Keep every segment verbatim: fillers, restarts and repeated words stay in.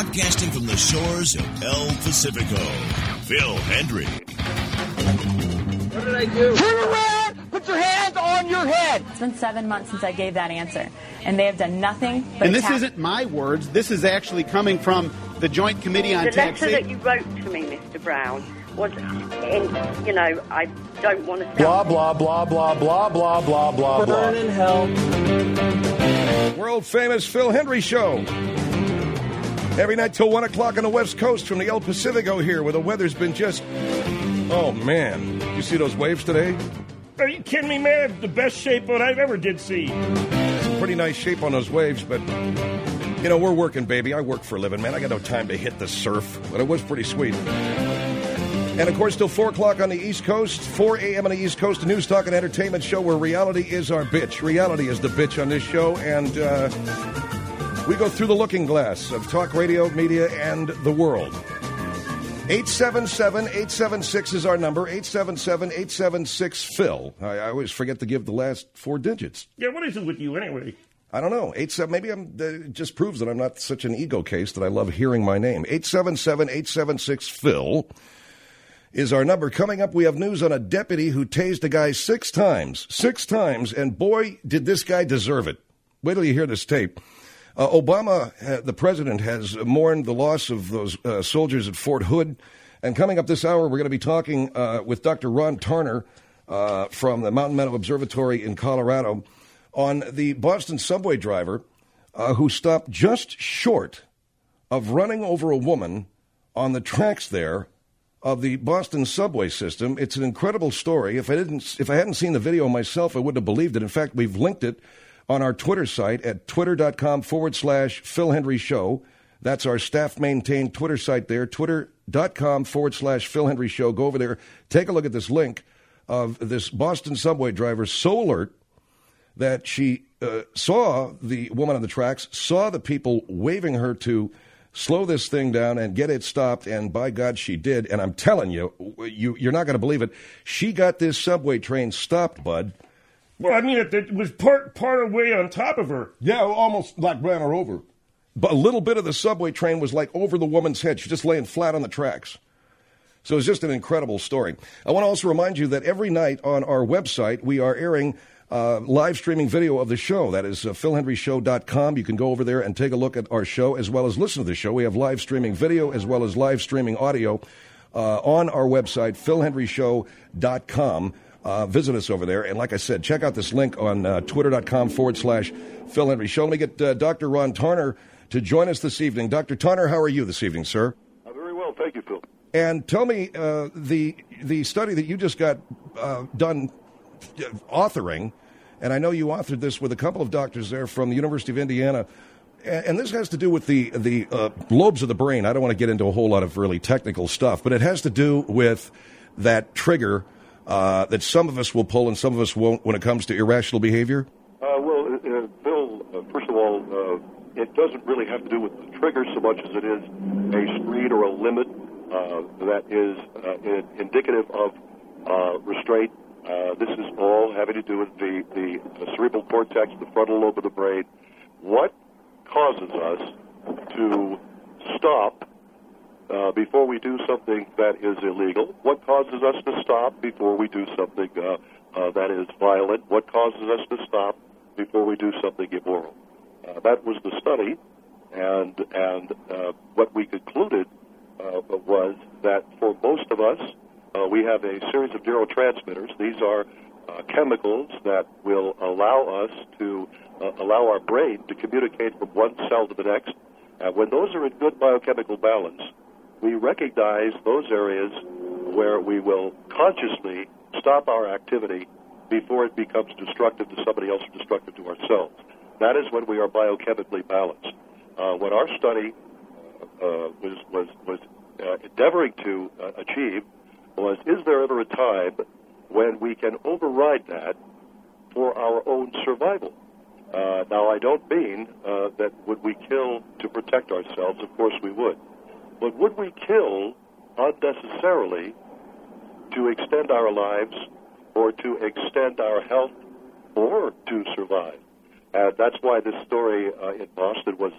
Broadcasting from the shores of El Pacifico, Phil Hendry. What did I do? Turn around! Put your hands on your head! It's been seven months since I gave that answer, and they have done nothing but And this attack. isn't my words. This is actually coming from the Joint Committee on The Taxation. letter that you wrote to me, Mister Brown, was, in, you know, I don't want to sound... Blah, blah, blah, blah, blah, blah, blah, blah, blah. Burn in hell. World famous Phil Hendry Show. Every night till one o'clock on the West Coast from the El Pacifico here, where the weather's been just... Oh, man. You see those waves today? Are you kidding me, man? The best shape that I've ever did see. Some pretty nice shape on those waves, but, you know, we're working, baby. I work for a living, man. I got no time to hit the surf, but it was pretty sweet. And, of course, till four o'clock on the East Coast, four a.m. on the East Coast, a news, talk, and entertainment show where reality is our bitch. Reality is the bitch on this show, and uh, we go through the looking glass of talk, radio, media, and the world. eight seven seven, eight seven six is our number, eight seven seven, eight seven six, Phil. I, I always forget to give the last four digits. Yeah, what is it with you anyway? I don't know. Eight seven. Maybe I'm. Uh, it just proves that I'm not such an ego case that I love hearing my name. eight seven seven, eight seven six, Phil is our number. Coming up, we have news on a deputy who tased a guy six times. Six times, and boy, did this guy deserve it. Wait till you hear this tape. Uh, Obama, uh, the president, has mourned the loss of those uh, soldiers at Fort Hood. And coming up this hour, we're going to be talking uh, with Doctor Ron Tarner uh, from the Mountain Meadow Observatory in Colorado on the Boston subway driver uh, who stopped just short of running over a woman on the tracks there of the Boston subway system. It's an incredible story. If I didn't, if I hadn't seen the video myself, I wouldn't have believed it. In fact, we've linked it on our Twitter site at twitter.com forward slash Phil Hendry Show. That's our staff-maintained Twitter site there, twitter.com forward slash Phil Hendry Show. Go over there, take a look at this link of this Boston subway driver, so alert that she uh, saw the woman on the tracks, saw the people waving her to slow this thing down and get it stopped, and by God, she did. And I'm telling you, you you're not going to believe it. She got this subway train stopped, bud. Well, I mean, it, it was part part of the way on top of her. Yeah, almost like ran her over. But a little bit of the subway train was like over the woman's head. She's just laying flat on the tracks. So it's just an incredible story. I want to also remind you that every night on our website, we are airing uh, live streaming video of the show. That is uh, phil hendry show dot com. You can go over there and take a look at our show as well as listen to the show. We have live streaming video as well as live streaming audio uh, on our website, phil hendry show dot com. Uh, visit us over there. And like I said, check out this link on uh, twitter.com forward slash Phil Hendry Show. Let me get uh, Doctor Ron Tarner to join us this evening. Doctor Tarner, how are you this evening, sir? Uh, very well, thank you, Phil. And tell me, uh, the the study that you just got uh, done authoring, and I know you authored this with a couple of doctors there from the University of Indiana, and, and this has to do with the, the uh, lobes of the brain. I don't want to get into a whole lot of really technical stuff, but it has to do with that trigger Uh, that some of us will pull and some of us won't when it comes to irrational behavior? Uh, well, uh, Bill, uh, first of all, uh, it doesn't really have to do with the trigger so much as it is a screen or a limit uh, that is uh, in, indicative of uh, restraint. Uh, this is all having to do with the, the, the cerebral cortex, the frontal lobe of the brain. What causes us to stop Uh, before we do something that is illegal? What causes us to stop before we do something uh, uh, that is violent? What causes us to stop before we do something immoral? Uh, that was the study, and and uh, what we concluded uh, was that for most of us, uh, we have a series of neurotransmitters. These are uh, chemicals that will allow us to uh, allow our brain to communicate from one cell to the next. And when those are in good biochemical balance, we recognize those areas where we will consciously stop our activity before it becomes destructive to somebody else or destructive to ourselves. That is when we are biochemically balanced. Uh, what our study uh, was was was uh, endeavoring to uh, achieve was: is there ever a time when we can override that for our own survival? Uh, now, I don't mean uh, that would we kill to protect ourselves. Of course, we would. But would we kill unnecessarily to extend our lives or to extend our health or to survive? And that's why this story uh, in Boston was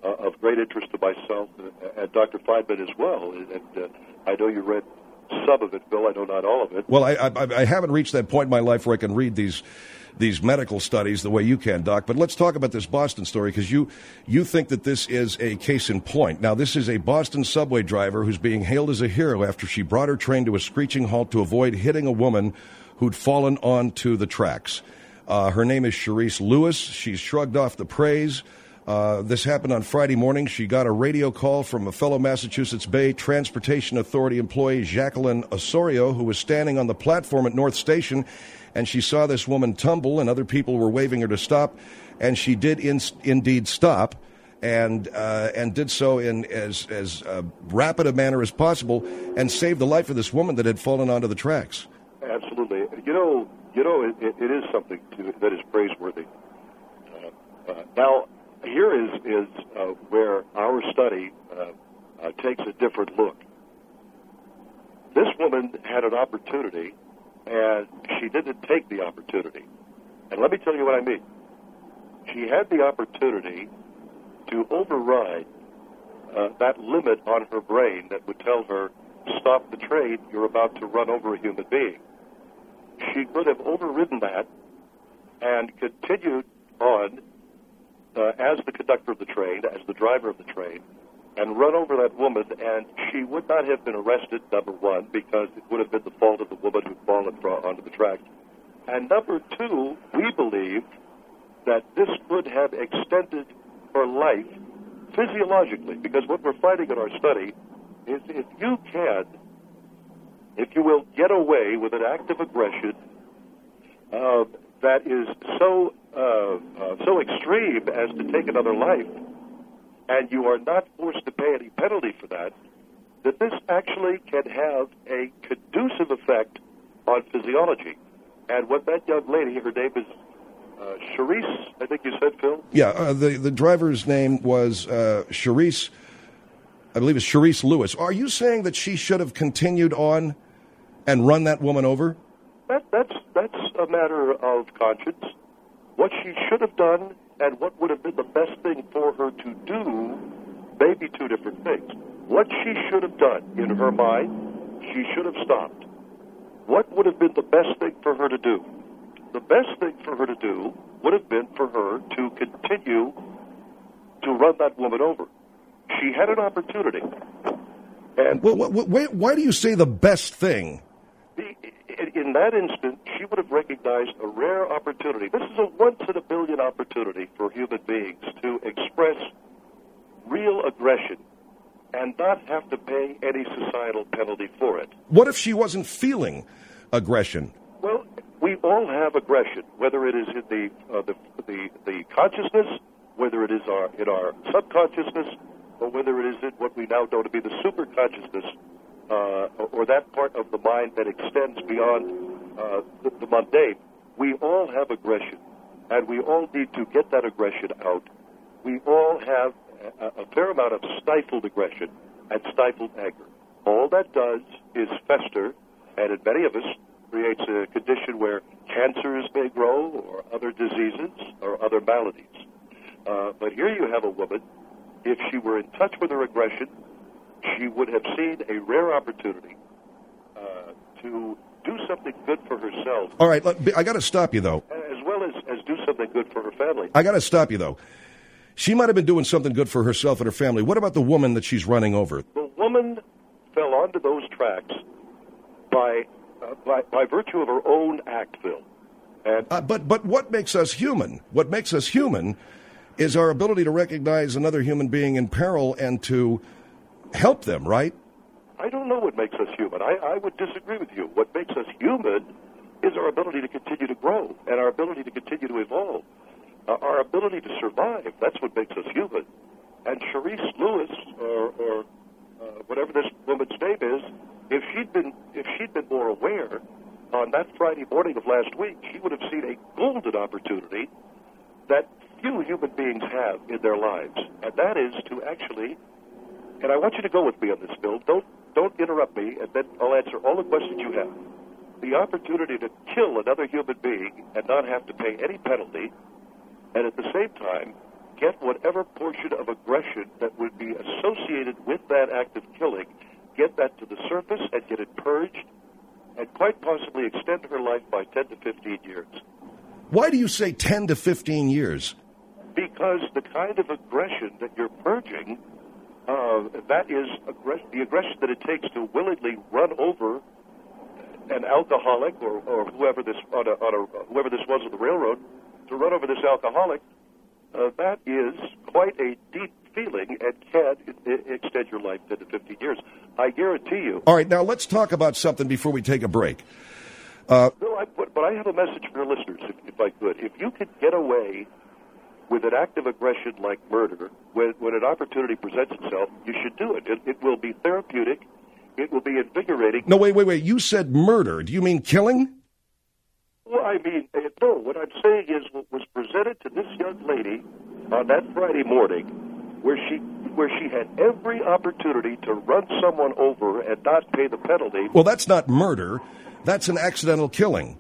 uh, of great interest to myself and, and Doctor Feynman as well. And, and uh, I know you read some of it, Bill. I know not all of it. Well, I, I, I haven't reached that point in my life where I can read these these medical studies the way you can, Doc. But let's talk about this Boston story, because you, you think that this is a case in point. Now, this is a Boston subway driver who's being hailed as a hero after she brought her train to a screeching halt to avoid hitting a woman who'd fallen onto the tracks. Uh, her name is Sharice Lewis. She's shrugged off the praise. Uh, this happened on Friday morning. She got a radio call from a fellow Massachusetts Bay Transportation Authority employee, Jacqueline Osorio, who was standing on the platform at North Station, and she saw this woman tumble, and other people were waving her to stop, and she did in, indeed stop, and uh, and did so in as as uh, rapid a manner as possible, and saved the life of this woman that had fallen onto the tracks. Absolutely. You know, you know, it, it is something to, that is praiseworthy. Uh, uh, now, here is is uh, where our study uh, uh, takes a different look. This woman had an opportunity, and she didn't take the opportunity. And let me tell you what I mean. She had the opportunity to override uh, that limit on her brain that would tell her, stop the train, you're about to run over a human being. She could have overridden that and continued on uh, as the conductor of the train, as the driver of the train, and run over that woman, and she would not have been arrested, number one, because it would have been the fault of the woman who'd fallen onto the tracks. And number two, we believe that this could have extended her life physiologically, because what we're finding in our study is if you can, if you will, get away with an act of aggression uh, that is so uh, uh, so extreme as to take another life, and you are not forced to pay any penalty for that, that this actually can have a conducive effect on physiology. And what that young lady, her name is uh, Sharice, I think you said, Phil? Yeah, uh, the, the driver's name was uh, Sharice, I believe it's Sharice Lewis. Are you saying that she should have continued on and run that woman over? That, that's, that's a matter of conscience. What she should have done and what would have been the best thing for her to do may be two different things. What she should have done, in her mind, she should have stopped. What would have been the best thing for her to do? The best thing for her to do would have been for her to continue to run that woman over. She had an opportunity. And well, why, why do you say the best thing? The, in that instant, she would have recognized a rare opportunity. This is a once-in-a-billion opportunity for human beings to express real aggression and not have to pay any societal penalty for it. What if she wasn't feeling aggression? Well, we all have aggression, whether it is in the uh, the, the the consciousness, whether it is our in our subconsciousness, or whether it is in what we now know to be the superconsciousness, uh, or that part of the mind that extends beyond uh, the, the mundane. We all have aggression, and we all need to get that aggression out. We all have a, a fair amount of stifled aggression and stifled anger. All that does is fester, and in many of us creates a condition where cancers may grow, or other diseases, or other maladies. Uh, but here you have a woman. If she were in touch with her aggression, she would have seen a rare opportunity uh, to do something good for herself. All right, I got to stop you, though. As well as, as do something good for her family. I got to stop you, though. She might have been doing something good for herself and her family. What about the woman that she's running over? The woman fell onto those tracks by uh, by, by virtue of her own act, Phil. And uh, but but what makes us human? What makes us human is our ability to recognize another human being in peril and to help them, right? I don't know what makes us human. I, I would disagree with you. What makes us human is our ability to continue to grow and our ability to continue to evolve. Uh, our ability to survive, that's what makes us human. And Sharice Lewis, or, or uh, whatever this woman's name is, if she'd been if she'd been more aware on that Friday morning of last week, she would have seen a golden opportunity that few human beings have in their lives, and that is to actually, and I want you to go with me on this, Bill. Don't don't interrupt me, and then I'll answer all the questions you have. The opportunity to kill another human being and not have to pay any penalty, and at the same time get whatever portion of aggression that would be associated with that act of killing, get that to the surface and get it purged, and quite possibly extend her life by ten to fifteen years. Why do you say ten to fifteen years? Because the kind of aggression that you're purging, uh, that is aggress- the aggression that it takes to willingly run over an alcoholic or, or whoever this on a, on a, whoever this was on the railroad, to run over this alcoholic, uh, that is quite a deep feeling and can I- extend your life ten to fifteen years. I guarantee you. All right, now let's talk about something before we take a break. Uh, no, I, but, but I have a message for your listeners, if, if I could. If you could get away with an act of aggression like murder, when, when an opportunity presents itself, you should do it. it. It will be therapeutic. It will be invigorating. No, wait, wait, wait. You said murder. Do you mean killing? Well, I mean, uh, no. What I'm saying is what was presented to this young lady on that Friday morning, where she where she had every opportunity to run someone over and not pay the penalty. Well, that's not murder. That's an accidental killing.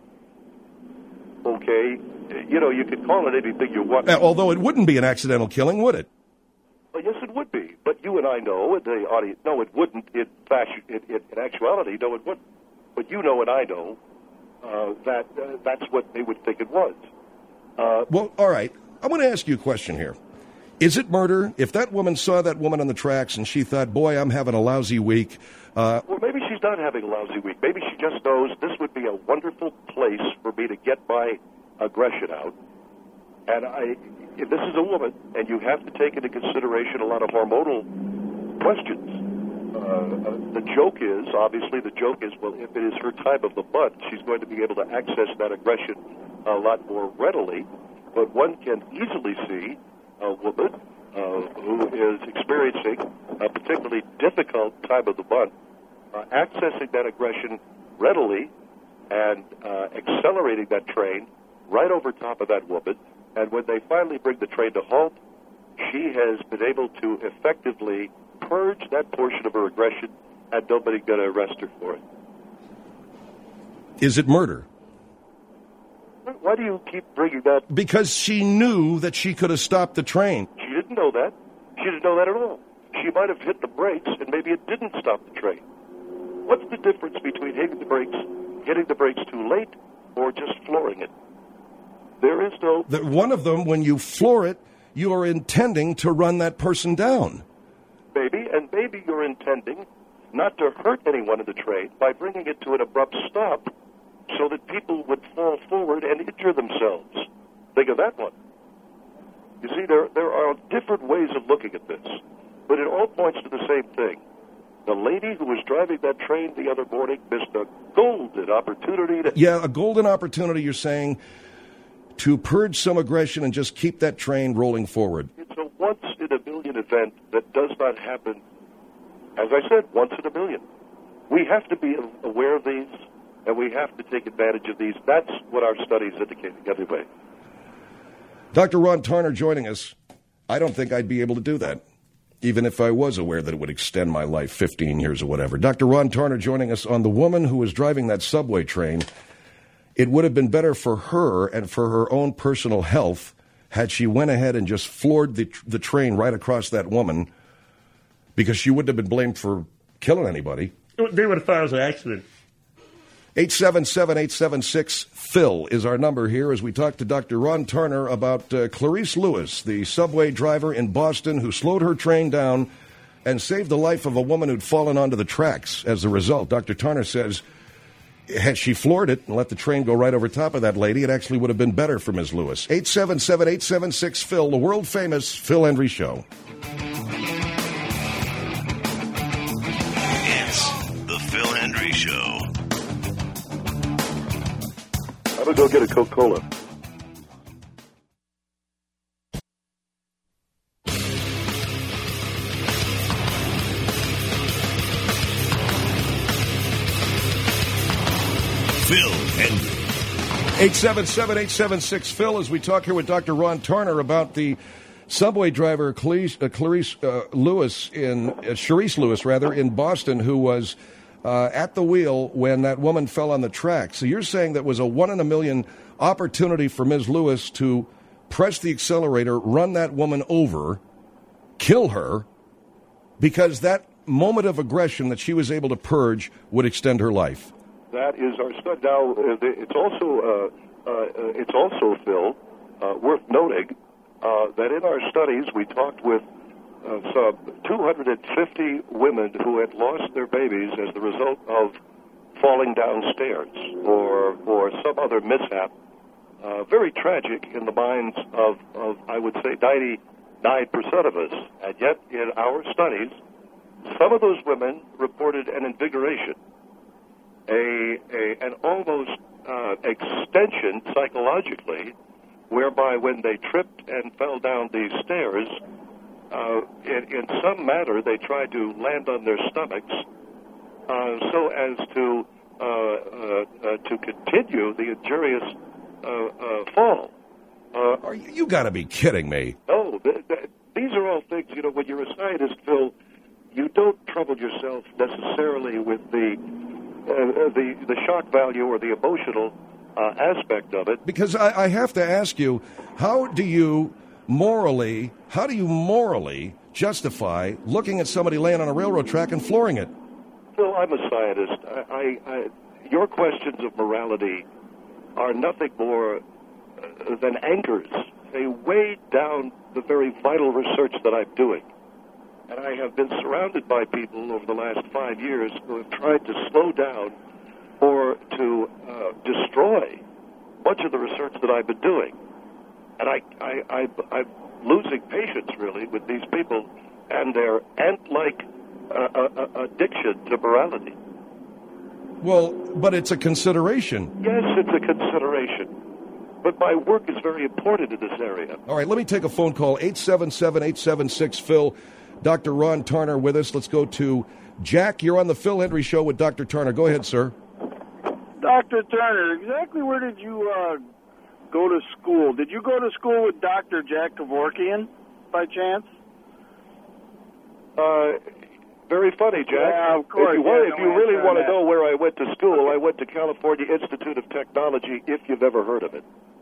Okay. You know, you could call it anything you want. Uh, although it wouldn't be an accidental killing, would it? Well, yes, it would be. But you and I know, and the audience, no, it wouldn't. In fact, in, in, in actuality, no, it wouldn't. But you know and I know uh, that uh, that's what they would think it was. Uh, well, all right. I want to ask you a question here. Is it murder? If that woman saw that woman on the tracks and she thought, boy, I'm having a lousy week. Uh, well, maybe she's not having a lousy week. Maybe she just knows this would be a wonderful place for me to get my aggression out. And I, if this is a woman, and you have to take into consideration a lot of hormonal questions. Uh, uh, the joke is, obviously, the joke is, well, if it is her time of the month, she's going to be able to access that aggression a lot more readily. But one can easily see a woman uh, who is experiencing a particularly difficult time of the month, uh, accessing that aggression readily and uh, accelerating that train right over top of that woman. And when they finally bring the train to halt, she has been able to effectively purge that portion of her aggression, and nobody's going to arrest her for it. Is it murder? Why do you keep bringing that? Because she knew that she could have stopped the train. She didn't know that. She didn't know that at all. She might have hit the brakes, and maybe it didn't stop the train. What's the difference between hitting the brakes, hitting the brakes too late, or just flooring it? There is no... The, one of them, when you floor it, you are intending to run that person down. Maybe, and maybe you're intending not to hurt anyone in the train by bringing it to an abrupt stop so that people would fall forward and injure themselves. Think of that one. You see, there, there are different ways of looking at this, but it all points to the same thing. The lady who was driving that train the other morning missed a golden opportunity to... Yeah, a golden opportunity, you're saying, to purge some aggression and just keep that train rolling forward. It's a once-in-a-million event that does not happen, as I said, once in a million. We have to be aware of these, and we have to take advantage of these. That's what our studies indicate anyway. Doctor Ron Tarner joining us. I don't think I'd be able to do that, even if I was aware that it would extend my life fifteen years or whatever. Doctor Ron Tarner joining us on the woman who was driving that subway train. It would have been better for her and for her own personal health had she went ahead and just floored the the train right across that woman, because she wouldn't have been blamed for killing anybody. They would have thought it was an accident. eight seven seven, eight seven six, Phil is our number here as we talk to Doctor Ron Tarner about uh, Clarice Lewis, the subway driver in Boston who slowed her train down and saved the life of a woman who'd fallen onto the tracks as a result. Doctor Tarner says had she floored it and let the train go right over top of that lady, it actually would have been better for Miz Lewis. eight seven seven, eight seven six, Phil, the world-famous Phil Hendrie Show. It's the Phil Hendrie Show. I'm going to go get a Coca-Cola. Phil Hendrie. eight seven seven, eight seven six, Phil, as we talk here with Doctor Ron Tarner about the subway driver Clarice, uh, Clarice uh, Lewis, in uh, Sharice Lewis, rather, in Boston, who was uh, at the wheel when that woman fell on the track. So you're saying that was a one in a million opportunity for Miz Lewis to press the accelerator, run that woman over, kill her, because that moment of aggression that she was able to purge would extend her life. That is our study. Now, uh, it's also, uh, uh, it's also, Phil, uh, worth noting uh, that in our studies we talked with uh, some two hundred fifty women who had lost their babies as the result of falling downstairs or or some other mishap. Uh, very tragic in the minds of, of, I would say, ninety-nine percent of us. And yet, in our studies, some of those women reported an invigoration, a, a an almost uh, extension psychologically, whereby when they tripped and fell down these stairs, uh, in, in some manner they tried to land on their stomachs uh, so as to uh, uh, uh, to continue the injurious uh, uh, fall. Uh, Are you, you got to be kidding me. No, th- th- these are all things, you know, when you're a scientist, Phil, you don't trouble yourself necessarily with the uh, the the shock value or the emotional uh, aspect of it. Because I, I have to ask you, how do you morally, how do you morally justify looking at somebody laying on a railroad track and flooring it? Phil, I'm a scientist. I, I, I, your questions of morality are nothing more uh, than anchors. They weigh down the very vital research that I'm doing. And I have been surrounded by people over the last five years who have tried to slow down or to uh, destroy much of the research that I've been doing. And I, I, I, I'm losing patience, really, with these people and their ant-like uh, uh, addiction to morality. Well, but it's a consideration. Yes, it's a consideration. But my work is very important in this area. All right, let me take a phone call, eight seven seven, eight seven six, Phil. Doctor Ron Tarner with us. Let's go to Jack. You're on the Phil Hendry Show with Doctor Tarner. Go ahead, sir. Doctor Turner, exactly where did you uh, go to school? Did you go to school with Doctor Jack Kevorkian, by chance? Uh, very funny, Jack. Yeah, of course. If you, want, yeah, if no you really want to that. know where I went to school, I went to California Institute of Technology, if you've ever heard of it.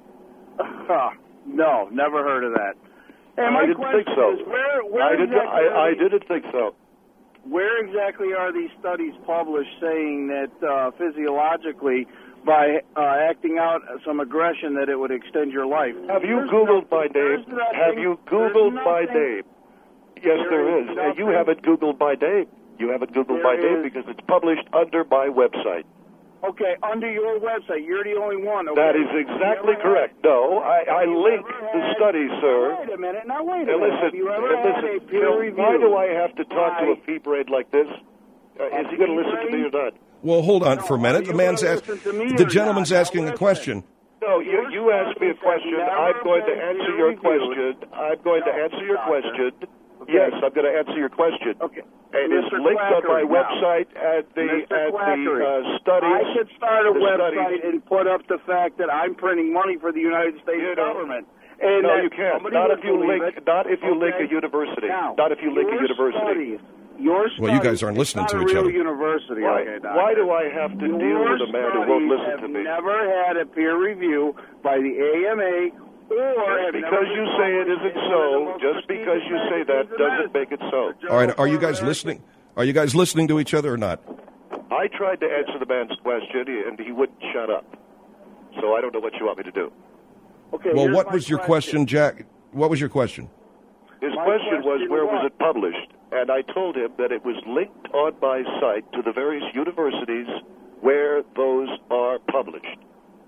No, never heard of that. Hey, I my didn't question think so. is, where, where I, did, exactly I, I these, didn't think so. Where exactly are these studies published saying that uh, physiologically, by uh, acting out some aggression, that it would extend your life? Have you There's Googled nothing, my name? nothing, Have you Googled my nothing, name? Yes, there, there is. is And you nothing. haven't Googled my name. You haven't Googled There my name is. because it's published under my website. Okay, under your website, you're the only one. Okay? That is exactly You ever correct. had- No, I, I you linked ever the had- study, sir. Wait a minute. Now, wait a Now, minute. listen, Have you ever uh, had listen, a peer Phil, review? why do I have to talk to by- a pea brain like this? Uh, is he going to listen to me or not? Well, hold on for a No, minute. are The you man's gonna asked. listen to me The or gentleman's not? Now, asking a listen. question. No, you, Your you asked me a studies have question. never I'm going to been answer peer your reviewed. question. I'm going to No, answer your doctor. question. Okay. Yes, I'm going to answer your question. Okay. It is Mister linked on my Quackery, now. website at the Mister at the Quackery, uh, studies. I could start a the website studies. and put up the fact that I'm printing money for the United States You know, government. And no, that you can't. somebody Not would if you believe link. it. Not if you link Okay? a university. Now, Not if you link a your university. Studies, your Well, you studies, guys aren't listening it's to not each a real other. University, Why, okay, doctor? why do I have to your deal with a man who won't studies listen have to me? never had a peer review by the A M A or have Just never because been you say it published isn't in one of the so, most just because you say prestigious that magazines in doesn't make medicine. it so. The All right, Journal are you for guys American- listening? Are you guys listening to each other or not? I tried to answer the man's question, and he wouldn't shut up. So I don't know what you want me to do. Okay, Well, here's what my was your question, Jack? What was your question? His My question was, question where was- was it published? And I told him that it was linked on my site to the various universities where those are published.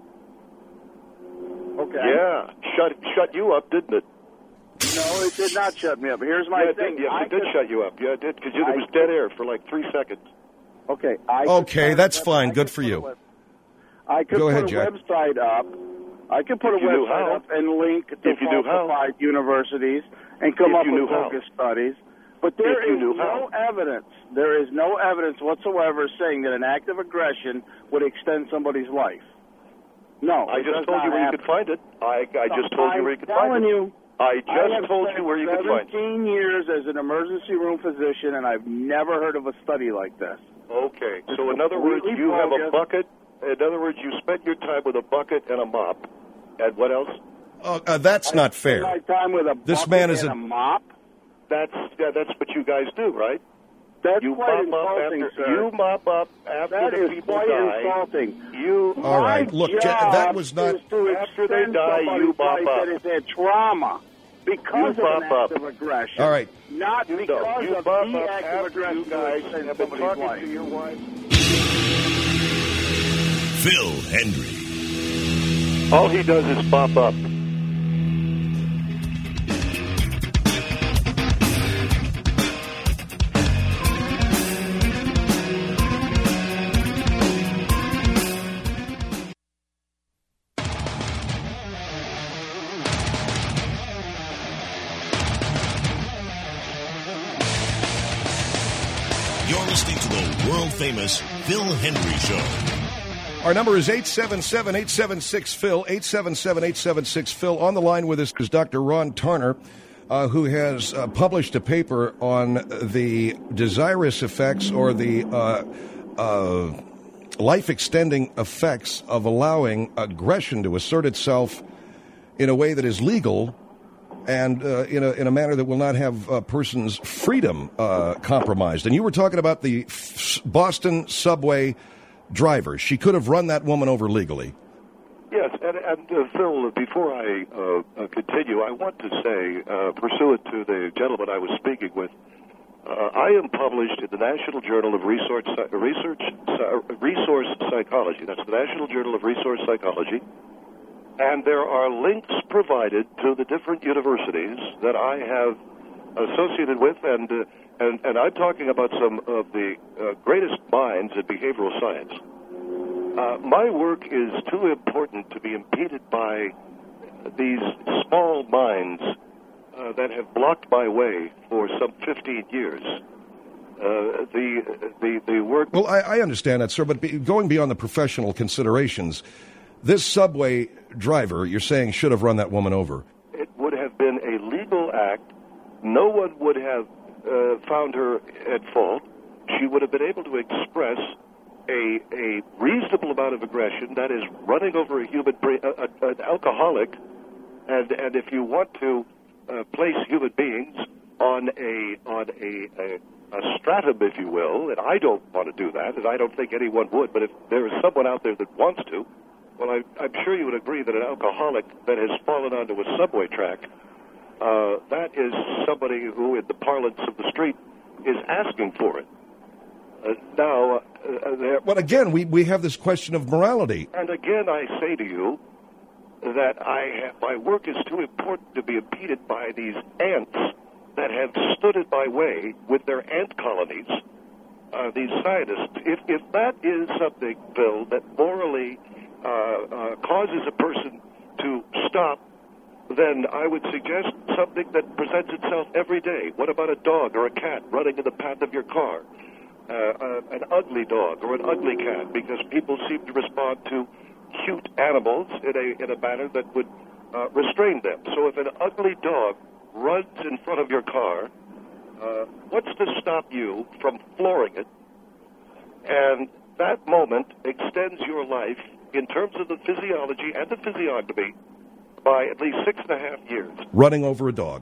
Okay. Yeah, shut shut you up, didn't it? No, it did not shut me up. Here's my yeah, it thing. did. Yes, I it did could- shut you up. Yeah, it did, because there I was dead could- air for like three seconds. Okay. I could Okay, start a that's web- fine. I Good could for put a you. web- I could Go put ahead, a Jack. website up. I could put If a you knew website how. up and link to If you knew how. falsified universities and come If up you with knew how. focus studies. But there If you is knew no how. evidence. There is no evidence whatsoever saying that an act of aggression would extend somebody's life. No, I it just does told you not where you happen. could find it. I, I just told you where you could I'm find telling it. you, I I just have told spent you where you could find it. seventeen years as an emergency room physician, and I've never heard of a study like this. Okay, It's so in other words, completely you have a bogus. bucket. In other words, you spent your time with a bucket and a mop. And what else? Uh, uh, that's not fair. My time with a This bucket man is and a- a mop. That's yeah, that's what you guys do, right? That's You quite mop up insulting, after sir. you mop up after That the is people quite die. insulting. You All right, My look, Ja- job that was not- is to After they extend die, you somebody's mop life up. that has had trauma because You of an mop act up. of aggression. All right. Not You because don't. You of mop the up act of after aggression you to guys extend have been somebody's talking life. to your wife. Phil Hendry. All he does is mop up. You're listening to the world-famous Phil Hendry Show. Our number is eight seven seven, eight seven six, Phil, eight seven seven, eight seven six, Phil. On the line with us is Doctor Ron Tarner, uh, who has uh, published a paper on the desirous effects or the uh, uh, life-extending effects of allowing aggression to assert itself in a way that is legal and uh, in, a, in a manner that will not have a person's freedom uh, compromised. And you were talking about the f- Boston subway driver. She could have run that woman over legally. Yes, and, and uh, Phil, before I uh, uh, continue, I want to say, uh, pursuant to the gentleman I was speaking with, uh, I am published in the National Journal of Resource, Research, Resource Psychology. That's the National Journal of Resource Psychology. And there are links provided to the different universities that I have associated with, and uh, and, and I'm talking about some of the uh, greatest minds in behavioral science. Uh, my work is too important to be impeded by these small minds uh, that have blocked my way for some fifteen years. Uh, the the the work. Well, I, I understand that, sir, but be, going beyond the professional considerations, this subway driver, you're saying, should have run that woman over. It would have been a legal act. No one would have uh, found her at fault. She would have been able to express a a reasonable amount of aggression, that is, running over a human, a, a, an alcoholic, and and if you want to uh, place human beings on a on a, a a stratum, if you will, and I don't want to do that, and I don't think anyone would, but if there is someone out there that wants to, well, I, I'm sure you would agree that an alcoholic that has fallen onto a subway track, uh, that is somebody who, in the parlance of the street, is asking for it. Uh, now, uh, there, Well, again, we, we have this question of morality. and again, I say to you that I have, my work is too important to be impeded by these ants that have stood in my way with their ant colonies. Uh, these scientists, if if that is something, Bill, that morally uh, uh, causes a person to stop, then I would suggest something that presents itself every day. What about a dog or a cat running in the path of your car? Uh, uh, an ugly dog or an ugly cat, because people seem to respond to cute animals in a in a manner that would uh, restrain them. So if an ugly dog runs in front of your car, uh, what's to stop you from flooring it? And that moment extends your life in terms of the physiology and the physiognomy by at least six and a half years. Running over a dog.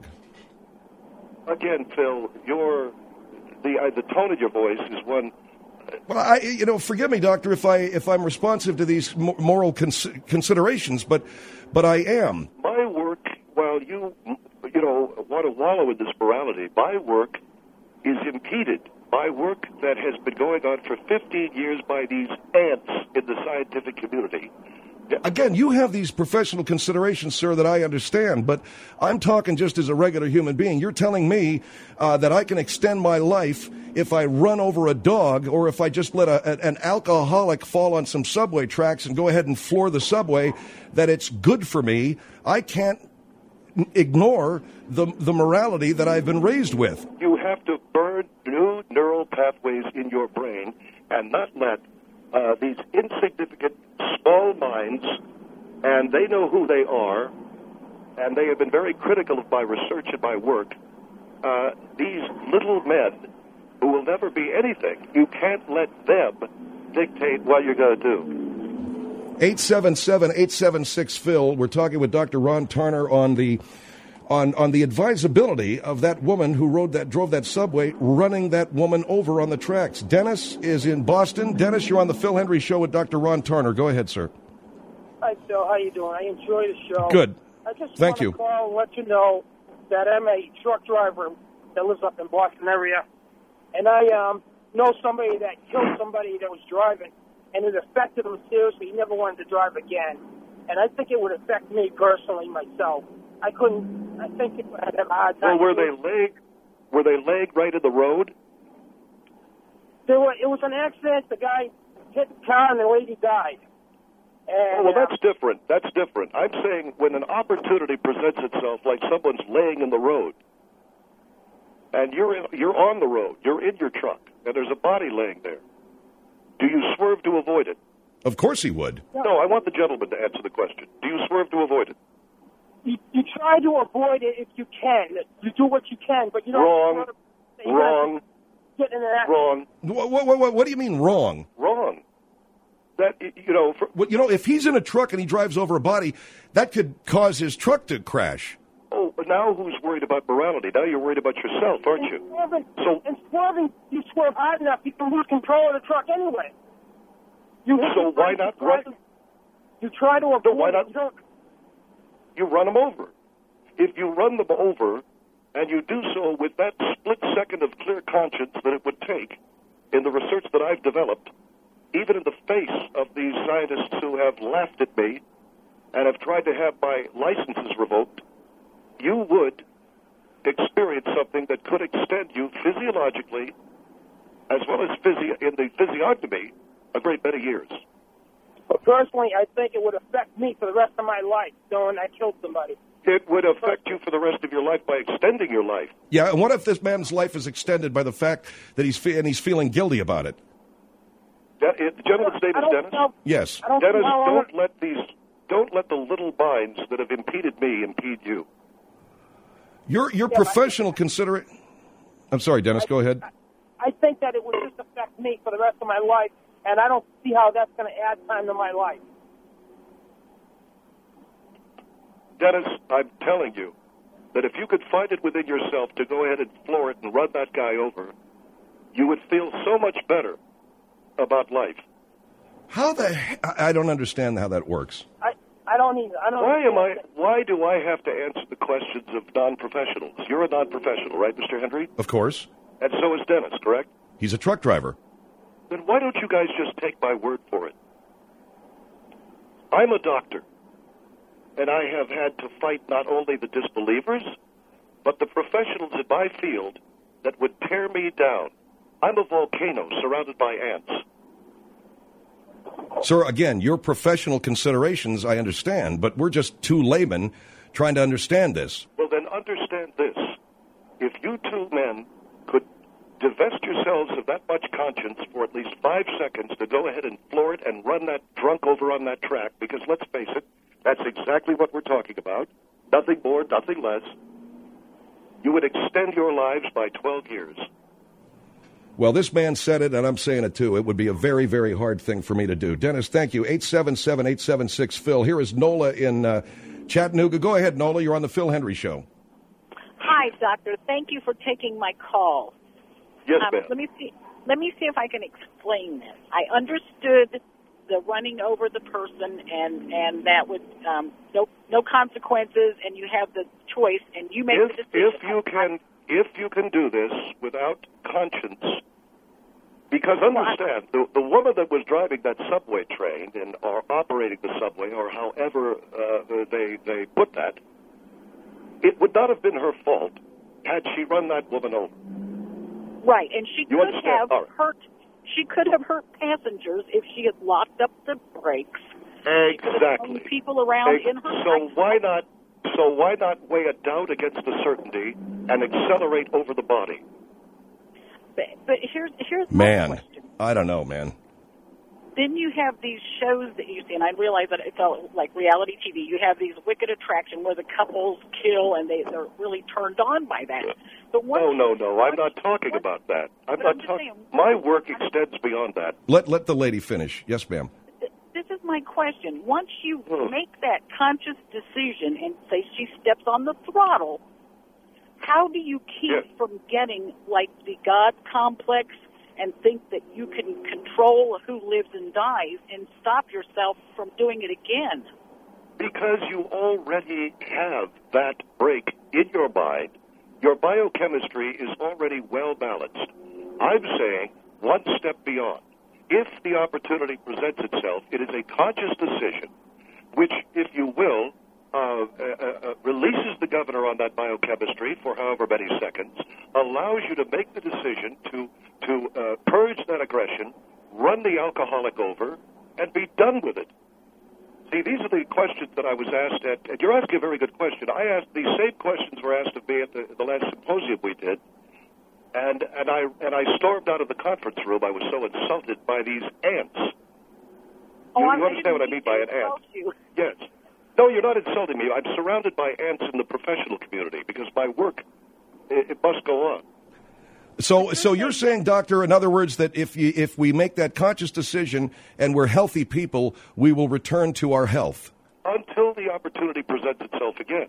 Again, Phil, your the uh, the tone of your voice is one. Well, I, you know, forgive me, doctor, if I if I'm responsive to these mo- moral cons- considerations, but but I am. My work, while you you know want to wallow in this morality, my work is impeded. My work that has been going on for fifteen years by these ants in the scientific community. Again, you have these professional considerations, sir, that I understand, but I'm talking just as a regular human being. You're telling me uh, that I can extend my life if I run over a dog or if I just let a, a, an alcoholic fall on some subway tracks and go ahead and floor the subway, that it's good for me. I can't ignore the, the morality that I've been raised with. You have to burn new neural pathways in your brain and not let uh, these insignificant small minds, and they know who they are, and they have been very critical of my research and my work. Uh, these little men who will never be anything, you can't let them dictate what you're going to do. eight seven seven, eight seven six, Phil. We're talking with Doctor Ron Tarner on the on on the advisability of that woman who rode that drove that subway, running that woman over on the tracks. Dennis is in Boston. Dennis, you're on the Phil Hendry Show with Doctor Ron Tarner. Go ahead, sir. Hi, Phil. How you doing? I enjoy the show. Good. I just Thank want you. to call and let you know that I'm a truck driver that lives up in Boston area, and I um, know somebody that killed somebody that was driving, and it affected him seriously. He never wanted to drive again, and I think it would affect me personally myself. I couldn't. I think it would have a hard time. Well, were they laying? Were they laying right in the road? There were. It was an accident. The guy hit the car, and the lady died. And, oh, well, uh, that's different. That's different. I'm saying when an opportunity presents itself, like someone's laying in the road, and you're in, you're on the road, you're in your truck, and there's a body laying there. Do you swerve to avoid it? Of course he would. No, I want the gentleman to answer the question. Do you swerve to avoid it? You, you try to avoid it if you can. You do what you can, but you don't. Wrong. You Wrong. Get into that. Wrong. What, what, what, what do you mean wrong? Wrong. That, you know, for, well, you know, if he's in a truck and he drives over a body, that could cause his truck to crash. Oh, but now who's worried about morality? Now you're worried about yourself, aren't you? In swerving, So, in swerving, you swerve hard enough, you can lose control of the truck anyway. You hit so the why brakes, not you try run? to, you try to avoid No, why not? it. You don't, You run them over. If you run them over, and you do so with that split second of clear conscience that it would take in the research that I've developed, even in the face of these scientists who have laughed at me and have tried to have my licenses revoked, you would experience something that could extend you physiologically as well as physio- in the physiognomy a great many years. but personally, I think it would affect me for the rest of my life, knowing I killed somebody. It would affect you for the rest of your life by extending your life. Yeah, and what if this man's life is extended by the fact that he's fe- and he's feeling guilty about it? That, it, the gentleman's name is Dennis. Know, yes. don't Dennis, know don't let these, don't let the little minds that have impeded me impede you. Your your Yeah, professional considerate. I'm sorry, Dennis. I, go ahead. I think that it would just affect me for the rest of my life, and I don't see how that's going to add time to my life. Dennis, I'm telling you that if you could find it within yourself to go ahead and floor it and run that guy over, you would feel so much better about life. How the he- I I don't understand how that works. I, I don't either. I don't. Why am I? understand it. Why do I have to answer the questions of non-professionals? You're a non-professional, right, Mister Hendry? Of course, And so is Dennis, correct? he's a truck driver. Then why don't you guys just take my word for it? I'm a doctor, and I have had to fight not only the disbelievers, but the professionals in my field that would tear me down. I'm a volcano surrounded by ants. Sir, again, your professional considerations, I understand, but we're just two laymen trying to understand this. Well, then understand this. If you two men could divest yourselves of that much conscience for at least five seconds to go ahead and floor it and run that drunk over on that track, because let's face it, that's exactly what we're talking about. Nothing more, nothing less. You would extend your lives by twelve years. Well, this man said it, and I'm saying it too. It would be a very, very hard thing for me to do. Dennis, thank you. eight seven seven, eight seven six, Phil. Here is Nola in uh, Chattanooga. Go ahead, Nola. You're on the Phil Hendry Show. Hi, doctor. Thank you for taking my call. Yes, um, ma'am. Let me see. Let me see if I can explain this. I understood the running over the person, and and that would um, no no consequences, and you have the choice, and you make If, the decision. if you can, if you can do this without conscience, because understand, the, the woman that was driving that subway train and or operating the subway, or however uh, they they put that, it would not have been her fault had she run that woman over. Right, and she You could understand? have All right. hurt. She could have hurt passengers if she had locked up the brakes. She could have thrown Exactly. people around Hey, in her. so why not? So why not weigh a doubt against a certainty and accelerate over the body? But, but here's here's my Man, question. I don't know, man. Then you have these shows that you see, and I realize that it's all like reality T V. You have these Wicked Attraction where the couples kill, and they, they're really turned on by that. But once No, no, you- no. I'm not once- talking once- about that. I'm but not I'm just talking. saying, My once- work extends beyond that. Let let the lady finish. Yes, ma'am. This is my question. Once you make that conscious decision and say she steps on the throttle, how do you keep yes. from getting like the God complex and think that you can control who lives and dies and stop yourself from doing it again? Because you already have that break in your mind. Your biochemistry is already well balanced. I'm saying one step beyond. If the opportunity presents itself, it is a conscious decision, which, if you will, uh, uh, uh, releases the governor on that biochemistry for however many seconds, allows you to make the decision to to uh, purge that aggression, run the alcoholic over, and be done with it. See, these are the questions that I was asked at, and you're asking a very good question. I asked, these same questions were asked of me at the, the last symposium we did, and, and, I, and I stormed out of the conference room. I was so insulted by these ants. Oh, you, I you understand what I mean by an ant? You. Yes. No, you're not insulting me. I'm surrounded by ants in the professional community because my work, it, it must go on. So, so you're saying, Doctor, in other words, that if you, if we make that conscious decision and we're healthy people, we will return to our health until the opportunity presents itself again.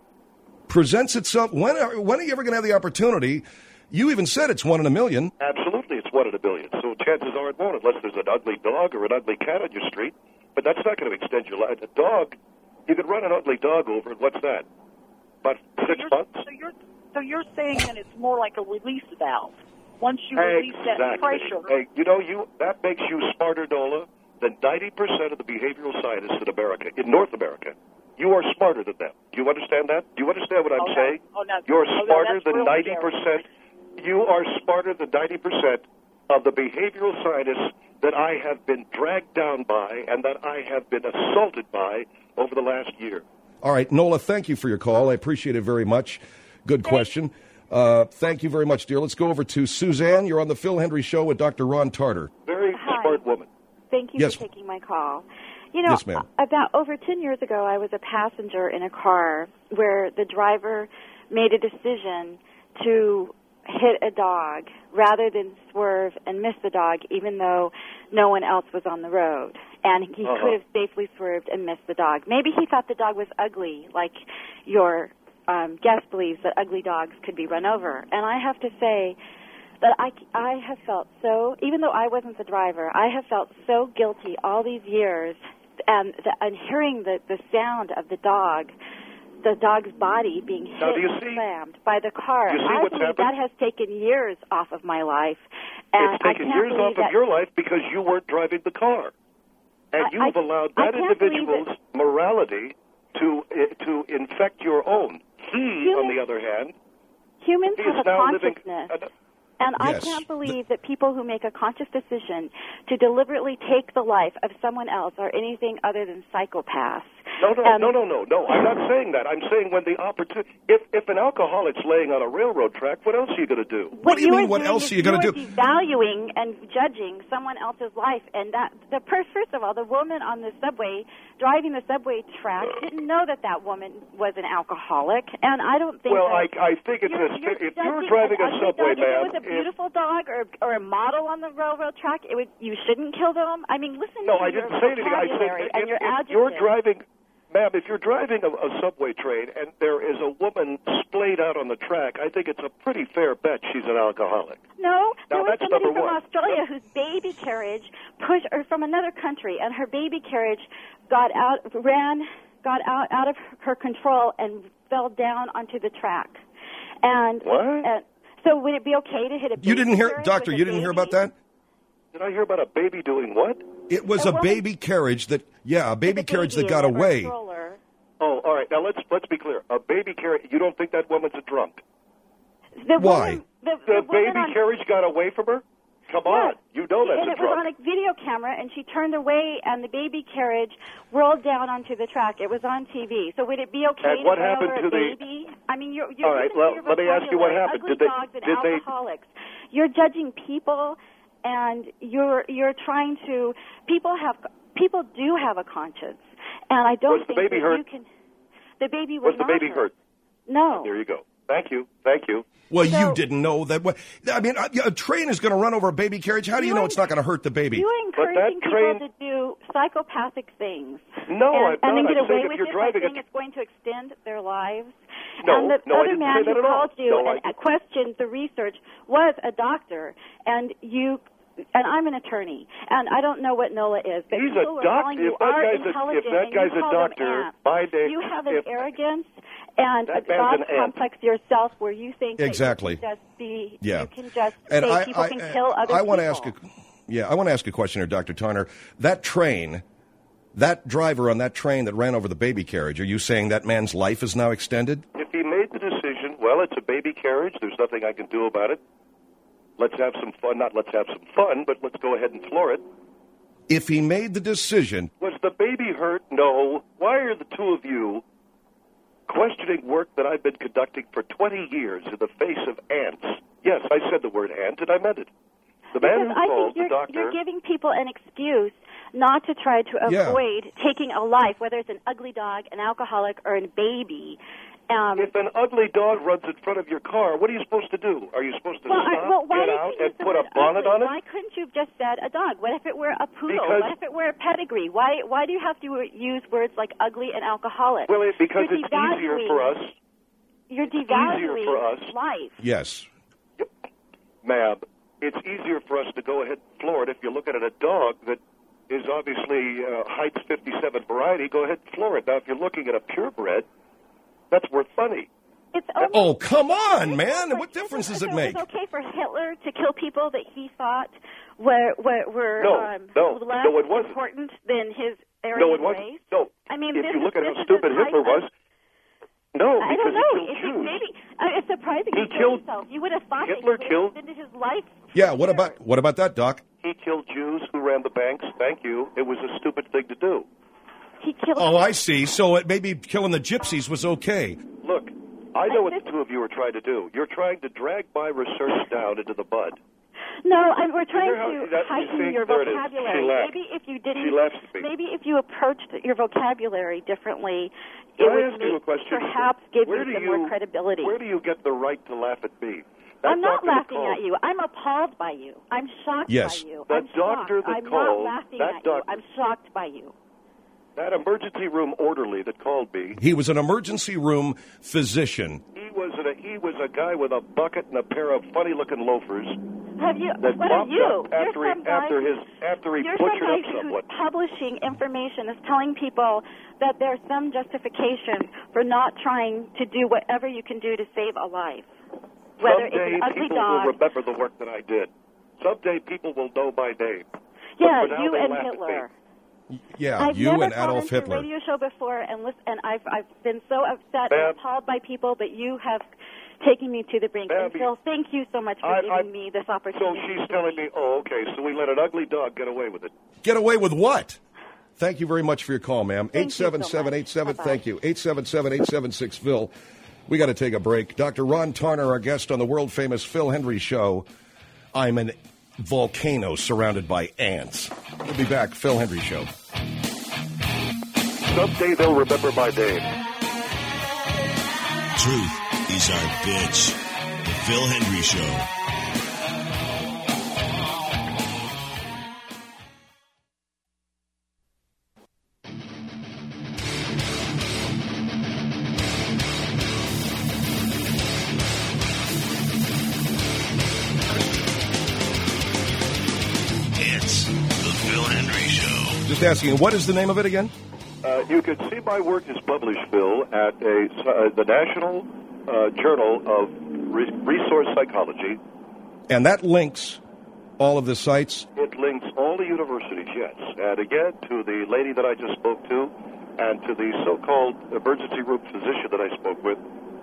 Presents itself. When are, when are you ever going to have the opportunity? You even said it's one in a million. Absolutely, it's one in a billion. So chances are it won't, unless there's an ugly dog or an ugly cat on your street. But that's not going to extend your life. A dog, you could run an ugly dog over, and what's that? About six so months. So you're So you're saying that it's more like a release valve. Once you exactly. release that pressure. Hey, you know, you that makes you smarter, Nola, than ninety percent of the behavioral scientists in America, in North America. You are smarter than them. Do you understand that? Do you understand what I'm oh, saying? No. Oh, no. You're oh, smarter no, than ninety percent. You are smarter than ninety percent of the behavioral scientists that I have been dragged down by and that I have been assaulted by over the last year. All right, Nola, thank you for your call. I appreciate it very much. Good question. Uh, thank you very much, dear. Let's go over to Suzanne. You're on the Phil Hendry Show with Doctor Ron Tarter. Very Hi. smart woman. Thank you yes. for taking my call. You know, yes, ma'am. about over ten years ago, I was a passenger in a car where the driver made a decision to hit a dog rather than swerve and miss the dog, even though no one else was on the road. And he uh-huh. could have safely swerved and missed the dog. Maybe he thought the dog was ugly, like your um, guest believes that ugly dogs could be run over. And I have to say that I, I have felt so, even though I wasn't the driver, I have felt so guilty all these years, and, the, and hearing the, the sound of the dog, the dog's body being hit now, do you and see, slammed by the car. You see I what's believe happened? that has taken years off of my life. And it's taken I can't years off that, of your life because you weren't driving the car. And I, you've I, allowed I that can't individual's that, morality to uh, to infect your own. He, humans, on the other hand, humans he have is a now consciousness. living... Uh, And Yes. I can't believe that people who make a conscious decision to deliberately take the life of someone else are anything other than psychopaths. No, no, Um, no, no, no, no. I'm not saying that. I'm saying when the opportunity... If, if an alcoholic's laying on a railroad track, what else are you going to do? What do you mean, are what doing else is are you gonna are do? devaluing and judging someone else's life. And that, the first, first of all, the woman on the subway, driving the subway track, didn't know that that woman was an alcoholic. And I don't think Well, that I, I think it's... you're, a, you're if you're judging driving an a ugly subway, dog, ma'am... if it was a beautiful dog or, or a model on the railroad track, it would, you shouldn't kill them. I mean, listen No, to I your didn't say anything. I said vocabulary if, and if, your if adjectives. you're driving... Ma'am, if you're driving a, a subway train and there is a woman splayed out on the track, I think it's a pretty fair bet she's an alcoholic. No, Now, there was that's somebody number from one. Australia whose baby carriage pushed, or from another country, and her baby carriage got out, ran, got out, out of her control and fell down onto the track. And, What? and so would it be okay to hit a baby You didn't hear, carriage Doctor, with you a didn't hear baby? about that? Did I hear about a baby doing what? It was A a woman- baby carriage that, yeah, a baby With a carriage baby that got in it, or a away. stroller. Oh, all right. Now let's let's be clear. A baby carriage. You don't think that woman's a drunk? The Why? Woman, the, The, the woman baby on, carriage got away from her? Come on. You know that's and a it was drunk. on a video camera, and she turned away, and the baby carriage rolled down onto the track. It was on T V. So would it be okay And what to run happened over to a the- baby? I mean, you're, you're All right, listen well, to your let me ask you what vocabulary. happened. Ugly Did they- dogs and did they- alcoholics. You're judging people, and you're you're trying to. People have people do have a conscience, and I don't Was the think baby that hurt? you can. The baby was, Was the not baby hurt? No. There you go. Thank you. Thank you. Well, So- you didn't know that. What, I mean, a, a train is going to run over a baby carriage. How do you, You know en- it's not going to hurt the baby? You But that encouraging train- people to do psychopathic things. No, and, I'm and then not. get I'm away saying if with you're it driving by saying a- it's going to extend their lives. No, and the no, I other didn't man say who that at all. called you No, I and questioned the research was a doctor, and you. And I'm an attorney, and I don't know what NOLA is, but He's a people are doc- calling you if that are guy's a- if intelligent, that and guy's you a call doctor, them ants. by day- You have an if- arrogance and That a man's God an ant. complex yourself, where you think Exactly. that you can just be, Yeah. you can just And say I, people I, can kill other I people. want to ask a, yeah, I want to ask a question here, Doctor Tarner. That train, that driver on that train that ran over the baby carriage, are you saying that man's life is now extended? If he made the decision, well, it's a baby carriage. There's nothing I can do about it. Let's have some fun. Not let's have some fun, but let's go ahead and floor it. If he made the decision, Was the baby hurt? No. Why are the two of you questioning work that I've been conducting for twenty years in the face of ants? Yes, I said the word ant, and I meant it. The man Because who I called think you're, the doctor. you're giving people an excuse not to try to Yeah. avoid taking a life, whether it's an ugly dog, an alcoholic, or a baby. Um, If an ugly dog runs in front of your car, what are you supposed to do? Are you supposed to well, stop, I- well, why get did out, you and use the put a word bonnet ugly? on it? Why couldn't you have just said a dog? What if it were a poodle? Because- what if it were a pedigree? Why why do you have to use words like ugly and alcoholic? Well, it, because You're it's easier devaluing- for us. You're easier devaluing for us. life. yes. Ma'am, it's easier for us to go ahead and floor it if you're looking at a dog that is obviously uh, Heights fifty-seven variety. Go ahead and floor it. Now, if you're looking at a purebred, that's worth money. It's Oh, come on, man. What difference does it make? It was okay for Hitler to kill people that he thought were were, were No, um, no, less no, it wasn't. important than his Aryan No, it wasn't. race. No. I mean, if this you is, look at this how is stupid the type Hitler of- was, no, I because don't know. he If killed it, Jews. maybe uh, it's surprising He he, killed- himself. You would have thought Hitler that he killed- would have extended his life. Yeah, what about what about that, Doc? He killed Jews who ran the banks. Thank you. It was a stupid thing to do. He killed. Oh, I see. So it maybe killing the gypsies was okay. Look, I know what the two of you are trying to do. You're trying to drag my research down into the bud. No, I, we're trying You hear how- to that- you heighten see, your there it is. vocabulary. She laughed. Maybe if you didn't, She laughs at me. maybe if you approached your vocabulary differently, Can it I would ask you a make, question? perhaps give Where you do some you- more credibility. Where do you get the right to laugh at me? That I'm not doctor that laughing called- at you. I'm appalled by you. I'm shocked Yes. by you. That I'm doctor shocked. that I'm called, not laughing that at doc- you. I'm shocked by you. That emergency room orderly that called me, He was an emergency room physician. he was a, he was a guy with a bucket and a pair of funny-looking loafers Have you? that What are popped you? up after You're he some guy, after his after he you're some butchered guy up someone. who's publishing information is telling people that there's some justification for not trying to do whatever you can do to save a life. Whether Someday it's an ugly people dog. will remember the work that I did. Someday people will know my name. But Yeah, for now, you they and laugh at Hitler. me. Yeah, I've you never and called Adolf into a Hitler. radio show before, and listen, and I've I've been so upset Ma'am. and appalled by people, but you have taken me to the brink. Ma'am, And Phil, thank you so much for I- giving I- me this So opportunity. she's telling me, oh, okay, so we let an ugly dog get away with it. Get away with what? Thank you very much for your call, ma'am. Thank you eight seven seven eight seven, Bye-bye. thank you. eight seven seven, eight seven six, Phil. We got to take a break. Doctor Ron Tarner, our guest on the world-famous Phil Hendry Show. I'm an volcano surrounded by ants. We'll be back. Phil Hendry Show. Someday they'll remember my name. Truth is our bitch. The Phil Hendry Show. It's the Phil Hendry Show. Just asking, what is the name of it again? Uh, you can see my work is published, Phil, at a, uh, the National uh, Journal of Re- Resource Psychology. And that links all of the sites. It links all the universities, yes. And again, to the lady that I just spoke to, and to the so-called emergency room physician that I spoke with.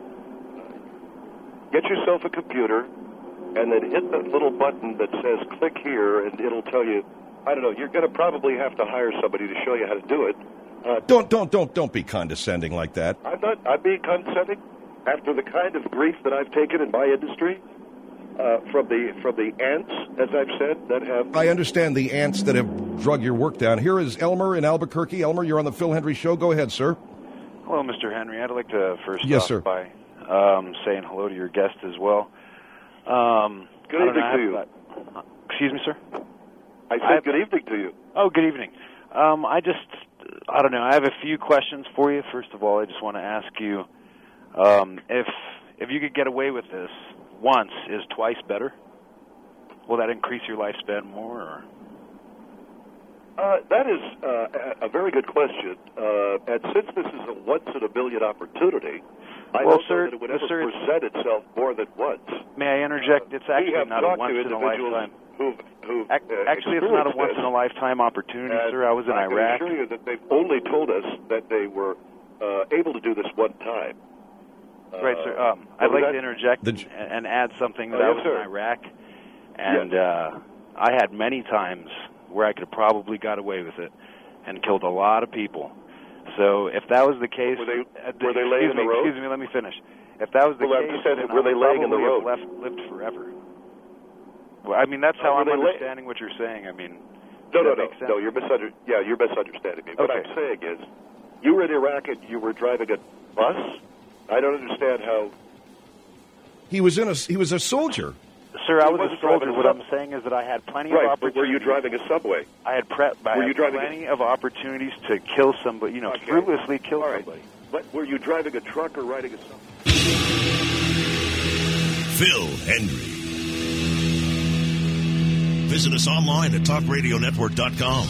Get yourself a computer, and then hit that little button that says click here, and it'll tell you, I don't know, you're going to probably have to hire somebody to show you how to do it. Uh, Don't, don't, don't, don't be condescending like that. I'm not, I'm being condescending. After the kind of grief that I've taken in my industry, uh, from the from the ants, as I've said, that have... I understand the ants that have drug your work down. Here is Elmer in Albuquerque. Elmer, you're on the Phil Hendry Show. Go ahead, sir. Hello, Mister Henry. I'd like to first Yes, off sir. by um, saying hello to your guest as well. Um, good I evening know, to you. Got, excuse me, sir? I said I have, good evening to you. Oh, good evening. Um, I just, I don't know, I have a few questions for you. First of all, I just want to ask you, um, if if you could get away with this once, is twice better? Will that increase your lifespan more? Or? Uh, that is uh, a very good question. Uh, and since this is a once-in-a-million opportunity, I well, don't sir, know that it would ever sir, present itself more than once. May I interject? It's actually we have not a talked to once-in-a-lifetime. Who've, who've, Ac- uh, actually, it's not a experienced once-in-a-lifetime opportunity, this. sir. I was in I Iraq. can assure you that they've only told us that they were uh, able to do this one time. Right, sir. Um, I'd like to interject and, and add something that Oh, I yes, was sir. in Iraq, and uh, I had many times where I could have probably got away with it and killed a lot of people. So if that was the case, Were they, uh, were they laying excuse in the me, road? Excuse me, let me finish. If that was the Well, I'm case, just saying, then were I they would laying in the probably road? have left, lived forever. Well, I mean, that's how Uh, were I'm they lay- understanding what you're saying. I mean, No, no, does that no, make sense? no. You're misunder- Yeah, you're misunderstanding me. What Okay. I'm saying is, you were in Iraq and you were driving a bus. I don't understand how. He was in a he was a soldier. Sir, I He was a wasn't soldier. driving a What sub- I'm saying is that I had plenty Right, of but opportunities. were you driving a subway? I had prep. I Were had you driving a- plenty of opportunities to kill somebody. You know, Okay. fruitlessly kill All right. somebody. But were you driving a truck or riding a subway? Phil Hendry. Visit us online at talk radio network dot com.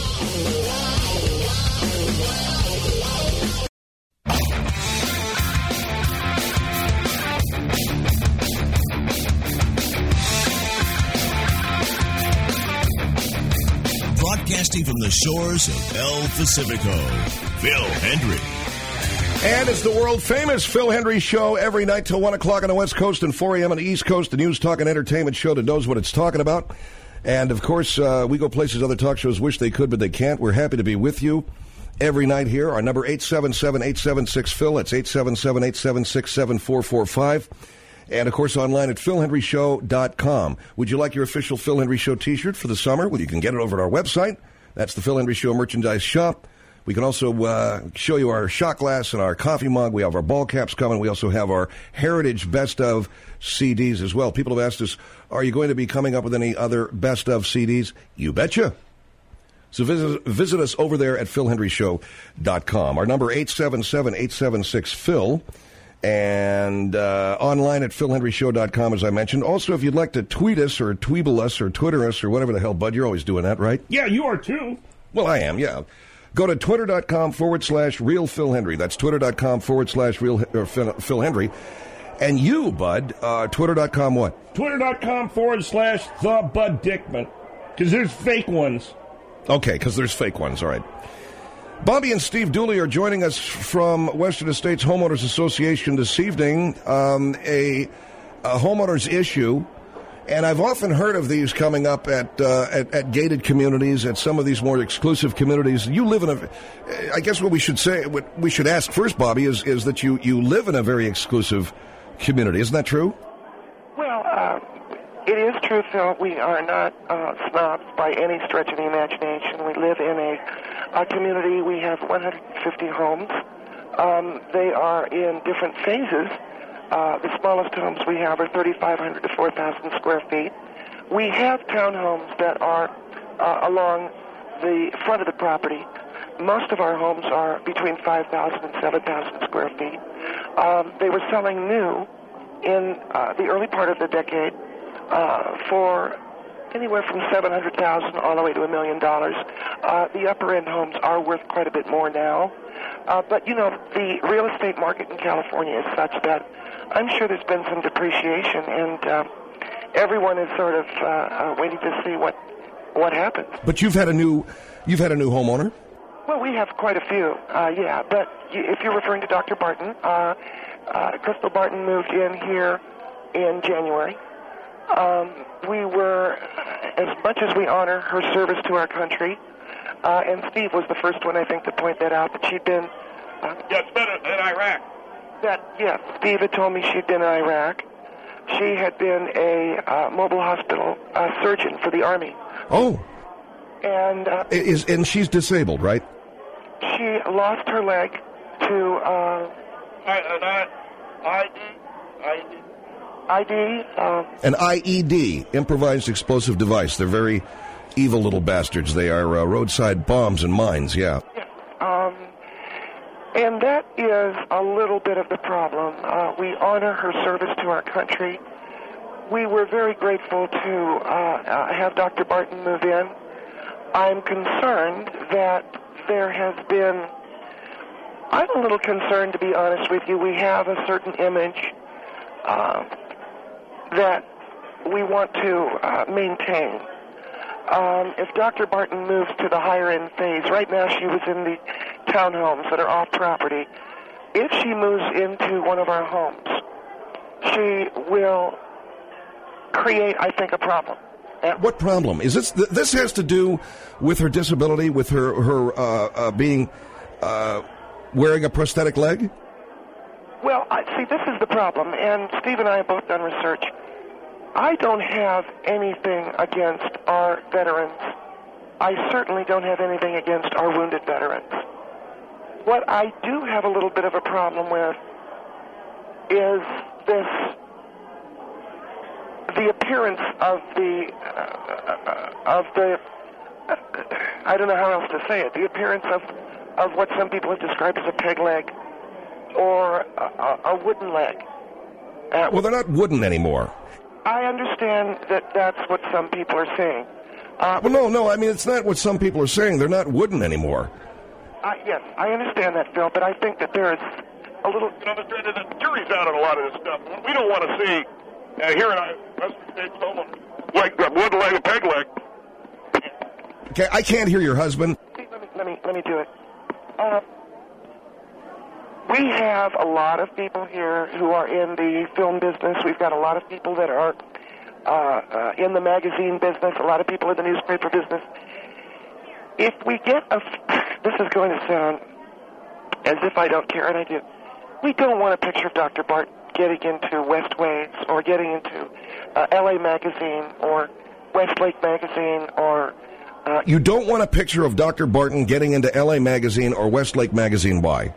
Broadcasting from the shores of El Pacifico, Phil Hendry. And it's the world-famous Phil Hendry Show every night till one o'clock on the West Coast and four a.m. on the East Coast, the news, talk, and entertainment show that knows what it's talking about. And, of course, uh, we go places other talk shows wish they could, but they can't. We're happy to be with you every night here. Our number, eight seven seven, eight seven six, Phil. That's eight seven seven, eight seven six, seven four four five. And, of course, online at phil hendry show dot com. Would you like your official Phil Hendry Show T-shirt for the summer? Well, you can get it over at our website. That's the Phil Hendry Show merchandise shop. We can also uh, show you our shot glass and our coffee mug. We have our ball caps coming. We also have our Heritage Best of C Ds as well. People have asked us, are you going to be coming up with any other Best of C Ds? You betcha. So visit, visit us over there at phil hendry show dot com. Our number, eight seven seven, eight seven six, Phil. And uh, online at phil hendry show dot com, as I mentioned. Also, if you'd like to tweet us or tweeble us or Twitter us or whatever the hell, Bud, you're always doing that, right? Yeah, you are too. Well, I am, yeah. Go to twitter.com forward slash real Phil Hendry. That's twitter.com forward slash real or Phil, Phil Hendry. And you, Bud, uh, twitter.com what? Twitter.com forward slash the Bud Dickman. Because there's fake ones. Okay, because there's fake ones, all right. Bobby and Steve Dooley are joining us from Western Estates Homeowners Association this evening. Um, a, a homeowners issue. And I've often heard of these coming up at, uh, at at gated communities, at some of these more exclusive communities. You live in a, I guess what we should say, what we should ask first, Bobby, is, is that you, you live in a very exclusive community. Isn't that true? Well, uh, it is true, Phil. We are not uh, snobs by any stretch of the imagination. We live in a, a community. We have one hundred fifty homes. Um, they are in different phases. Uh, the smallest homes we have are thirty-five hundred to four thousand square feet. We have townhomes that are uh, along the front of the property. Most of our homes are between five thousand and seven thousand square feet. Um, they were selling new in uh, the early part of the decade uh, for anywhere from seven hundred thousand dollars all the way to a million dollars. Uh, the upper-end homes are worth quite a bit more now. Uh, but, you know, the real estate market in California is such that I'm sure there's been some depreciation, and uh, everyone is sort of uh, uh, waiting to see what what happens. But you've had a new, you've had a new homeowner? Well, we have quite a few, uh, yeah. But if you're referring to Doctor Barton, uh, uh, Crystal Barton moved in here in January. Um, we were, as much as we honor her service to our country, uh, and Steve was the first one, I think, to point that out, that she'd been... Uh, yeah, it's been in Iraq. That, yeah, Steve had told me she'd been in Iraq. She had been a uh, mobile hospital uh, surgeon for the Army. Oh. And uh, Is, and she's disabled, right? she lost her leg to... Uh, I, and I, I D. I D. I D. Um, An I E D, improvised explosive device. They're very evil little bastards. They are uh, roadside bombs and mines, yeah. um, and that is a little bit of the problem. Uh, we honor her service to our country. We were very grateful to uh, uh, have Doctor Barton move in. I'm concerned that there has been... I'm a little concerned, to be honest with you. We have a certain image uh, that we want to uh, maintain. Um, if Doctor Barton moves to the higher-end phase, right now she was in the townhomes that are off property. If she moves into one of our homes, she will create, I think, a problem. What problem? Is this, th- this has to do with her disability, with her, her uh, uh, being... Uh, wearing a prosthetic leg? Well, I, see, this is the problem, and Steve and I have both done research. I don't have anything against our veterans. I certainly don't have anything against our wounded veterans. What I do have a little bit of a problem with is this, the appearance of the, uh, of the, uh, I don't know how else to say it, the appearance of of what some people have described as a peg leg or a, a, a wooden leg. Uh, well, they're not wooden anymore. I understand that that's what some people are saying. Uh, well, no, no, I mean, it's not what some people are saying. They're not wooden anymore. Uh, yes, I understand that, Phil, but I think that there is a little... You know, the, the jury's out on a lot of this stuff. We don't want to see, uh, here in our Western States, someone like a wooden leg, a peg leg. Okay, I can't hear your husband. Let me, let me, let me do it. Uh, we have a lot of people here who are in the film business. We've got a lot of people that are uh, uh, in the magazine business, a lot of people in the newspaper business. If we get a... This is going to sound as if I don't care, and I do. We don't want a picture of Doctor Bart getting into Westways or getting into uh, L A Magazine or Westlake Magazine or... Uh, you don't want a picture of Doctor Barton getting into L A Magazine or Westlake Magazine. Why?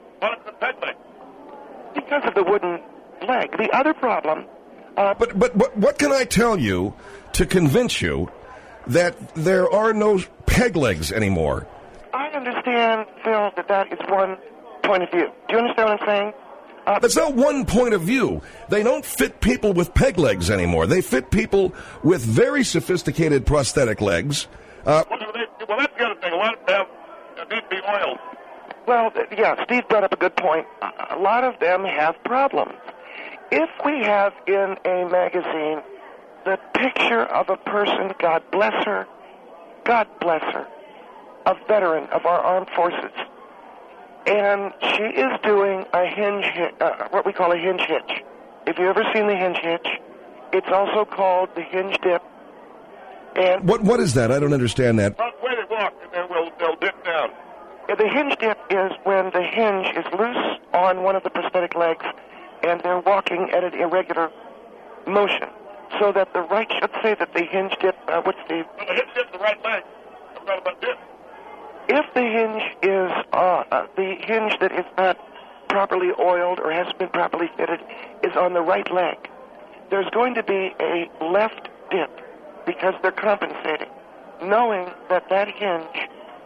Because of the wooden leg. The other problem... Uh, but, but but what can I tell you to convince you that there are no peg legs anymore? I understand, Phil, that that is one point of view. Do you understand what I'm saying? Uh, That's not one point of view. They don't fit people with peg legs anymore. They fit people with very sophisticated prosthetic legs. Uh, well, they, well, that's the other thing. A lot of them have, need to be oiled. Well, yeah, Steve brought up a good point. A lot of them have problems. If we have in a magazine the picture of a person, God bless her, God bless her, a veteran of our armed forces, and she is doing a hinge, uh, what we call a hinge hitch. If you've ever seen the hinge hitch, it's also called the hinge dip. And what what is that? I don't understand that. Well, where they walk, and then we'll, they'll dip down. The hinge dip is when the hinge is loose on one of the prosthetic legs, and they're walking at an irregular motion, so that the right, let's say that the hinge dip, uh, what's the... Well, the hinge dip, the right leg. I'm talking about dip. If the hinge is, uh, uh, the hinge that is not properly oiled or hasn't been properly fitted is on the right leg, there's going to be a left dip because they're compensating, knowing that that hinge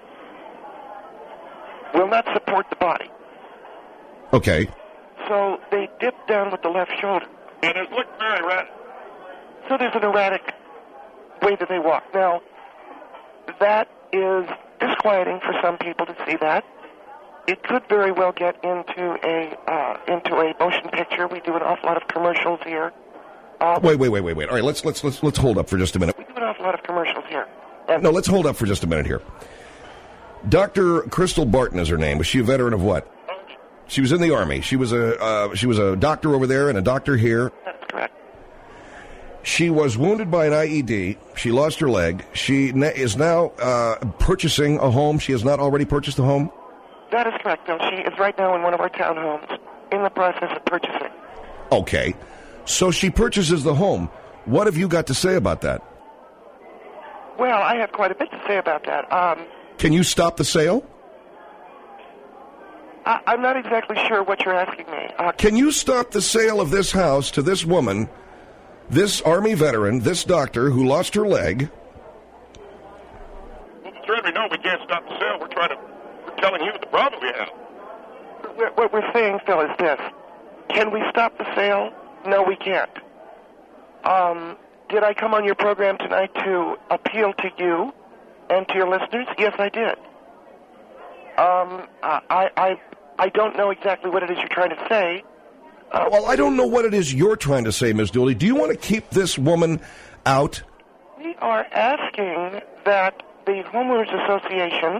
will not support the body. Okay. So they dip down with the left shoulder. And it looks very erratic. So there's an erratic way that they walk. Now, that is disquieting for some people to see that. It could very well get into a uh, into a motion picture. We do an awful lot of commercials here. Uh, wait, wait, wait, wait, wait. All right, let's let's let's let's hold up for just a minute. We do an awful lot of commercials here. And no, let's hold up for just a minute here. Doctor Crystal Barton is her name. Was she a veteran of what? She was in the Army. She was a uh, she was a doctor over there and a doctor here. That's correct. She was wounded by an I E D. She lost her leg. She ne- is now uh, purchasing a home. She has not already purchased a home? That is correct. No, she is right now in one of our townhomes in the process of purchasing. Okay. So she purchases the home. What have you got to say about that? Well, I have quite a bit to say about that. Um, Can you stop the sale? I, I'm not exactly sure what you're asking me. Uh, Can you stop the sale of this house to this woman, this Army veteran, this doctor who lost her leg? Well, Mister Henry, no, we can't stop the sale. We're trying to, we're telling you the problem we have. What what we're saying, Phil, is this. Can we stop the sale? No, we can't. Um, did I come on your program tonight to appeal to you and to your listeners? Yes, I did. Um, I, I, I don't know exactly what it is you're trying to say. Uh, well, I don't know what it is you're trying to say, Miz Dooley. Do you want to keep this woman out? We are asking that the Homeowners Association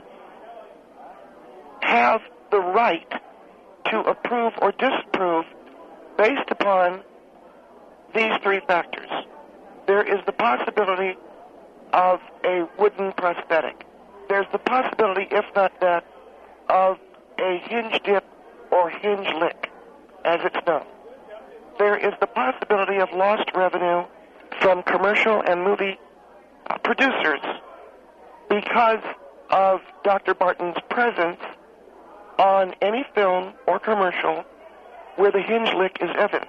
have the right to approve or disapprove based upon these three factors. There is the possibility of a wooden prosthetic. There's the possibility, if not that, of a hinge dip or hinge lick, as it's known. There is the possibility of lost revenue from commercial and movie uh, producers because of Doctor Barton's presence on any film or commercial where the hinge lick is evident.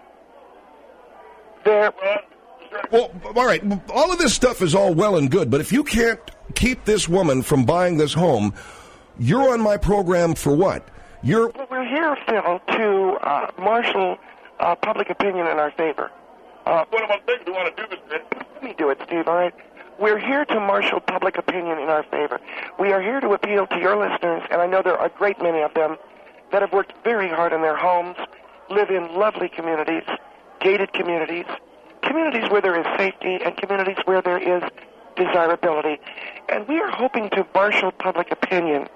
There. Well, all right, all of this stuff is all well and good, but if you can't keep this woman from buying this home, you're on my program for what? You're. Well, we're here, Phil, to uh, marshal uh, public opinion in our favor. Uh, What am I thinking? Do you want to do this, Mister Let me do it, Steve, all right? We're here to marshal public opinion in our favor. We are here to appeal to your listeners, and I know there are a great many of them that have worked very hard in their homes, live in lovely communities, gated communities, communities where there is safety, and communities where there is desirability. And we are hoping to marshal public opinion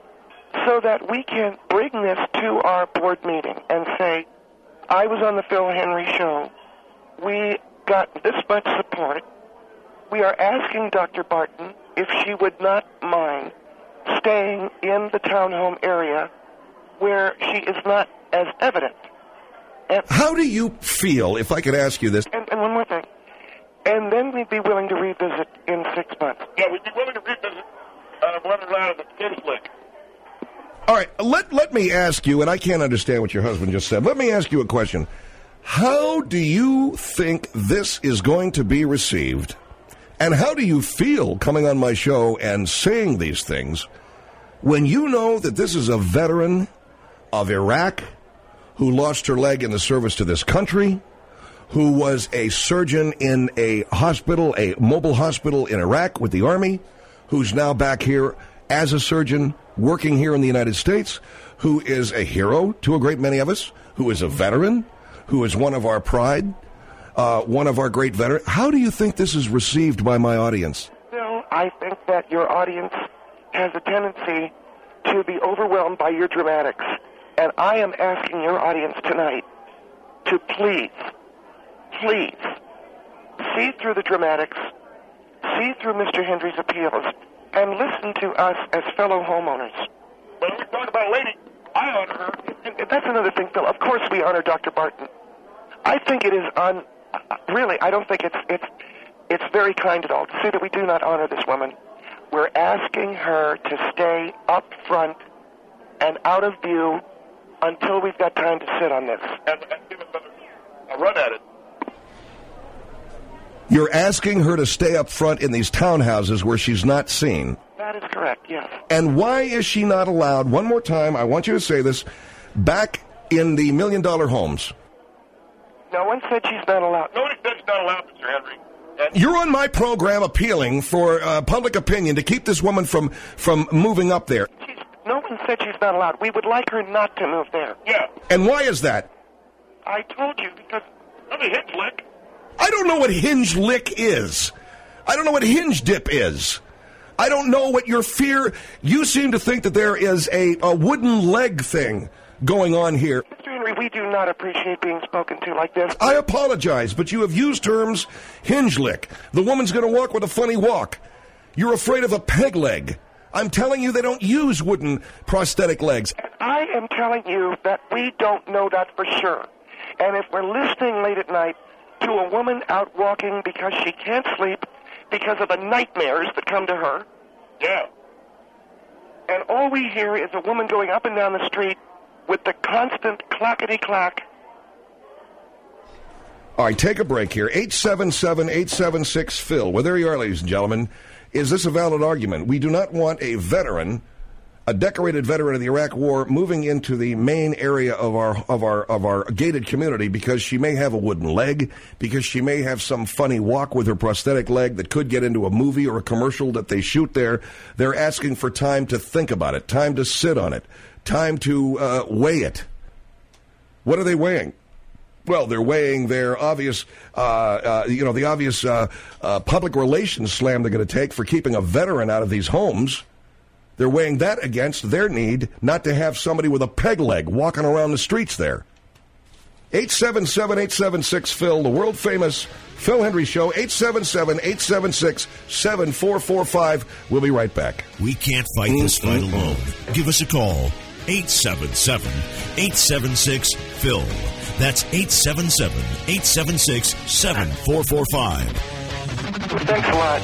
so that we can bring this to our board meeting and say, I was on the Phil Henry show. We got this much support. We are asking Doctor Barton if she would not mind staying in the townhome area where she is not as evident. And How do you feel, if I could ask you this? And, and one more thing. And then we'd be willing to revisit in six months. Yeah, we'd be willing to revisit uh, whether or not it's hinge lick. All right, let, let me ask you, and I can't understand what your husband just said. Let me ask you a question. How do you think this is going to be received? And how do you feel coming on my show and saying these things when you know that this is a veteran of Iraq who lost her leg in the service to this country, who was a surgeon in a hospital, a mobile hospital in Iraq with the Army, who's now back here as a surgeon working here in the United States, who is a hero to a great many of us, who is a veteran, who is one of our pride, uh, one of our great veterans. How do you think this is received by my audience? Bill, I think that your audience has a tendency to be overwhelmed by your dramatics. And I am asking your audience tonight to please, please, see through the dramatics, see through Mister Henry's appeals, and listen to us as fellow homeowners. When we talk about a lady, I honor her. And that's another thing, Phil. Of course we honor Doctor Barton. I think it is un... Really, I don't think it's it's it's very kind at all to say that we do not honor this woman. We're asking her to stay up front and out of view until we've got time to sit on this. And, and give us a, a run at it. You're asking her to stay up front in these townhouses where she's not seen. That is correct, yes. And why is she not allowed, one more time, I want you to say this, back in the million-dollar homes? No one said she's not allowed. Nobody said she's not allowed, Mister Henry. And You're on my program appealing for uh, public opinion to keep this woman from, from moving up there. She's, no one said she's not allowed. We would like her not to move there. Yeah. And why is that? I told you because... Let me hinge lick. I don't know what hinge lick is. I don't know what hinge dip is. I don't know what your fear... You seem to think that there is a, a wooden leg thing going on here. Mister Henry, we do not appreciate being spoken to like this. I apologize, but you have used terms hinge lick. The woman's going to walk with a funny walk. You're afraid of a peg leg. I'm telling you they don't use wooden prosthetic legs. I am telling you that we don't know that for sure. And if we're listening late at night to a woman out walking because she can't sleep because of the nightmares that come to her, Yeah. and all we hear is a woman going up and down the street with the constant clockety-clock. All right, take a break here. eight seven seven, eight seven six, Phil. Well, there you are, ladies and gentlemen. Is this a valid argument? We do not want a veteran, a decorated veteran of the Iraq War, moving into the main area of our of our of our gated community because she may have a wooden leg, because she may have some funny walk with her prosthetic leg that could get into a movie or a commercial that they shoot there. They're asking for time to think about it, time to sit on it, time to uh, weigh it. What are they weighing? Well, they're weighing their obvious, uh, uh, you know, the obvious uh, uh, public relations slam they're going to take for keeping a veteran out of these homes. They're weighing that against their need not to have somebody with a peg leg walking around the streets there. eight seven seven, eight seven six, Phil, the world-famous Phil Hendrie Show, eight seven seven, eight seven six, seven four four five. We'll be right back. We can't fight this fight alone. Give us a call, eight seven seven, eight seven six, Phil. That's eight seven seven, eight seven six, seven four four five. Thanks a lot.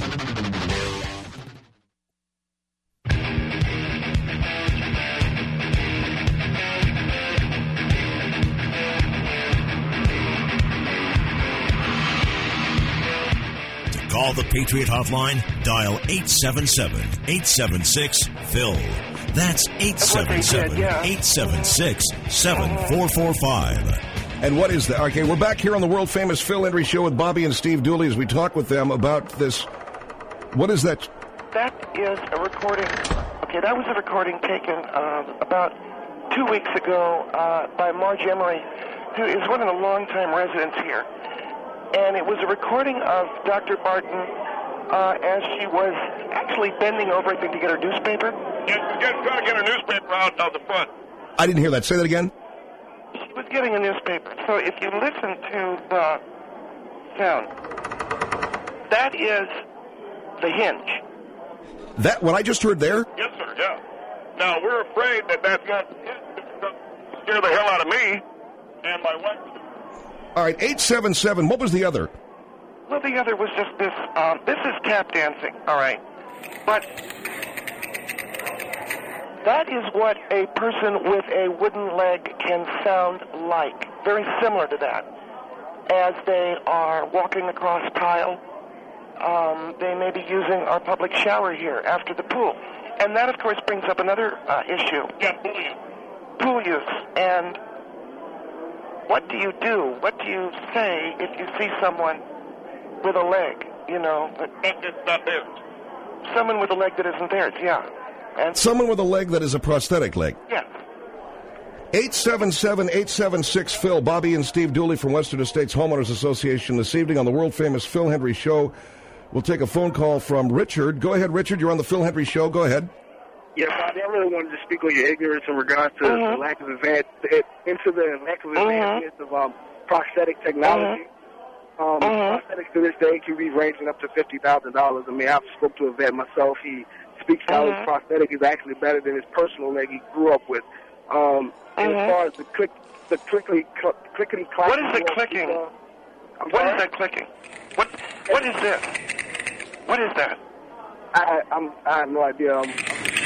To call the Patriot Hotline, dial eight seven seven, eight seven six, Phil. That's eight seven seven, eight seven six, seven four four five. And what is that? Okay, we're back here on the world-famous Phil Hendrie Show with Bobby and Steve Dooley as we talk with them about this. What is that? That is a recording. Okay, that was a recording taken uh, about two weeks ago uh, by Marge Emery, who is one of the longtime residents here. And it was a recording of Doctor Barton uh, as she was actually bending over, I think, to get her newspaper. Yes, she's trying to get her newspaper out of the front. I didn't hear that. Say that again. She was getting a newspaper. So if you listen to the sound, that is the hinge. That what I just heard there? Yes, sir, yeah. Now, we're afraid that that's going to scare the hell out of me and my wife. All right, eight seven seven. What was the other? Well, the other was just this. Um, this is tap dancing, all right. But that is what a person with a wooden leg can sound like. Very similar to that. As they are walking across tile, um, they may be using our public shower here after the pool. And that, of course, brings up another uh, issue. Yeah, pool use. Pool use. And what do you do? What do you say if you see someone with a leg, you know? It's not theirs. Someone with a leg that isn't theirs, yeah. And someone with a leg that is a prosthetic leg. Yeah. eight seven seven, eight seven six, Phil. Bobby and Steve Dooley from Western Estates Homeowners Association this evening on the world-famous Phil Hendrie Show. We'll take a phone call from Richard. Go ahead, Richard. You're on the Phil Hendrie Show. Go ahead. Yeah, Bobby, I really wanted to speak on your ignorance in regards to uh-huh. the lack of advance, into the lack of advancements uh-huh. of um, prosthetic technology. Uh-huh. Um, uh-huh. Prosthetics to this day can be ranging up to fifty thousand dollars. I mean, I've spoke to a vet myself. He speaks how uh-huh. his prosthetic is actually better than his personal leg he grew up with. Um, and uh-huh. as far as the click, the clickly, cl- clickety clack. What is the clicking? Uh, what is that clicking? What What is this? What is that? I, I'm, I have no idea. Um,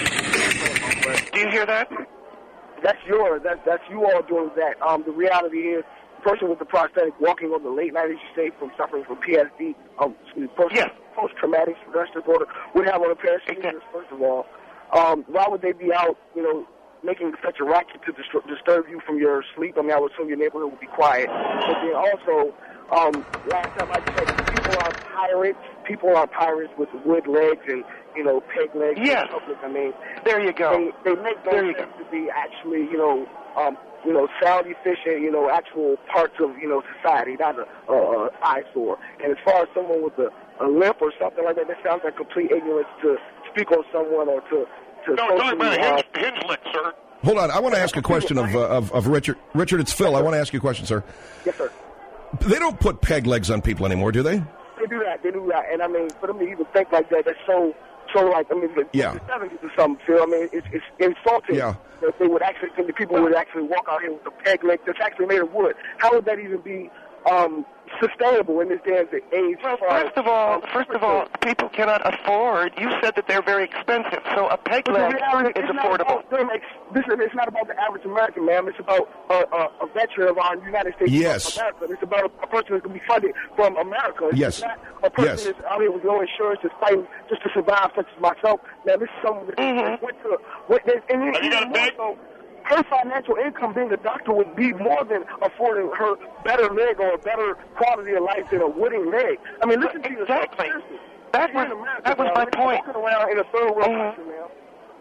Do you hear that? That's yours. That's that's you all doing that. Um, the reality is, the person with the prosthetic walking on the late night, as you say, from suffering from P S D, um, post yeah. post traumatic stress disorder, would have on a pair of sneakers. First of all, um, why would they be out, you know, making such a racket to dist- disturb you from your sleep? I mean, I would assume your neighborhood would be quiet. But then also, um, last time I checked, people are pirates. People are pirates with wood legs and, you know, peg legs. Yes. I mean, there you go. They, they make those things to be actually, you know, um, you know, sound efficient, you know, actual parts of, you know, society, not a, uh, eyesore. And as far as someone with a, a limp or something like that, that sounds like complete ignorance to speak on someone or to, to no, talk about a hinge, hinge lick, sir. Hold on. I want to ask a question of, uh, of, of Richard. Richard, it's Phil. I want to ask you a question, sir. Yes, sir. They don't put peg legs on people anymore, do they? They do that. They do that. And, I mean, for them to even think like that, that's so, so like, I mean, yeah. the seventies or something, Phil. I mean, it's, it's insulting yeah. that they would actually think that people would actually walk out here with a peg leg that's actually made of wood. How would that even be um, sustainable in this day and age. Well, first of all, first of all, people cannot afford. You said that they're very expensive, so a peg But the leg reality, is it's not affordable. about them. It's, this is, it's not about the average American, ma'am. It's about uh, uh, a veteran of our United States Yes. of America. It's about a, a person that's going to be funded from America. It's Yes. not a person Yes. that's out here with no insurance, just fighting just to survive, such as myself. Now, this is someone that Mm-hmm. went to, went, and, and Have you got a even peg? more so, her financial income being a doctor would be more than affording her better leg or a better quality of life than a wooden leg. I mean, listen to yourself. Exactly. Seriously. That You're was in America, that was now. my We're point. walking around in a third world Mhm. country, ma'am.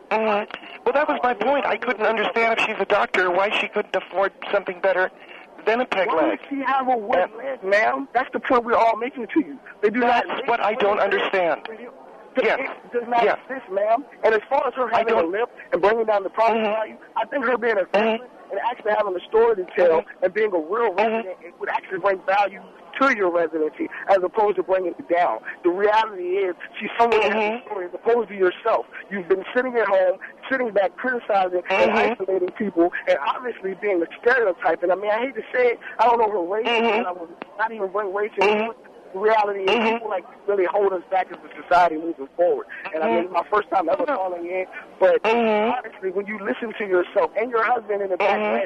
Mhm. Well, that was my point. I couldn't understand if she's a doctor why she couldn't afford something better than a peg Why leg. does she have a wooden leg, ma'am? That's the point we're all making to you. They do That's not. what I don't understand. Yes. It does not Yes. exist, ma'am. And as far as her having a don't- lip and bringing down the property Mhm. value, I think her being a Mhm. veteran and actually having a story to tell and being a real resident, it would actually bring value to your residency as opposed to bringing it down. The reality is she's someone that has a story as opposed to yourself. You've been sitting at home, sitting back, criticizing and Mhm. isolating people, and obviously being a stereotype. And I mean, I hate to say it, I don't know her race, Mhm. and I will not even bring race into it. The reality is Mhm. people like really hold us back as a society moving forward. And I mean, it's my first time ever calling in, but Mhm. honestly, when you listen to yourself and your husband in the background,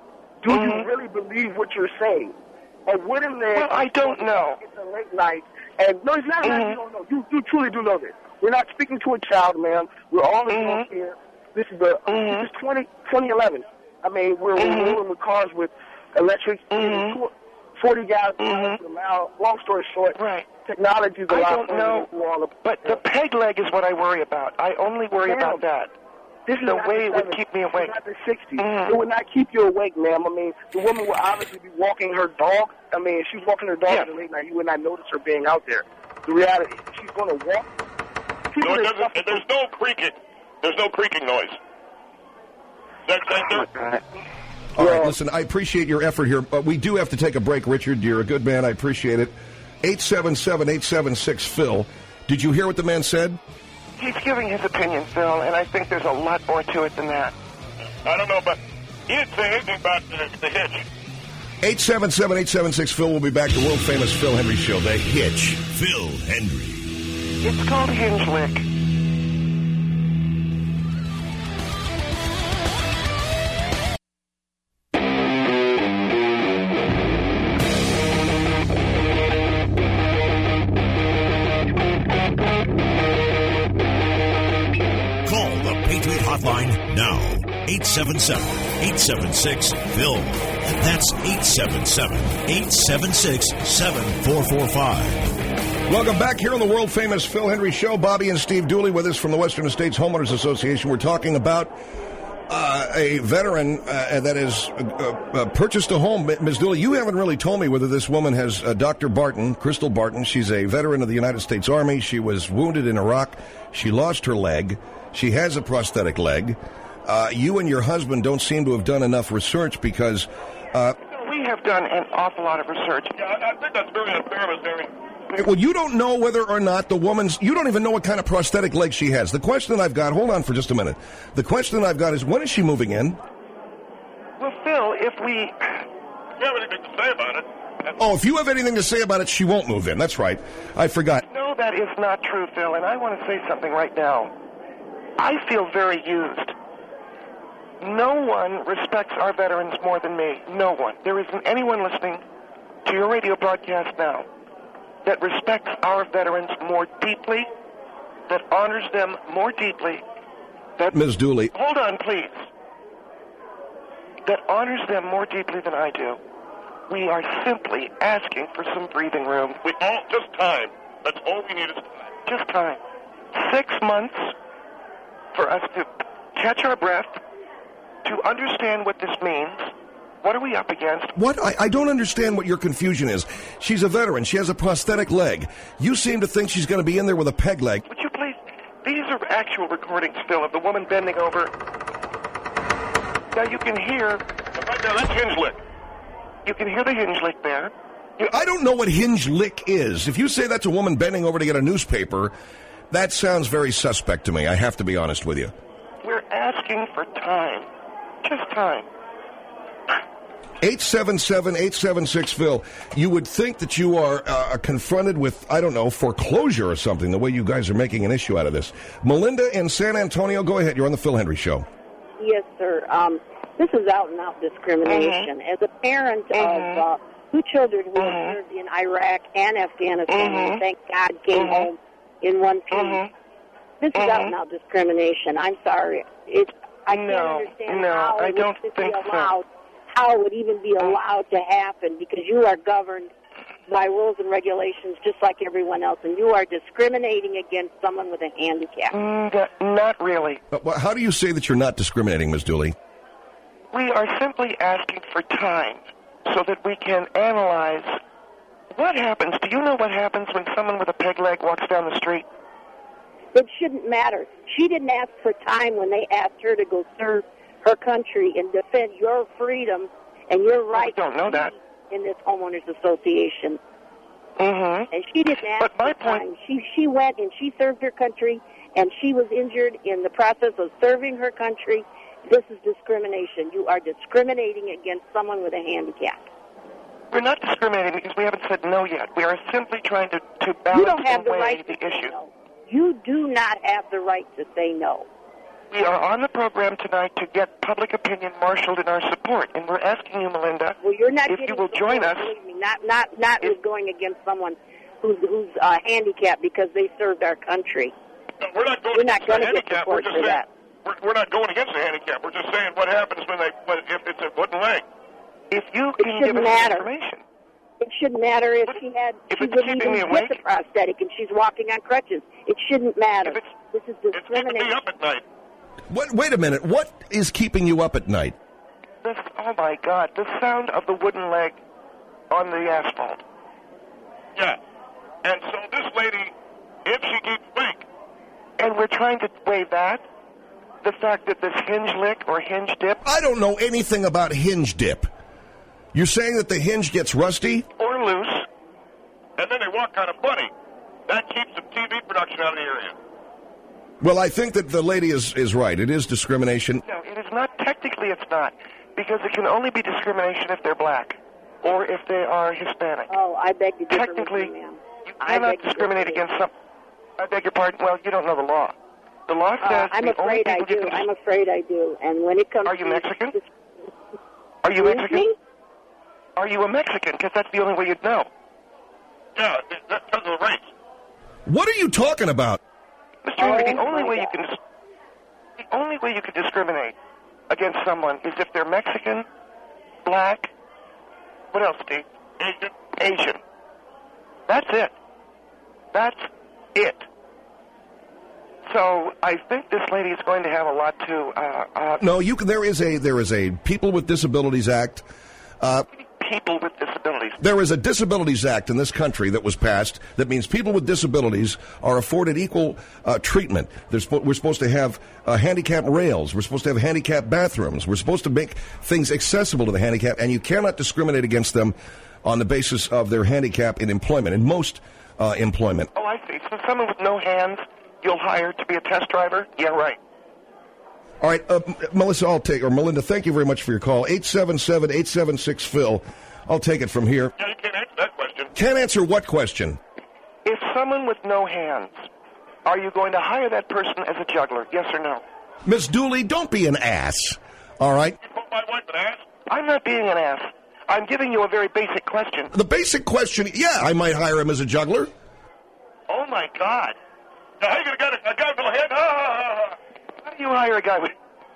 do you Mhm. really believe what you're saying? A wooden leg. Well, I don't know. It's a late night, and no, it's not like Mhm. you don't know. You, you truly do know this. We're not speaking to a child, man. We're all Mhm. adults here. This is the Mhm. this is twenty, twenty eleven. I mean, we're, Mhm. we're rolling with cars with electric, Mhm. forty gallons Mhm. per mile. Long story short, Right. technology is a I lot don't further know, than all of but the peg leg is what I worry about. I only worry Ma'am, about that. This is The not way the it would seventies. keep me This is awake. not the sixties. Mhm. It would not keep you awake, ma'am. I mean, the woman would obviously be walking her dog. I mean, if she's walking her dog Yeah. at the late night, you would not notice her being out there. The reality is she's going to walk. People No, it that doesn't. suffer There's no creaking. There's no creaking noise. Is that center? All right, listen, I appreciate your effort here, but we do have to take a break, Richard. You're a good man. I appreciate it. eight seven seven, eight seven six, Phil. Did you hear what the man said? He's giving his opinion, Phil, and I think there's a lot more to it than that. I don't know, but he didn't say anything about the, the hitch. eight seven seven, eight seven six, Phil. We'll be back to world-famous Phil Henry Show. The Hitch. Phil Henry. It's called hinge lick. Call the Patriot Hotline now. eight seven seven, eight seven six, Phil. That's eight seven seven, eight seven six, seven four four five. Welcome back here on the world-famous Phil Henry Show. Bobby and Steve Dooley with us from the Western States Homeowners Association. We're talking about uh, a veteran uh, that has uh, uh, purchased a home. Miz Dooley, you haven't really told me whether this woman has uh, Doctor Barton, Crystal Barton. She's a veteran of the United States Army. She was wounded in Iraq. She lost her leg. She has a prosthetic leg. Uh, you and your husband don't seem to have done enough research because... Uh, We have done an awful lot of research. Yeah, I, I think that's very unfair, Mister Henry. Well, you don't know whether or not the woman's... You don't even know what kind of prosthetic leg she has. The question I've got... Hold on for just a minute. The question I've got is, when is she moving in? Well, Phil, if we... You have anything to say about it? Oh, if you have anything to say about it, she won't move in. That's right. I forgot. No, that is not true, Phil, and I want to say something right now. I feel very used. No one respects our veterans more than me. No one. There isn't anyone listening to your radio broadcast now that respects our veterans more deeply, that honors them more deeply, that... Miz Dooley. Hold on, please. That honors them more deeply than I do. We are simply asking for some breathing room. We all just time. That's all we need is time. Just time. Six months for us to catch our breath, to understand what this means. What are we up against? What? I, I don't understand what your confusion is. She's a veteran. She has a prosthetic leg. You seem to think she's going to be in there with a peg leg. Would you please? These are actual recordings, Phil, of the woman bending over. Now you can hear... Right now, that's hinge lick. You can hear the hinge lick there. You, I don't know what hinge lick is. If you say that's a woman bending over to get a newspaper, that sounds very suspect to me. I have to be honest with you. We're asking for time. Just time. eight seven seven, eight seven six, Phil. You would think that you are uh, confronted with, I don't know, foreclosure or something, the way you guys are making an issue out of this. Melinda in San Antonio, go ahead. You're on the Phil Henry Show. Yes, sir. Um, this is out-and-out discrimination. Mm-hmm. As a parent mm-hmm. of uh, two children who mm-hmm. have served in Iraq and Afghanistan, mm-hmm. and thank God came mm-hmm. home in one piece, mm-hmm. this is mm-hmm. out-and-out discrimination. I'm sorry. It, I can't no, understand no, how I it don't would think be allowed, so. how it would even be allowed to happen, because you are governed by rules and regulations just like everyone else, and you are discriminating against someone with a handicap. Mm, not really. But how do you say that you're not discriminating, Miz Dooley? We are simply asking for time so that we can analyze what happens. Do you know what happens when someone with a peg leg walks down the street? It shouldn't matter. She didn't ask for time when they asked her to go serve her country and defend your freedom and your right I don't know that. in this homeowners association. Mm-hmm. And she didn't ask but my for point... time. She, she went and she served her country, and she was injured in the process of serving her country. This is discrimination. You are discriminating against someone with a handicap. We're not discriminating because we haven't said no yet. We are simply trying to, to balance you don't have the away right the to issue. Say no. You do not have the right to say no. We are on the program tonight to get public opinion marshaled in our support, and we're asking you, Melinda, well, you're not if getting you will support, join us. Believe me, not not not with going against someone who's who's uh, handicapped because they served our country. No, we're not going You're not against going the to get handicap. support We're just for saying that. we're, we're not going against the handicap. We're just saying what happens when they when, if it's a wooden leg. If you it can give us matter. information. It shouldn't matter if she had if she it's wouldn't keeping even me get the prosthetic and she's walking on crutches. It shouldn't matter. This is discrimination. It's keeping me up at night. What, wait a minute. What is keeping you up at night? This, oh, my God. The sound of the wooden leg on the asphalt. Yeah. And so this lady, if she keeps weak. And we're trying to weigh that? The fact that this hinge lick or hinge dip? I don't know anything about hinge dip. You're saying that the hinge gets rusty? Or loose. And then they walk kind of funny. That keeps the T V production out of the area. Well, I think that the lady is, is right. It is discrimination. No, it is not. Technically, it's not. Because it can only be discrimination if they're black or if they are Hispanic. Oh, I beg to differ Technically, with you, ma'am. you I cannot beg to discriminate differ. against some... I beg your pardon? Well, you don't know the law. The law says Uh, I'm the only afraid I people you do. can... I'm afraid I do. And when it comes Are you to... Mexican? Are you Excuse Mexican? me? Are you a Mexican? Because that's the only way you'd know. Yeah, that's because of the race. What are you talking about? Mister Henry, the only way you can... The only way you can discriminate against someone is if they're Mexican, black, what else, Steve? Asian. Asian. That's it. That's it. So I think this lady is going to have a lot to... Uh, uh, No, you can, there is a there is a People with Disabilities Act. Uh, people with disabilities. There is a Disabilities Act in this country that was passed that means people with disabilities are afforded equal uh, treatment. Spo- we're supposed to have uh, handicap rails. We're supposed to have handicap bathrooms. We're supposed to make things accessible to the handicap, and you cannot discriminate against them on the basis of their handicap in employment, in most uh, employment. Oh, I see. So someone with no hands you'll hire to be a test driver? Yeah, right. All right, uh, Melissa, I'll take, or Melinda, thank you very much for your call. eight seven seven, eight seven six, Phil. I'll take it from here. Yeah, you can't answer that question. Can't answer what question? If someone with no hands, are you going to hire that person as a juggler? Yes or no? Miss Dooley, don't be an ass. All right? You call my wife an ass? I'm not being an ass. I'm giving you a very basic question. The basic question, yeah, I might hire him as a juggler. Oh, my God. Now, how you going to get a, a guy with no head? Ah! How do you hire a guy with...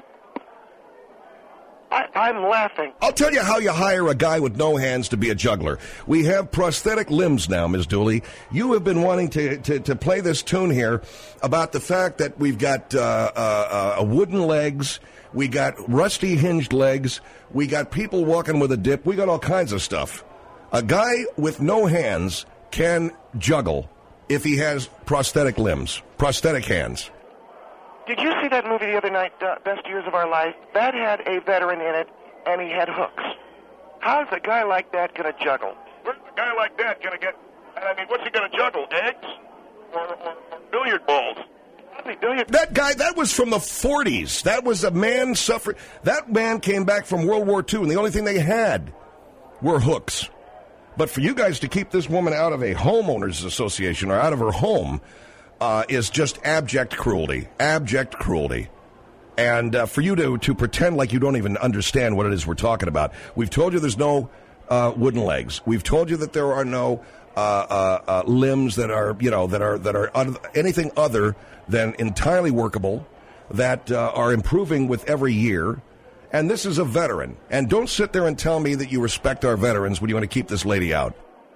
I, I'm laughing. I'll tell you how you hire a guy with no hands to be a juggler. We have prosthetic limbs now, Miz Dooley. You have been wanting to, to, to play this tune here about the fact that we've got uh, uh, uh, wooden legs, we got rusty hinged legs, we got people walking with a dip, we got all kinds of stuff. A guy with no hands can juggle if he has prosthetic limbs, prosthetic hands. Did you see that movie the other night, uh, Best Years of Our Life? That had a veteran in it, and he had hooks. How's a guy like that going to juggle? Where's a guy like that going to get... I mean, what's he going to juggle? Eggs? Or, or, or billiard balls? That guy, that was from the forties. That was a man suffering. That man came back from World War Two, and the only thing they had were hooks. But for you guys to keep this woman out of a homeowners association or out of her home uh, is just abject cruelty. Abject cruelty. And uh, for you to, to pretend like you don't even understand what it is we're talking about. We've told you there's no uh, wooden legs. We've told you that there are no uh, uh, uh, limbs that are, you know, that are that are un- anything other than entirely workable, that uh, are improving with every year. And this is a veteran. And don't sit there and tell me that you respect our veterans when you want to keep this lady out.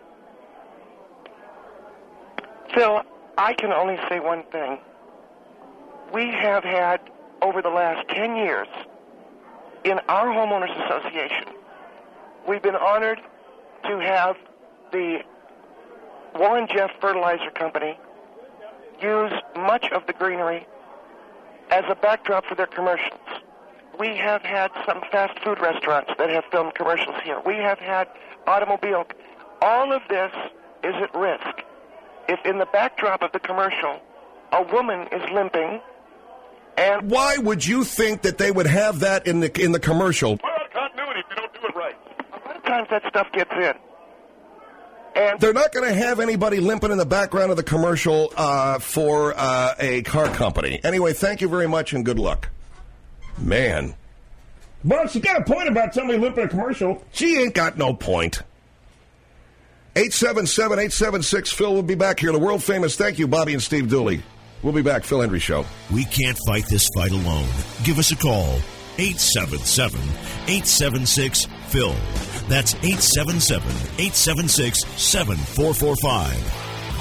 Phil, I can only say one thing. We have had, over the last ten years, in our homeowners association, we've been honored to have the Warren Jeff Fertilizer Company use much of the greenery as a backdrop for their commercials. We have had some fast food restaurants that have filmed commercials here. We have had automobile. All of this is at risk if in the backdrop of the commercial a woman is limping. And why would you think that they would have that in the in the commercial? What about continuity if you don't do it right? A lot of times that stuff gets in. And they're not going to have anybody limping in the background of the commercial uh, for uh, a car company. Anyway, thank you very much and good luck. Man. Well, she got a point about somebody limping a commercial. She ain't got no point. eight seven seven, eight seven six, Phil. We'll be back here. The world famous, thank you, Bobby and Steve Dooley. We'll be back. Phil Hendry Show. We can't fight this fight alone. Give us a call. eight seven seven, eight seven six, Phil. That's eight seven seven, eight seven six, seven four four five.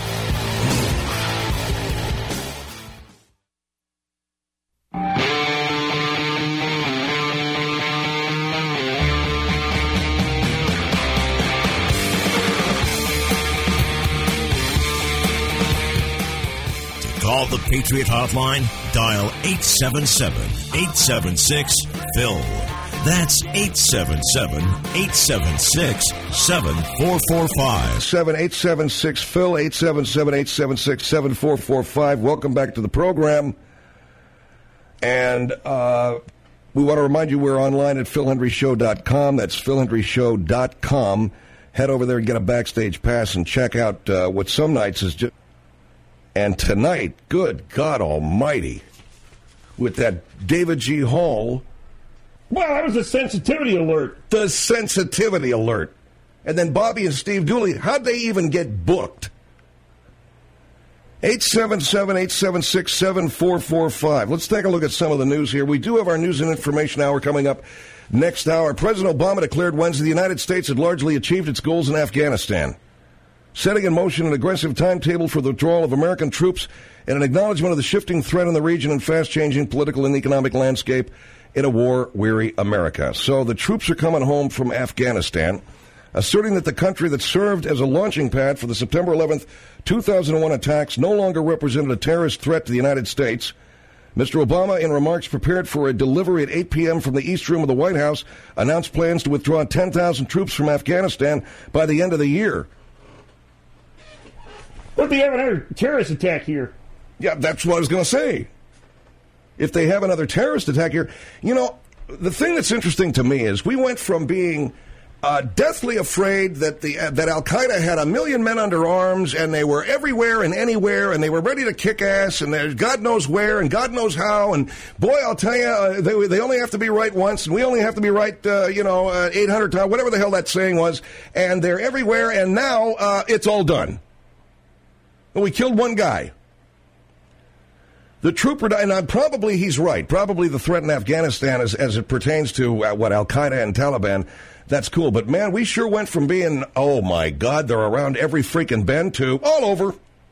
Call the Patriot Hotline. Dial eight seven seven, eight seven six, Phil. That's eight seven seven, eight seven six, seven four four five. seven eight seven six, Phil, eight seven seven, eight seven six, seven four four five. Welcome back to the program. And uh, we want to remind you we're online at phil hendry show dot com. That's phil hendry show dot com. Head over there and get a backstage pass and check out uh, what some nights is just... And tonight, good God almighty, with that David G. Hall. Well, that was a sensitivity alert. The sensitivity alert. And then Bobby and Steve Dooley, how'd they even get booked? eight seven seven, eight seven six, seven four four five. Let's take a look at some of the news here. We do have our news and information hour coming up next hour. President Obama declared Wednesday the United States had largely achieved its goals in Afghanistan, setting in motion an aggressive timetable for the withdrawal of American troops and an acknowledgement of the shifting threat in the region and fast-changing political and economic landscape in a war-weary America. So the troops are coming home from Afghanistan, asserting that the country that served as a launching pad for the September eleventh, two thousand one attacks no longer represented a terrorist threat to the United States. Mister Obama, in remarks prepared for a delivery at eight p.m. from the East Room of the White House, announced plans to withdraw ten thousand troops from Afghanistan by the end of the year. What if they have another terrorist attack here? Yeah, that's what I was going to say. If they have another terrorist attack here, you know, the thing that's interesting to me is we went from being uh, deathly afraid that the uh, that Al Qaeda had a million men under arms and they were everywhere and anywhere and they were ready to kick ass and there's God knows where and God knows how, and boy, I'll tell you, uh, they they only have to be right once and we only have to be right, uh, you know, uh, eight hundred times, whatever the hell that saying was, and they're everywhere, and now uh, it's all done. And we killed one guy. The trooper, and probably he's right. Probably the threat in Afghanistan, as, as it pertains to uh, what Al Qaeda and Taliban, that's cool. But man, we sure went from being, oh my God, they're around every freaking bend to all over.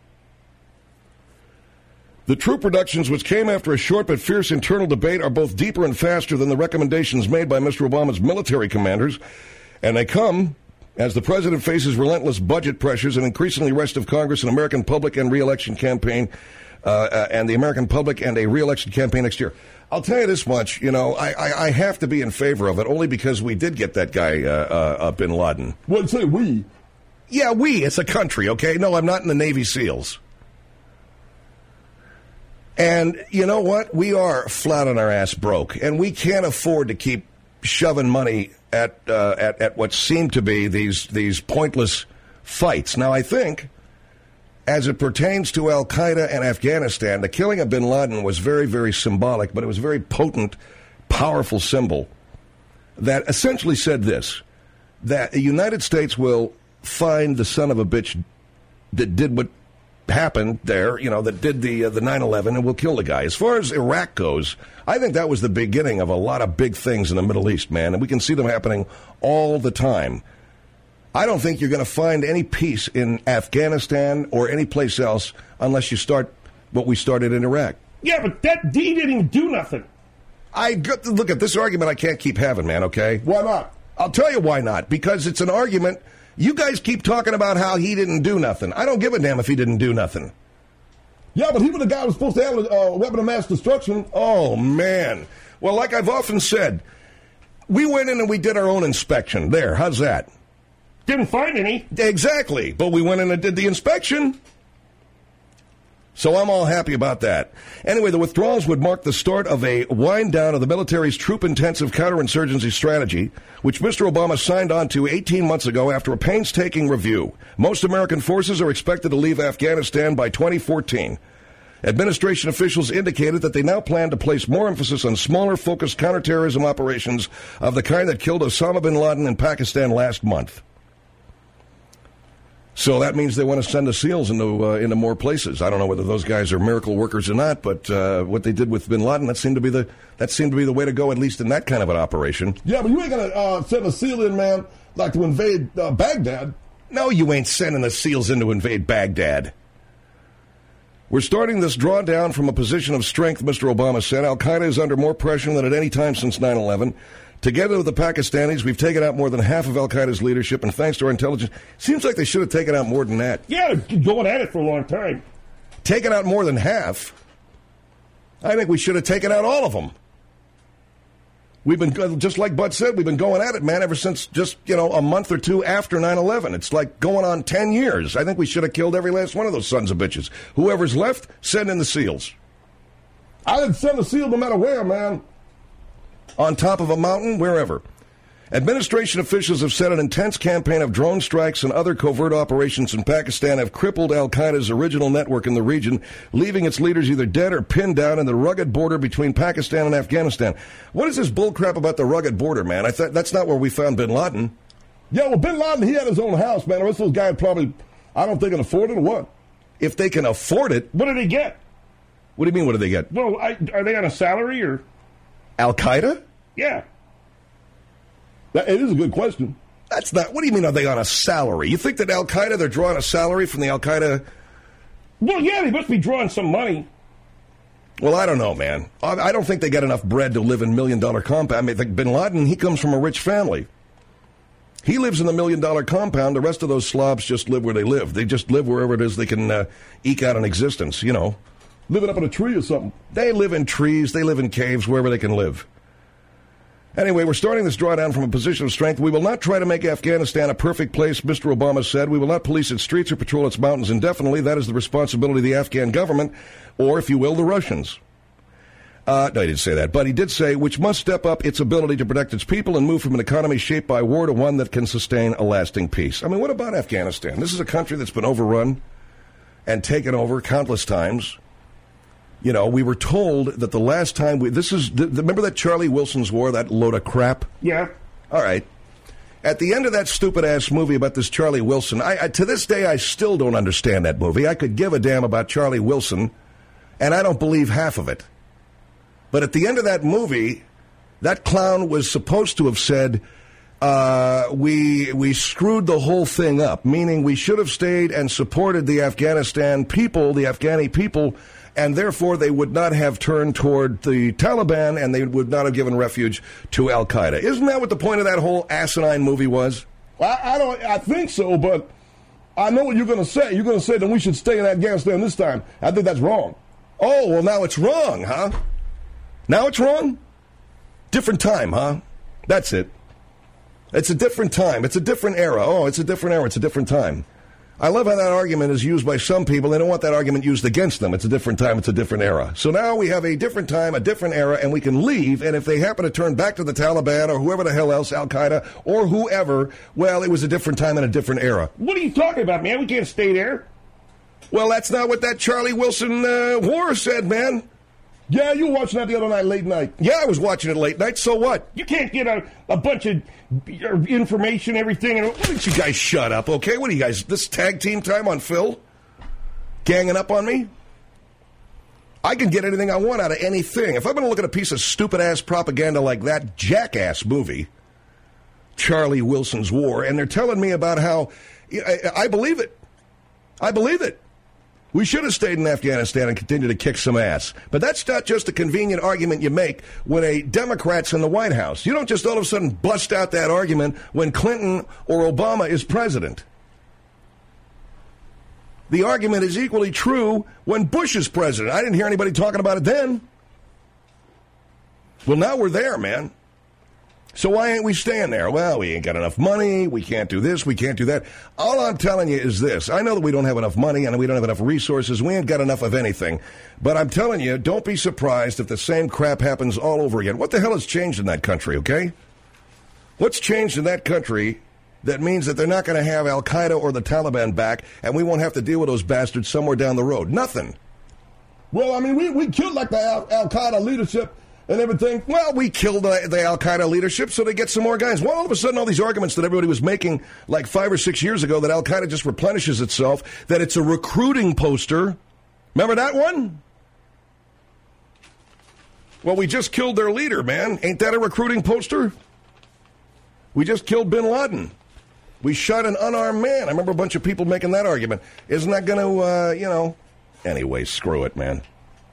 The troop reductions, which came after a short but fierce internal debate, are both deeper and faster than the recommendations made by Mister Obama's military commanders, and they come as the president faces relentless budget pressures and increasingly restive Congress, an American public and re-election campaign. Uh, uh, and the American public and a re-election campaign next year. I'll tell you this much, you know, I, I, I have to be in favor of it only because we did get that guy, uh, uh, uh, Bin Laden. Well, say we. Yeah, we. It's a country, okay? No, I'm not in the Navy SEALs. And you know what? We are flat on our ass broke, and we can't afford to keep shoving money at uh, at, at what seem to be these these pointless fights. Now, I think, as it pertains to Al-Qaeda and Afghanistan, the killing of bin Laden was very, very symbolic, but it was a very potent, powerful symbol that essentially said this, that the United States will find the son of a bitch that did what happened there, you know, that did the uh, the nine eleven, and will kill the guy. As far as Iraq goes, I think that was the beginning of a lot of big things in the Middle East, man, and we can see them happening all the time. I don't think you're going to find any peace in Afghanistan or any place else unless you start what we started in Iraq. Yeah, but that D didn't even do nothing. I look at this argument I can't keep having, man, okay? Why not? I'll tell you why not. Because it's an argument. You guys keep talking about how he didn't do nothing. I don't give a damn if he didn't do nothing. Yeah, but he was the guy who was supposed to have a uh, weapon of mass destruction. Oh, man. Well, like I've often said, we went in and we did our own inspection. There, how's that? Didn't find any. Exactly. But we went in and did the inspection. So I'm all happy about that. Anyway, the withdrawals would mark the start of a wind down of the military's troop-intensive counterinsurgency strategy, which Mister Obama signed on to eighteen months ago after a painstaking review. Most American forces are expected to leave Afghanistan by twenty fourteen. Administration officials indicated that they now plan to place more emphasis on smaller, focused counterterrorism operations of the kind that killed Osama bin Laden in Pakistan last month. So that means they want to send the SEALs into uh, into more places. I don't know whether those guys are miracle workers or not, but uh, what they did with bin Laden, that seemed to be the that seemed to be the way to go, at least in that kind of an operation. Yeah, but you ain't gonna uh, send a SEAL in, man, like to invade uh, Baghdad. No, you ain't sending the SEALs in to invade Baghdad. We're starting this drawdown from a position of strength, Mister Obama said. Al-Qaeda is under more pressure than at any time since nine eleven. Together with the Pakistanis, we've taken out more than half of Al-Qaeda's leadership, and thanks to our intelligence, seems like they should have taken out more than that. Yeah, going at it for a long time. Taken out more than half? I think we should have taken out all of them. We've been, just like Bud said, we've been going at it, man, ever since just, you know, a month or two after nine eleven. It's like going on ten years. I think we should have killed every last one of those sons of bitches. Whoever's left, send in the SEALs. I didn't send the SEAL no matter where, man. On top of a mountain, wherever. Administration officials have said an intense campaign of drone strikes and other covert operations in Pakistan have crippled Al-Qaeda's original network in the region, leaving its leaders either dead or pinned down in the rugged border between Pakistan and Afghanistan. What is this bullcrap about the rugged border, man? I thought that's not where we found bin Laden. Yeah, well, bin Laden, he had his own house, man. The rest of those guys probably, I don't think, can afford it or what. If they can afford it. What did they get? What do you mean, what did they get? Well, I, are they on a salary or? Al-Qaeda? Yeah. That, it is a good question. That's not, what do you mean, are they on a salary? You think that Al-Qaeda, they're drawing a salary from the Al-Qaeda? Well, yeah, they must be drawing some money. Well, I don't know, man. I, I don't think they get enough bread to live in million-dollar compound. I mean, like bin Laden, he comes from a rich family. He lives in the million-dollar compound. The rest of those slobs just live where they live. They just live wherever it is they can uh, eke out an existence, you know. Living up in a tree or something. They live in trees. They live in caves, wherever they can live. Anyway, we're starting this drawdown from a position of strength. We will not try to make Afghanistan a perfect place, Mister Obama said. We will not police its streets or patrol its mountains indefinitely. That is the responsibility of the Afghan government, or, if you will, the Russians. Uh, no, he didn't say that, but he did say, which must step up its ability to protect its people and move from an economy shaped by war to one that can sustain a lasting peace. I mean, what about Afghanistan? This is a country that's been overrun and taken over countless times. You know, we were told that the last time we, this is, the, remember that Charlie Wilson's War, that load of crap? Yeah. All right. At the end of that stupid-ass movie about this Charlie Wilson, I, I, to this day, I still don't understand that movie. I could give a damn about Charlie Wilson, and I don't believe half of it. But at the end of that movie, that clown was supposed to have said, uh, we, we screwed the whole thing up, meaning we should have stayed and supported the Afghanistan people, the Afghani people, and therefore they would not have turned toward the Taliban and they would not have given refuge to Al-Qaeda. Isn't that what the point of that whole asinine movie was? I, I don't. I think so, but I know what you're going to say. You're going to say that we should stay in Afghanistan this time. I think that's wrong. Oh, well, now it's wrong, huh? Now it's wrong? Different time, huh? That's it. It's a different time. It's a different era. Oh, it's a different era. It's a different time. I love how that argument is used by some people. They don't want that argument used against them. It's a different time. It's a different era. So now we have a different time, a different era, and we can leave. And if they happen to turn back to the Taliban or whoever the hell else, Al-Qaeda or whoever, well, it was a different time and a different era. What are you talking about, man? We can't stay there. Well, that's not what that Charlie Wilson uh, war said, man. Yeah, you were watching that the other night, late night. Yeah, I was watching it late night. So what? You can't get a, a bunch of information, everything. And why don't you guys shut up, okay? What are you guys, this tag team time on Phil? Ganging up on me? I can get anything I want out of anything. If I'm going to look at a piece of stupid-ass propaganda like that jackass movie, Charlie Wilson's War, and they're telling me about how, I, I believe it. I believe it. We should have stayed in Afghanistan and continued to kick some ass. But that's not just a convenient argument you make when a Democrat's in the White House. You don't just all of a sudden bust out that argument when Clinton or Obama is president. The argument is equally true when Bush is president. I didn't hear anybody talking about it then. Well, now we're there, man. So why ain't we staying there? Well, we ain't got enough money. We can't do this. We can't do that. All I'm telling you is this. I know that we don't have enough money and we don't have enough resources. We ain't got enough of anything. But I'm telling you, don't be surprised if the same crap happens all over again. What the hell has changed in that country, okay? What's changed in that country that means that they're not going to have Al-Qaeda or the Taliban back and we won't have to deal with those bastards somewhere down the road? Nothing. Well, I mean, we, we killed like the Al- Al-Qaeda leadership and everything. Well, we killed the, the Al-Qaeda leadership so they get some more guys. Well, all of a sudden, all these arguments that everybody was making like five or six years ago that Al-Qaeda just replenishes itself, that it's a recruiting poster. Remember that one? Well, we just killed their leader, man. Ain't that a recruiting poster? We just killed bin Laden. We shot an unarmed man. I remember a bunch of people making that argument. Isn't that going to, uh, you know... Anyway, screw it, man.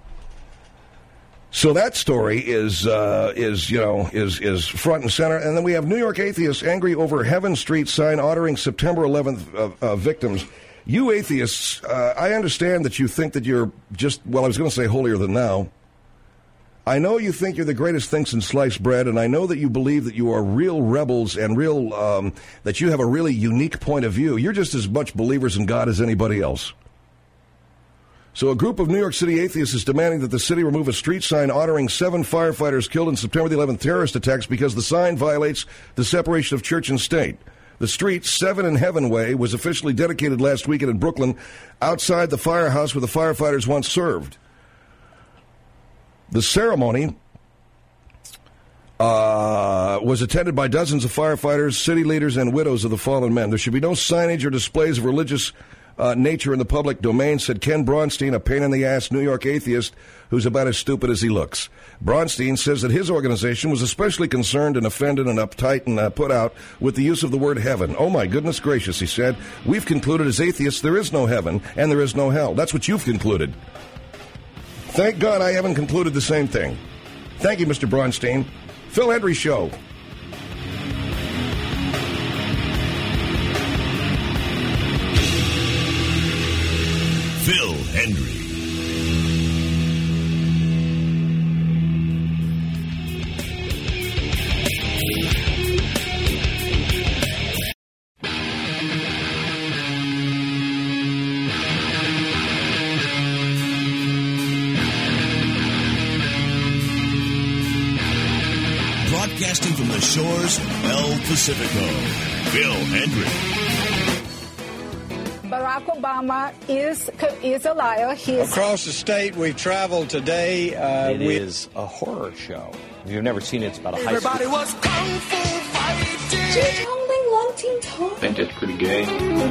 So that story is, uh, is you know, is is front and center. And then we have New York atheists angry over Heaven Street sign ordering September eleventh uh, uh, victims. You atheists, uh, I understand that you think that you're just, well, I was going to say holier than thou. I know you think you're the greatest thing since sliced bread, and I know that you believe that you are real rebels and real, um, that you have a really unique point of view. You're just as much believers in God as anybody else. So a group of New York City atheists is demanding that the city remove a street sign honoring seven firefighters killed in September the eleventh terrorist attacks because the sign violates the separation of church and state. The street, seven in Heaven Way, was officially dedicated last weekend in Brooklyn outside the firehouse where the firefighters once served. The ceremony uh, was attended by dozens of firefighters, city leaders, and widows of the fallen men. There should be no signage or displays of religious Uh, nature in the public domain, said Ken Braunstein, a pain-in-the-ass New York atheist who's about as stupid as he looks. Braunstein says that his organization was especially concerned and offended and uptight and uh, put out with the use of the word heaven. Oh, my goodness gracious, he said. We've concluded as atheists there is no heaven and there is no hell. That's what you've concluded. Thank God I haven't concluded the same thing. Thank you, Mister Braunstein. Phil Hendry Show. Phil Hendry. Broadcasting from the shores of El Pacifico, Phil Hendry. Barack Obama is is a liar. He is Across the state, we've traveled today. Uh, it we... is a horror show. If you've never seen it, it's about a high Everybody school. was kung fu fighting. She's only wanting time. I think that's pretty gay.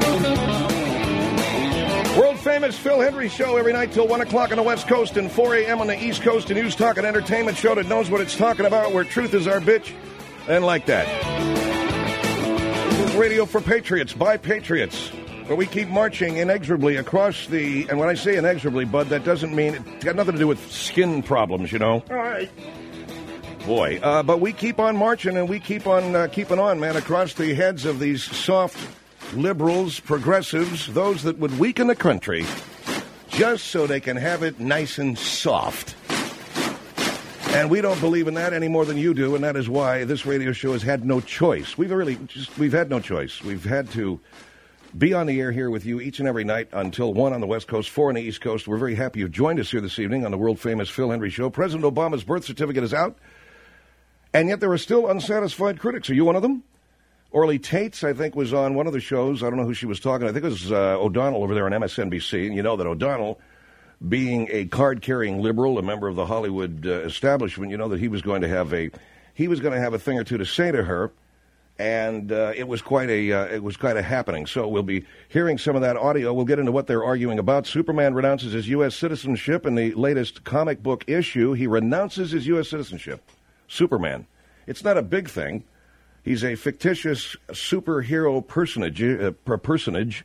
World famous Phil Hendry Show every night till one o'clock on the West Coast and four a.m. on the East Coast. A news, talk, and entertainment show that knows what it's talking about, where truth is our bitch, and like that. This is Radio for Patriots, by Patriots, where we keep marching inexorably across the, and when I say inexorably, Bud, that doesn't mean, it's got nothing to do with skin problems, you know? All right. Boy, uh, but we keep on marching and we keep on uh, keeping on, man, across the heads of these soft liberals, progressives, those that would weaken the country just so they can have it nice and soft. And we don't believe in that any more than you do, and that is why this radio show has had no choice. We've really just, we've had no choice. We've had to be on the air here with you each and every night until one on the West Coast, four on the East Coast. We're very happy you've joined us here this evening on the world-famous Phil Hendrie Show. President Obama's birth certificate is out, and yet there are still unsatisfied critics. Are you one of them? Orly Tates, I think, was on one of the shows. I don't know who she was talking to. I think it was uh, O'Donnell over there on M S N B C. And you know that O'Donnell, being a card-carrying liberal, a member of the Hollywood uh, establishment, you know that he was going to have a he was going to have a thing or two to say to her, and uh, it was quite a uh, it was quite a happening. So we'll be hearing some of that audio. We'll get into what they're arguing about. Superman renounces his U S citizenship in the latest comic book issue. He renounces his U S citizenship. Superman. It's not a big thing. He's a fictitious superhero personage, uh, personage,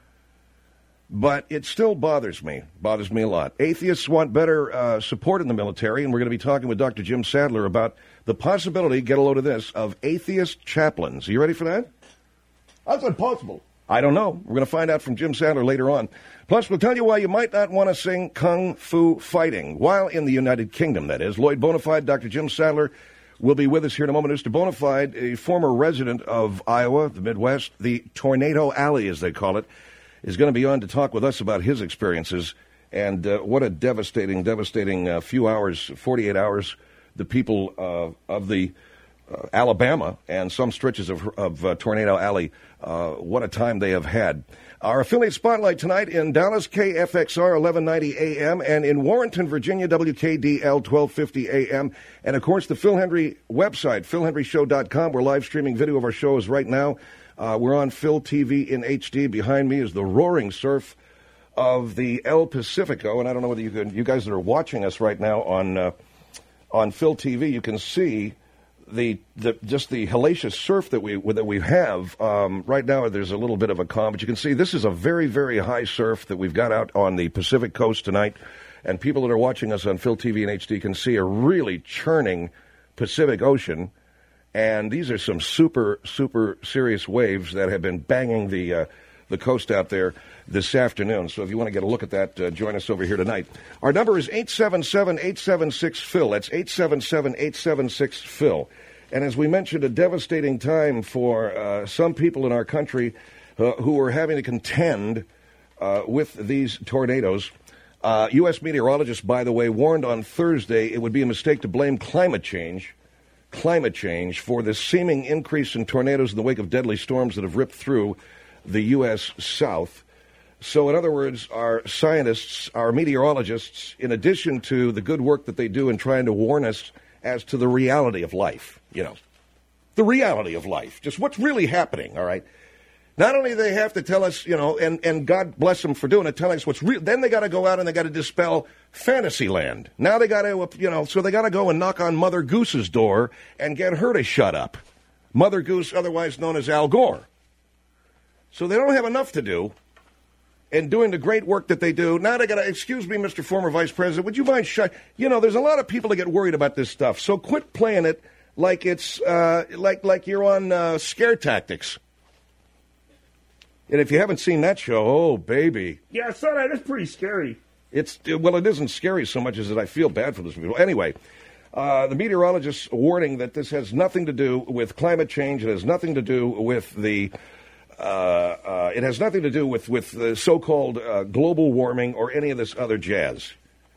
but it still bothers me, bothers me a lot. Atheists want better uh, support in the military, and we're going to be talking with Doctor Jim Sadler about the possibility, get a load of this, of atheist chaplains. Are you ready for that? That's impossible. I don't know. We're going to find out from Jim Sadler later on. Plus, we'll tell you why you might not want to sing Kung Fu Fighting, while in the United Kingdom, that is. Lloyd Bonafide, Doctor Jim Sadler, will be with us here in a moment. Mister Bonafide, a former resident of Iowa, the Midwest, the Tornado Alley, as they call it, is going to be on to talk with us about his experiences. And uh, what a devastating, devastating uh, few hours, forty-eight hours, the people uh, of the uh, Alabama and some stretches of, of uh, Tornado Alley, uh, what a time they have had. Our affiliate spotlight tonight in Dallas, K F X R eleven ninety A M, and in Warrenton, Virginia, W K D L twelve fifty A M. And, of course, the Phil Hendrie website, phil hendrie show dot com. We're live streaming video of our shows right now. Uh, we're on Phil T V in H D. Behind me is the roaring surf of the El Pacifico. And I don't know whether you can, you guys that are watching us right now on uh, on Phil T V, you can see the, the just the hellacious surf that we that we have um, right now. There's a little bit of a calm, but you can see this is a very, very high surf that we've got out on the Pacific coast tonight. And people that are watching us on Phil T V in H D can see a really churning Pacific Ocean. And these are some super, super serious waves that have been banging the uh, the coast out there this afternoon. So if you want to get a look at that, uh, join us over here tonight. Our number is eight seven seven, eight seven six, Phil. That's eight seven seven, eight seven six, Phil. And as we mentioned, a devastating time for uh, some people in our country uh, who are having to contend uh, with these tornadoes. Uh, U S meteorologists, by the way, warned on Thursday it would be a mistake to blame climate change, climate change for the seeming increase in tornadoes in the wake of deadly storms that have ripped through the U S South. So, in other words, our scientists, our meteorologists, in addition to the good work that they do in trying to warn us as to the reality of life, you know, the reality of life, just what's really happening, all right? Not only do they have to tell us, you know, and, and God bless them for doing it, telling us what's real, then they got to go out and they got to dispel Fantasyland. Now they got to, you know, so they got to go and knock on Mother Goose's door and get her to shut up. Mother Goose, otherwise known as Al Gore. So they don't have enough to do in doing the great work that they do. Now they got to, excuse me, Mister Former Vice President, would you mind shut, you know, there's a lot of people that get worried about this stuff. So quit playing it like it's, uh, like, like you're on uh, Scare Tactics. And if you haven't seen that show, oh, baby. Yeah, I saw that. It's pretty scary. It's well, it isn't scary so much as that I feel bad for those people. Anyway, uh, the meteorologists warning that this has nothing to do with climate change. It has nothing to do with the, uh, uh, it has nothing to do with, with the so-called uh, global warming or any of this other jazz.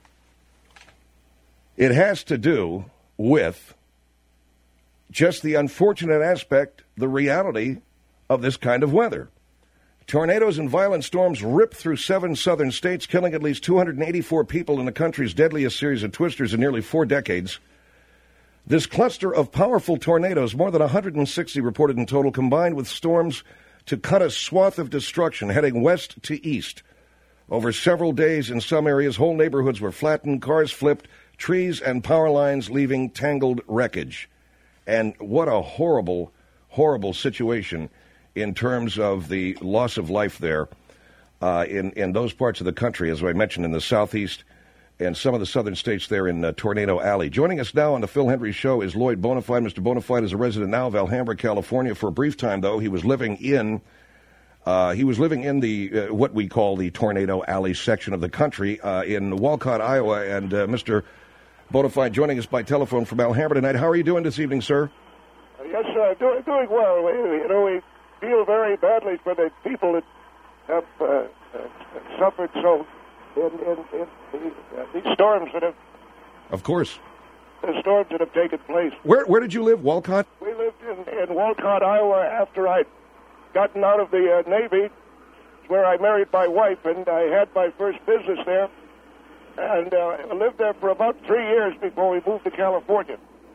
It has to do with just the unfortunate aspect, the reality of this kind of weather. Tornadoes and violent storms ripped through seven southern states, killing at least two hundred eighty-four people in the country's deadliest series of twisters in nearly four decades. This cluster of powerful tornadoes, more than one hundred sixty reported in total, combined with storms to cut a swath of destruction heading west to east. Over several days in some areas, whole neighborhoods were flattened, cars flipped, trees and power lines leaving tangled wreckage. And what a horrible, horrible situation in terms of the loss of life there uh, in, in those parts of the country, as I mentioned, in the southeast and some of the southern states there in uh, Tornado Alley. Joining us now on the Phil Hendrie Show is Lloyd Bonafide. Mister Bonafide is a resident now of Alhambra, California. For a brief time, though, he was living in uh, he was living in the uh, what we call the Tornado Alley section of the country uh, in Walcott, Iowa. And uh, Mister Bonafide joining us by telephone from Alhambra tonight. How are you doing this evening, sir? Yes, uh, do, doing well. You know, we feel very badly especially for the people that have uh, uh, suffered so in, in, in the, uh, these storms that have, Of course. the storms that have taken place. Where where did you live, Walcott? We lived in, in Walcott, Iowa, after I'd gotten out of the uh, Navy, where I married my wife, and I had my first business there, and uh, I lived there for about three years before we moved to California.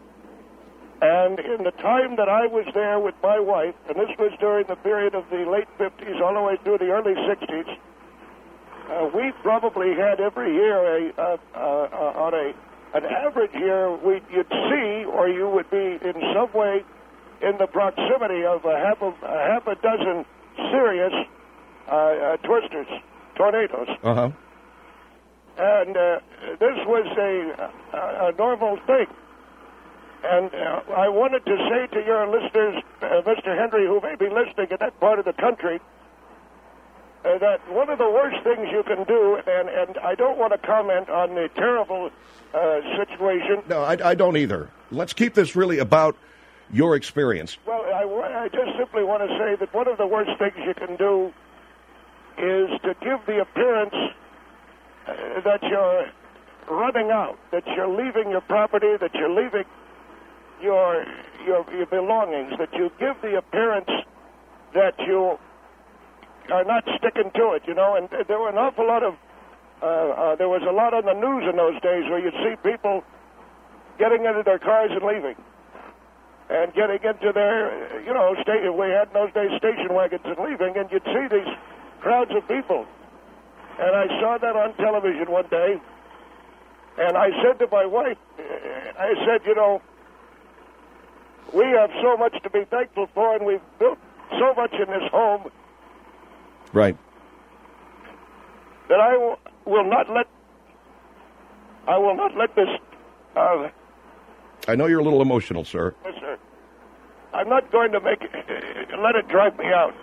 And in the time that I was there with my wife, and this was during the period of the late fifties all the way through the early sixties, uh, we probably had every year, a, uh, uh, on a an average year, we, you'd see or you would be in some way in the proximity of a half, of, a, half a dozen serious uh, uh, twisters, tornadoes. Uh-huh. And uh, this was a, a, a normal thing. And uh, I wanted to say to your listeners, uh, Mister Henry, who may be listening in that part of the country, uh, that one of the worst things you can do, and, and I don't want to comment on the terrible uh, situation. No, I, I don't either. Let's keep this really about your experience. Well, I, I just simply want to say that one of the worst things you can do is to give the appearance uh, that you're running out, that you're leaving your property, that you're leaving your your your belongings, that you give the appearance that you are not sticking to it, you know. And there were an awful lot of uh, uh, there was a lot on the news in those days where you'd see people getting into their cars and leaving, and getting into their, you know, sta- we had in those days station wagons and leaving, and you'd see these crowds of people. And I saw that on television one day, and I said to my wife, I said, you know, we have so much to be thankful for, and we've built so much in this home. Right. That I w- will not let, I will not let this, uh, I know you're a little emotional, sir. yes, sir. I'm not going to make it, uh, let it drive me out.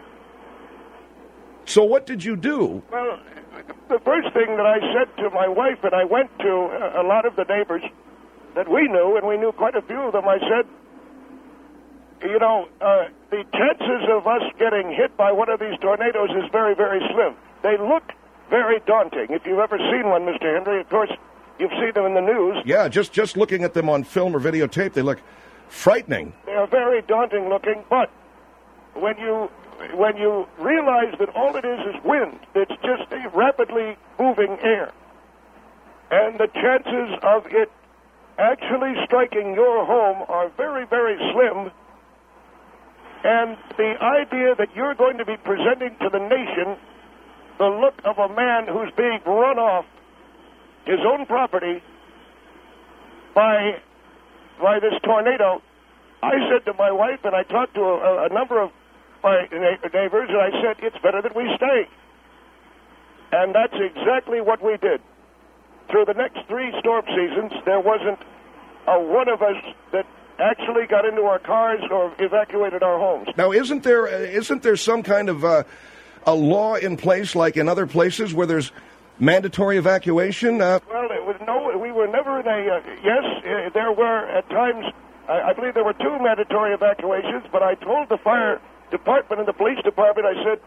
So what did you do? Well, the first thing that I said to my wife, and I went to a lot of the neighbors that we knew, and we knew quite a few of them, I said, you know, uh, the chances of us getting hit by one of these tornadoes is very, very slim. They look very daunting. If you've ever seen one, Mister Henry, of course, you've seen them in the news. Yeah, just just looking at them on film or videotape, they look frightening. They are very daunting looking, but when you when you realize that all it is is wind, it's just a rapidly moving air, and the chances of it actually striking your home are very, very slim. And the idea that you're going to be presenting to the nation the look of a man who's being run off his own property by by this tornado, I said to my wife, and I talked to a, a number of my neighbors, and I said, it's better that we stay. And that's exactly what we did. Through the next three storm seasons, there wasn't a one of us that actually got into our cars or evacuated our homes. Now, isn't there isn't there some kind of uh, a law in place, like in other places, where there's mandatory evacuation? Uh, well, it was no, we were never in a. Uh, yes, uh, there were at times. I, I believe there were two mandatory evacuations, but I told the fire department and the police department, I said,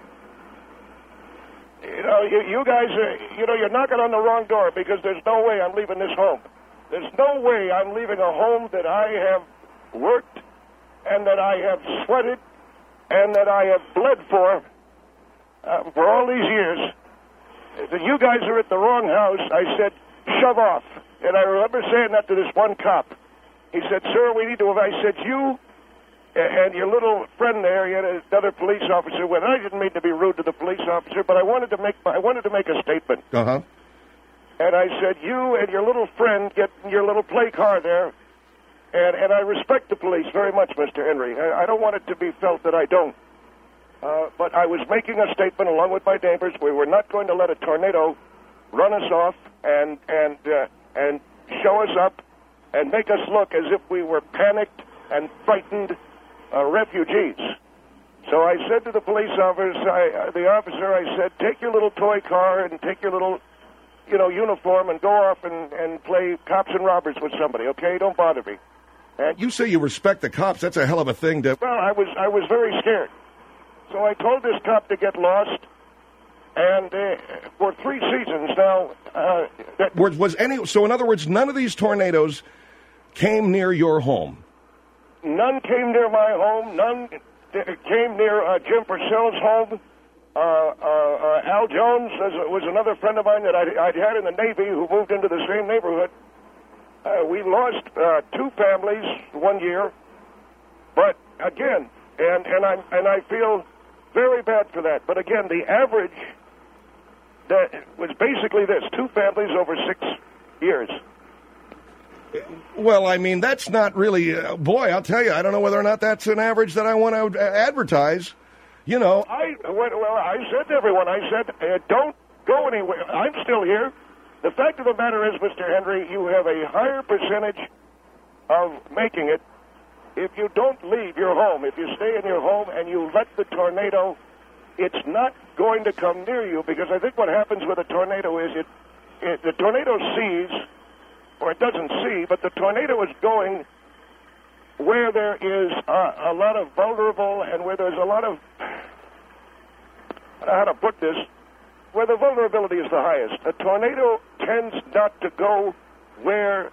you know, you, you guys, are, you know, you're knocking on the wrong door, because there's no way I'm leaving this home. There's no way I'm leaving a home that I have worked and that I have sweated and that I have bled for uh, for all these years. That you guys are at the wrong house. I said, shove off. And I remember saying that to this one cop. He said, sir, we need to have... I said, you and your little friend there, you had another police officer with. I didn't mean to be rude to the police officer, but I wanted to make I wanted to make a statement. Uh-huh. And I said, you and your little friend get in your little play car there. And, and I respect the police very much, Mister Henry. I, I don't want it to be felt that I don't. Uh, but I was making a statement along with my neighbors. We were not going to let a tornado run us off and, and, uh, and show us up and make us look as if we were panicked and frightened uh, refugees. So I said to the police officer, I, uh, the officer, I said, take your little toy car and take your little... you know, uniform and go off and, and play cops and robbers with somebody, okay? Don't bother me. And you say you respect the cops. That's a hell of a thing to... Well, I was I was very scared. so I told this cop to get lost, and uh, for three seasons now. Uh, that was, was any? So in other words, none of these tornadoes came near your home. None came near my home. None came near uh, Jim Purcell's home. Uh, uh, uh, Al Jones was another friend of mine that I'd, I'd had in the Navy who moved into the same neighborhood. Uh, we lost uh, two families one year, but again, and and I and I feel very bad for that. But again, the average that was basically this: two families over six years. Well, I mean, that's not really. Uh, boy, I'll tell you, I don't know whether or not that's an average that I want to uh, advertise. You know, I well, I said to everyone, I said, uh, don't go anywhere. I'm still here. The fact of the matter is, Mister Henry, you have a higher percentage of making it if you don't leave your home. If you stay in your home and you let the tornado, it's not going to come near you, because I think what happens with a tornado is it, it the tornado sees, or it doesn't see, but the tornado is going where there is a, a lot of vulnerable and where there's a lot of, I don't know how to put this, where the vulnerability is the highest. A tornado tends not to go where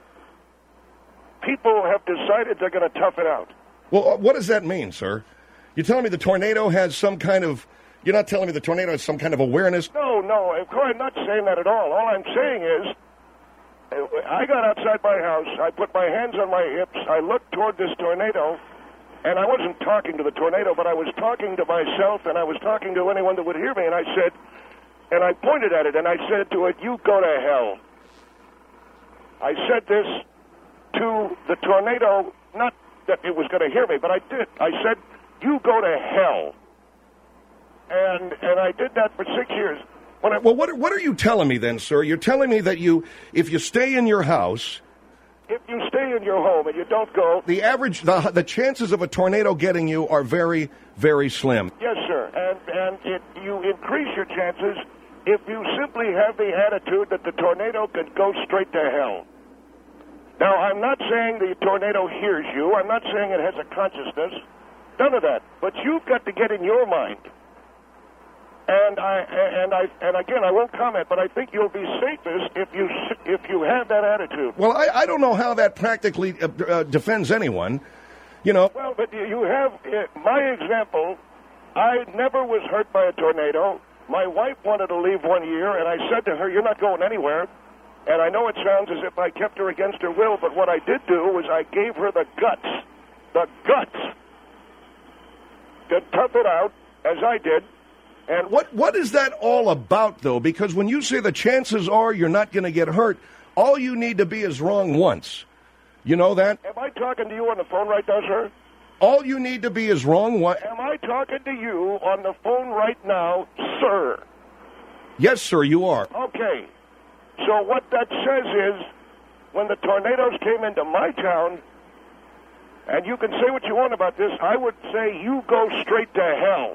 people have decided they're going to tough it out. Well, what does that mean, sir? You're telling me the tornado has some kind of, you're not telling me the tornado has some kind of awareness? No, no, of course I'm not saying that at all. All I'm saying is, I got outside my house, I put my hands on my hips, I looked toward this tornado, and I wasn't talking to the tornado, but I was talking to myself, and I was talking to anyone that would hear me, and I said, and I pointed at it, and I said to it, you go to hell. I said this to the tornado, not that it was going to hear me, but I did. I said, you go to hell. And and I did that for six years. When I, well, what what are you telling me then, sir? You're telling me that you, if you stay in your house, if you stay in your home and you don't go, the average, the the chances of a tornado getting you are very, very slim. Yes, sir, and and it, you increase your chances if you simply have the attitude that the tornado could go straight to hell. Now, I'm not saying the tornado hears you. I'm not saying it has a consciousness. None of that. But you've got to get in your mind. And I and I and again, I won't comment, but I think you'll be safest if you if you have that attitude. Well, I, I don't know how that practically uh, uh, defends anyone. You know. Well, but you have uh, my example. I never was hurt by a tornado. My wife wanted to leave one year, and I said to her, "You're not going anywhere." And I know it sounds as if I kept her against her will, but what I did do was I gave her the guts, the guts, to tough it out, as I did. And what what is that all about, though? Because when you say the chances are you're not going to get hurt, all you need to be is wrong once. You know that? Am I talking to you on the phone right now, sir? All you need to be is wrong once. Am I talking to you on the phone right now, sir? Yes, sir, you are. Okay. So what that says is, when the tornadoes came into my town, and you can say what you want about this, I would say you go straight to hell.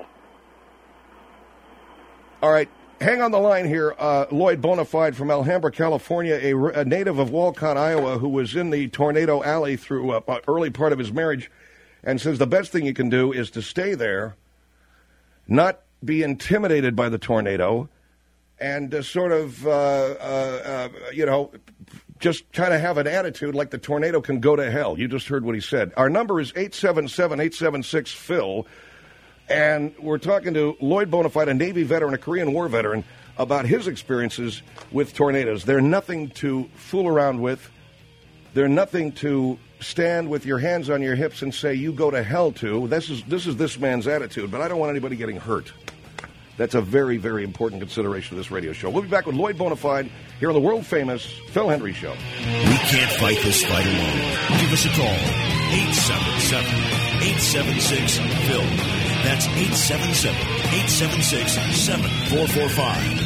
All right, hang on the line here. Uh, Lloyd Bonafide from Alhambra, California, a, a native of Walcott, Iowa, who was in the tornado alley through uh, an early part of his marriage, and says the best thing you can do is to stay there, not be intimidated by the tornado, and uh, sort of, uh, uh, uh, you know, just kind of have an attitude like the tornado can go to hell. You just heard what he said. Our number is eight seven seven, eight seven six, P H I L. And we're talking to Lloyd Bonafide, a Navy veteran, a Korean War veteran, about his experiences with tornadoes. They're nothing to fool around with. They're nothing to stand with your hands on your hips and say, you go to hell to. This is this is this man's attitude, but I don't want anybody getting hurt. That's a very, very important consideration of this radio show. We'll be back with Lloyd Bonafide here on the world-famous Phil Hendrie Show. We can't fight this fight alone. Give us a call, eight seven seven, eight seven six, P H I L. That's eight seven seven, eight seven six, seven four four five.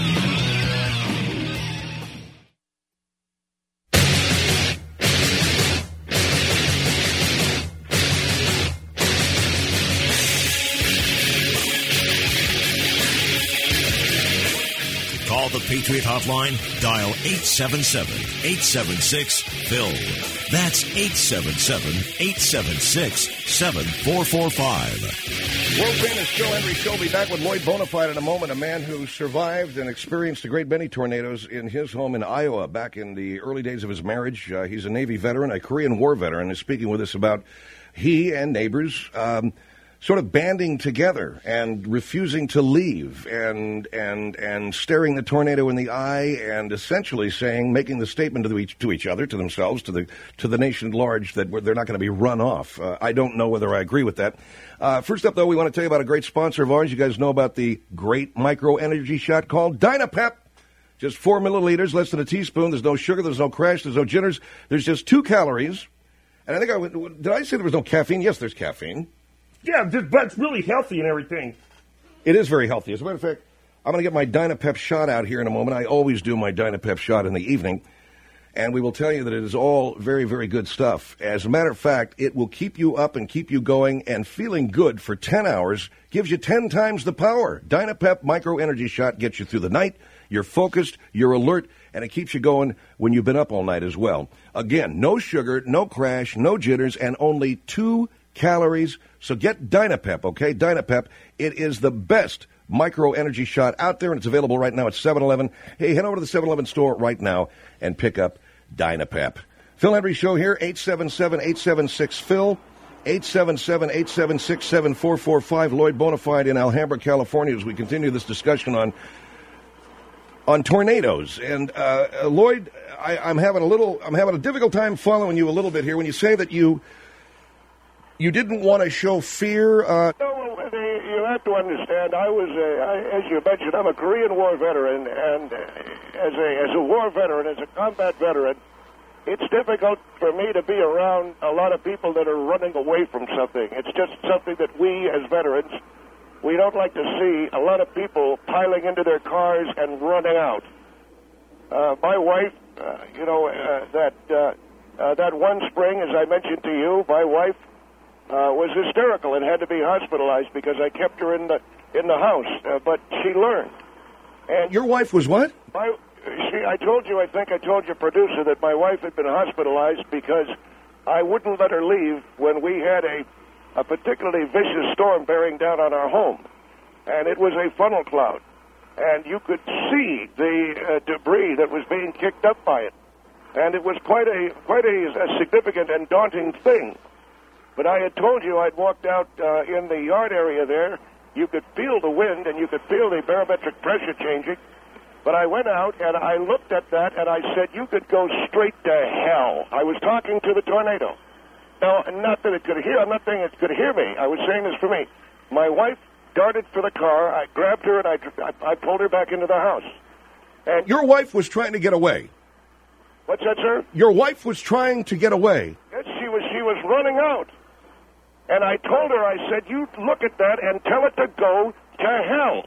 Call the Patriot Hotline. Dial eight seven seven, eight seven six, P H I L. That's eight seven seven, eight seven six, seven four four five. World famous Phil Hendrie Show. Be back with Lloyd Bonafide in a moment. A man who survived and experienced a great many tornadoes in his home in Iowa back in the early days of his marriage. Uh, he's a Navy veteran, a Korean War veteran, is speaking with us about he and neighbors um, sort of banding together and refusing to leave and and and staring the tornado in the eye and essentially saying, making the statement to each to each other, to themselves, to the to the nation at large, that they're not going to be run off. Uh, I don't know whether I agree with that. Uh, first up, though, we want to tell you about a great sponsor of ours. You guys know about the great micro energy shot called Dynapep. Just four milliliters, less than a teaspoon. There's no sugar. There's no crash. There's no jitters. There's just two calories. And I think I would, did I say there was no caffeine? Yes, there's caffeine. Yeah, but it's really healthy and everything. It is very healthy. As a matter of fact, I'm going to get my Dynapep shot out here in a moment. I always do my Dynapep shot in the evening. And we will tell you that it is all very, very good stuff. As a matter of fact, it will keep you up and keep you going and feeling good for ten hours, gives you ten times the power. Dynapep Micro Energy Shot gets you through the night. You're focused, you're alert, and it keeps you going when you've been up all night as well. Again, no sugar, no crash, no jitters, and only two calories. So get Dynapep, okay? Dynapep. It is the best micro energy shot out there, and it's available right now at seven eleven. Hey, head over to the seven eleven store right now and pick up Dynapep. Phil Hendrie Show here, eight seven seven, eight seven six, Phil, eight seven seven, eight seven six, seven four four five. Lloyd Bonafide in Alhambra, California, as we continue this discussion on on tornadoes. And uh, uh, Lloyd, I, I'm having a little, I'm having a difficult time following you a little bit here when you say that you you didn't want to show fear. Uh, no, you have to understand. I was, a, I, as you mentioned, I'm a Korean War veteran, and as a as a war veteran, as a combat veteran, it's difficult for me to be around a lot of people that are running away from something. It's just something that we, as veterans, we don't like to see a lot of people piling into their cars and running out. Uh, my wife, uh, you know, uh, that uh, uh, that one spring, as I mentioned to you, my wife uh, was hysterical and had to be hospitalized because I kept her in the in the house. Uh, but she learned. And your wife was what? My, she, I told you, I think I told your producer that my wife had been hospitalized because I wouldn't let her leave when we had a a particularly vicious storm bearing down on our home. And it was a funnel cloud. And you could see the uh, debris that was being kicked up by it. And it was quite a quite a, a significant and daunting thing. But I had told you I'd walked out uh, in the yard area there. You could feel the wind and you could feel the barometric pressure changing. But I went out and I looked at that and I said, you could go straight to hell. I was talking to the tornado. Now, not that it could hear, I'm not saying it could hear me. I was saying this for me. My wife darted for the car. I grabbed her and I, I, I pulled her back into the house. And your wife was trying to get away. What's that, sir? Your wife was trying to get away. Yes, she was, she was running out. And I told her, I said, you look at that and tell it to go to hell.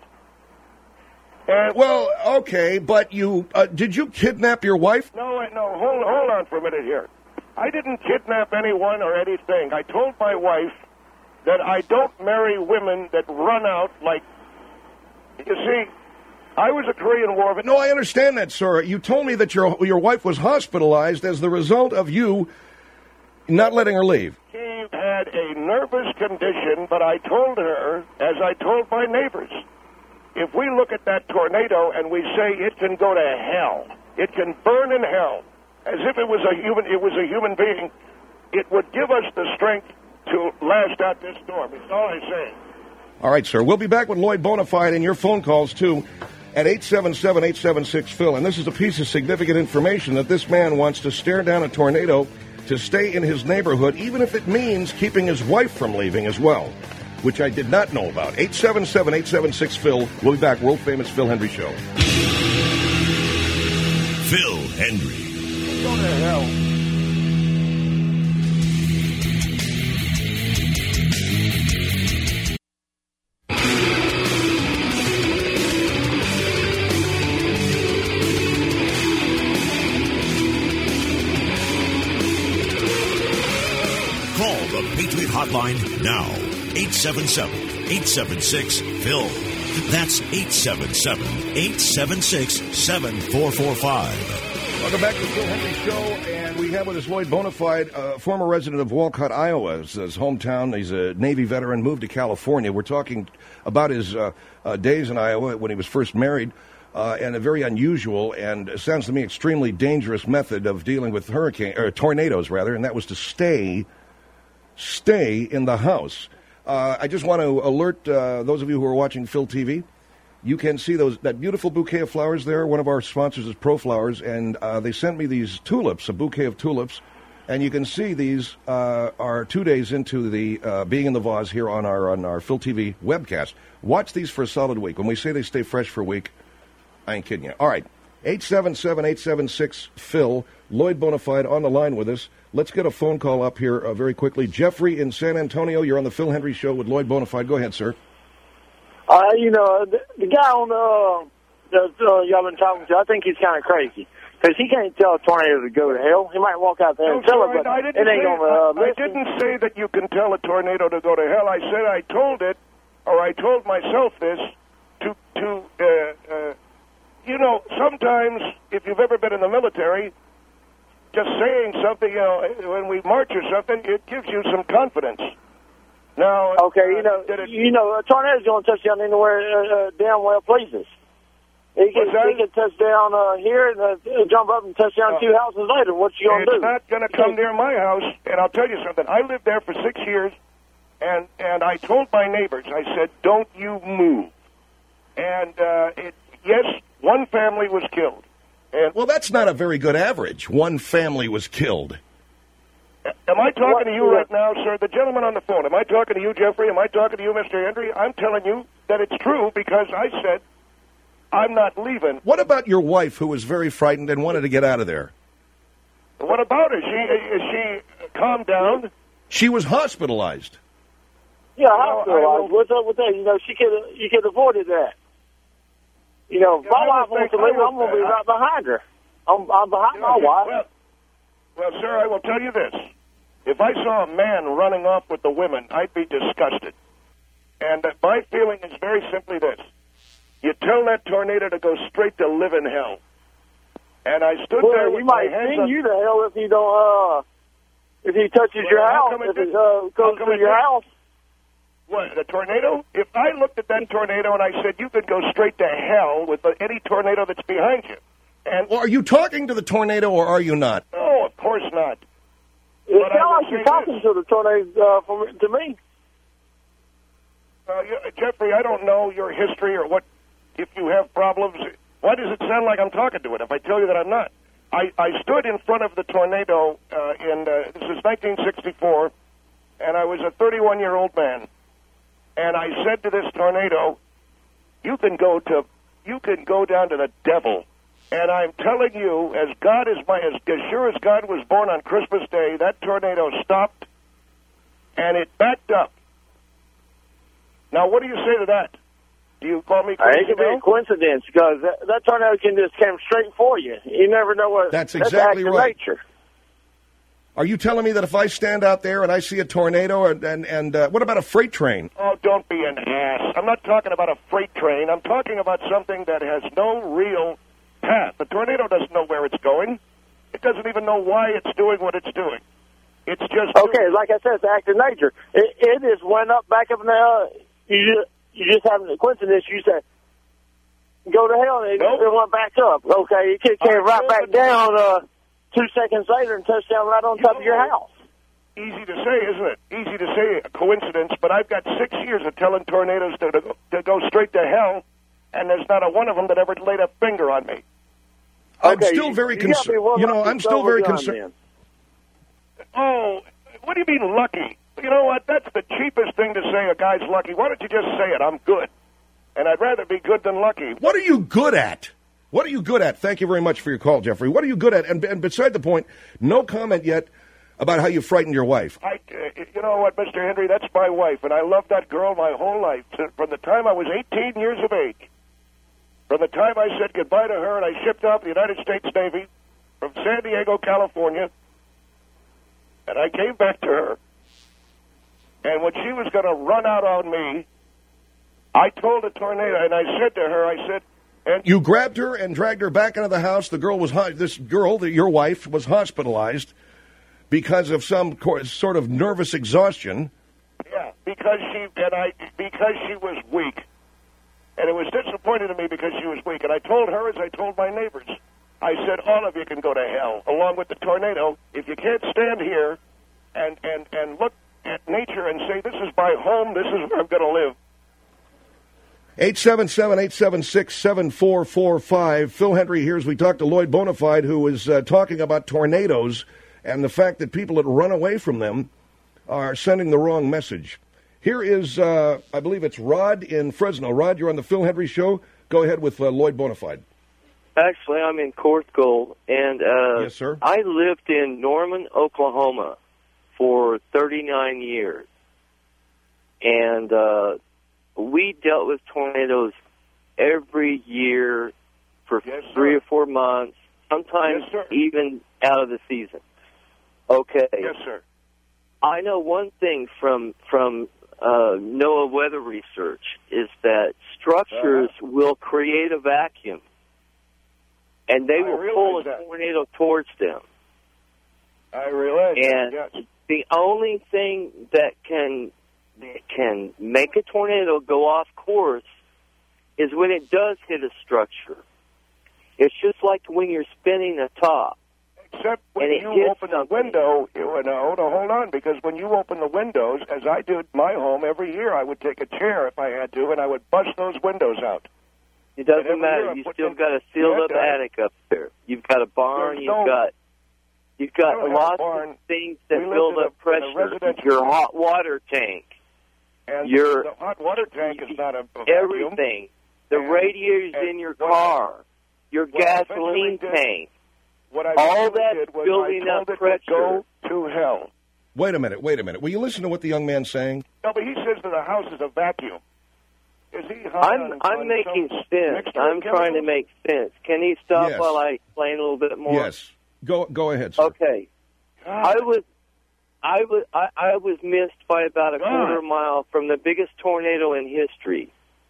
And well, okay, but you, uh, did you kidnap your wife? No, no, hold, hold on for a minute here. I didn't kidnap anyone or anything. I told my wife that I don't marry women that run out like... You see, I was a Korean War veteran. No, I understand that, sir. You told me that your your wife was hospitalized as the result of you not letting her leave. She had a nervous condition, but I told her, as I told my neighbors, if we look at that tornado and we say it can go to hell, it can burn in hell, as if it was a human, it was a human being, it would give us the strength to last out this storm. That's all I'm saying. All right, sir. We'll be back with Lloyd Bonafide and your phone calls, too, at eight seven seven, eight seven six, Phil. And this is a piece of significant information that this man wants to stare down a tornado to stay in his neighborhood, even if it means keeping his wife from leaving as well, which I did not know about. eight seven seven, eight seven six, Phil. We'll be back. World-famous Phil Hendrie Show. Phil Hendrie. Go to hell. Call the Patriot Hotline now. eight seven seven, eight seven six, Phil. That's eight seven seven, eight seven six, seven four four five. Welcome back to the Phil Henry Show, and we have with us Lloyd Bonafide, uh, former resident of Walcott, Iowa, his, his hometown. He's a Navy veteran, moved to California. We're talking about his uh, uh, days in Iowa when he was first married, uh, and a very unusual and, it sounds to me, extremely dangerous method of dealing with hurricane or tornadoes, rather, and that was to stay, stay in the house. Uh, I just want to alert uh, those of you who are watching Phil T V. You can see those that beautiful bouquet of flowers there. One of our sponsors is Pro Flowers, and uh, they sent me these tulips, a bouquet of tulips. And you can see these uh, are two days into the uh, being in the vase here on our on our Phil T V webcast. Watch these for a solid week. When we say they stay fresh for a week, I ain't kidding you. All right, eight seven seven, eight seven six, Phil. Lloyd Bonafide on the line with us. Let's get a phone call up here uh, very quickly. Jeffrey in San Antonio, you're on the Phil Henry Show with Lloyd Bonafide. Go ahead, sir. Uh, you know, the, the guy on uh, the uh, y'all been talking to, I think he's kind of crazy. Because he can't tell a tornado to go to hell. He might walk out there no, and tell sir, it, but I, I didn't it ain't say, going to uh, I, I listen. didn't say that you can tell a tornado to go to hell. I said I told it, or I told myself this, to, to uh, uh, you know, sometimes, if you've ever been in the military, just saying something, you know, when we march or something, it gives you some confidence. Now, okay, you know, it, you know, a tornado's going to touch down anywhere uh, uh, damn well pleases. He can, he can touch down uh, here and uh, jump up and touch down uh, two houses later. What you going to do? It's not going to come near my house, and I'll tell you something. I lived there for six years, and, and I told my neighbors, I said, don't you move. And, uh, it, yes, one family was killed. And well, that's not a very good average. One family was killed. Am I talking what, to you right now, sir? The gentleman on the phone. Am I talking to you, Jeffrey? Am I talking to you, Mister Henry? I'm telling you that it's true because I said I'm not leaving. What about your wife, who was very frightened and wanted to get out of there? What about her? She, is she calmed down? She was hospitalized. Yeah, hospitalized. What's up with that? You know, she could you could have avoided that. You know, if yeah, my wife wants to leave, I'm going to be right behind her. I'm, I'm behind yeah, my wife. Well, well, sir, I will tell you this. If I saw a man running off with the women, I'd be disgusted. And uh, my feeling is very simply this. You tell that tornado to go straight to live in hell. And I stood well, there with he my might hands send up. you to hell if he don't, uh, if he touches well, your house, if it it uh, goes through your house. What, the tornado? If I looked at that tornado and I said, you could go straight to hell with the, any tornado that's behind you. And well, are you talking to the tornado or are you not? No, of course not. It sounds like you're talking this. to the tornado uh, for, to me. Uh, you, Jeffrey, I don't know your history or what, if you have problems. Why does it sound like I'm talking to it if I tell you that I'm not? I, I stood in front of the tornado uh, in, uh, this is nineteen sixty-four, and I was a thirty-one-year-old man. And I said to this tornado, you can go to, you can go down to the devil. And I'm telling you, as God is my, as, as sure as God was born on Christmas Day, that tornado stopped, and it backed up. Now, what do you say to that? Do you call me crazy? It could be a coincidence, because that, that tornado can just come straight for you. You never know what. That's exactly that's right. Nature. Are you telling me that if I stand out there and I see a tornado, and, and, and uh, what about a freight train? Oh, don't be an ass. I'm not talking about a freight train. I'm talking about something that has no real path. The tornado doesn't know where it's going. It doesn't even know why it's doing what it's doing. It's just... Okay, doing... like I said, it's act of nature. It, it just went up, back up in the hell. You just, you just have a coincidence. You said, go to hell, and it, nope. it went back up. Okay, it came right back down... Uh, Two seconds later and touchdown right on top of your house. Easy to say, isn't it? Easy to say, a coincidence, but I've got six years of telling tornadoes to, to, to go straight to hell, and there's not a one of them that ever laid a finger on me. I'm okay, still very concerned. You, you know, I'm still very concerned. Oh, what do you mean lucky? You know what? That's the cheapest thing to say a guy's lucky. Why don't you just say it? I'm good. And I'd rather be good than lucky. What are you good at? What are you good at? Thank you very much for your call, Jeffrey. What are you good at? And, and beside the point, no comment yet about how you frightened your wife. I, uh, you know what, Mister Henry, that's my wife, and I loved that girl my whole life. From the time I was eighteen years of age, from the time I said goodbye to her and I shipped off the United States Navy from San Diego, California, and I came back to her, and when she was going to run out on me, I told the tornado, and I said to her, I said, And you grabbed her and dragged her back into the house. The girl was ho- this girl, the, your wife, was hospitalized because of some co- sort of nervous exhaustion. Yeah, because she and I because she was weak, and it was disappointing to me because she was weak. And I told her, as I told my neighbors, I said, all of you can go to hell, along with the tornado. If you can't stand here and and and look at nature and say, this is my home, this is where I'm going to live. eight seven seven, eight seven six, seven four four five. Phil Hendry here as we talk to Lloyd Bonafide, who is uh, talking about tornadoes and the fact that people that run away from them are sending the wrong message. Here is, uh, I believe it's Rod in Fresno. Rod, you're on the Phil Hendry Show. Go ahead with uh, Lloyd Bonafide. Actually, I'm in Court Gold, and uh, yes, sir. I lived in Norman, Oklahoma for thirty-nine years. And uh, we dealt with tornadoes every year for yes, three or four months, sometimes yes, even out of the season. Okay. Yes, sir. I know one thing from from uh, NOAA weather research is that structures uh-huh. will create a vacuum, and they I will pull a that. tornado towards them. I realize and that, yes. The only thing that can that can make a tornado go off course is when it does hit a structure. It's just like when you're spinning a top. Except when and you open the window, you know, to hold on, because when you open the windows, as I do at my home every year, I would take a chair if I had to, and I would bust those windows out. It doesn't matter. You still got a sealed up attic up there. You've got a barn. You've no, got you've got a lots barn. of things that we build up a, pressure. Your hot water tank. And your the hot water tank is not a, a everything. The and, radiators and in your car. Your gasoline tank. What I All that did was building up it pressure. To go to hell. Wait a minute, wait a minute. Will you listen to what the young man's saying? No, but he says that the house is a vacuum. Is he high I'm on, I'm on making some sense. I'm trying to make sense. Can he stop Yes. while I explain a little bit more? Yes. Go go ahead, sir. Okay. I was I was I, I was missed by about a God. quarter mile from the biggest tornado in history.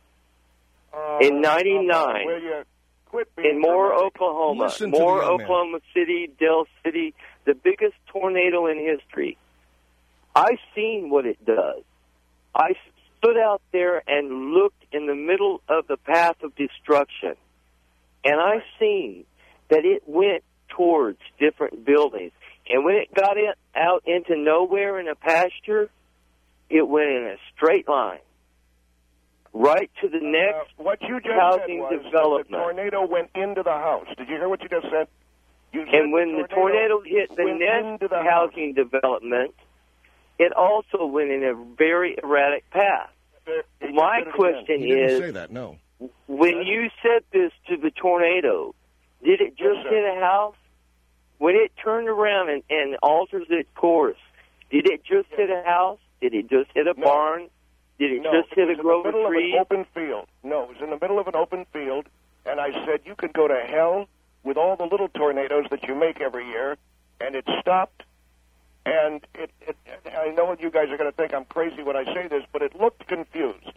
Uh, in ninety-nine. Will you quit being In Moore, dramatic? Oklahoma. Listen to Moore, the young man. Oklahoma City, Del City, the biggest tornado in history. I've seen what it does. I stood out there and looked in the middle of the path of destruction. And I seen that it went towards different buildings. And when it got in, out into nowhere in a pasture, it went in a straight line. Right to the next uh, what you just housing said was development. that the tornado went into the house. Did you hear what you just said? You said And when the tornado, hit the went next into the housing development, it also went in a very erratic path. There, you My said it question again. He didn't is, say that, no. when you said this to the tornado, did it just Yes, sir. hit a house? When it turned around and, and alters its course, did it just hit a house? Did it just hit a No. barn? Did it No, just it hit was a grove in the of middle trees? of an open field. No, it was in the middle of an open field, and I said, you could go to hell with all the little tornadoes that you make every year, and it stopped, and it, it I know you guys are going to think I'm crazy when I say this, but it looked confused.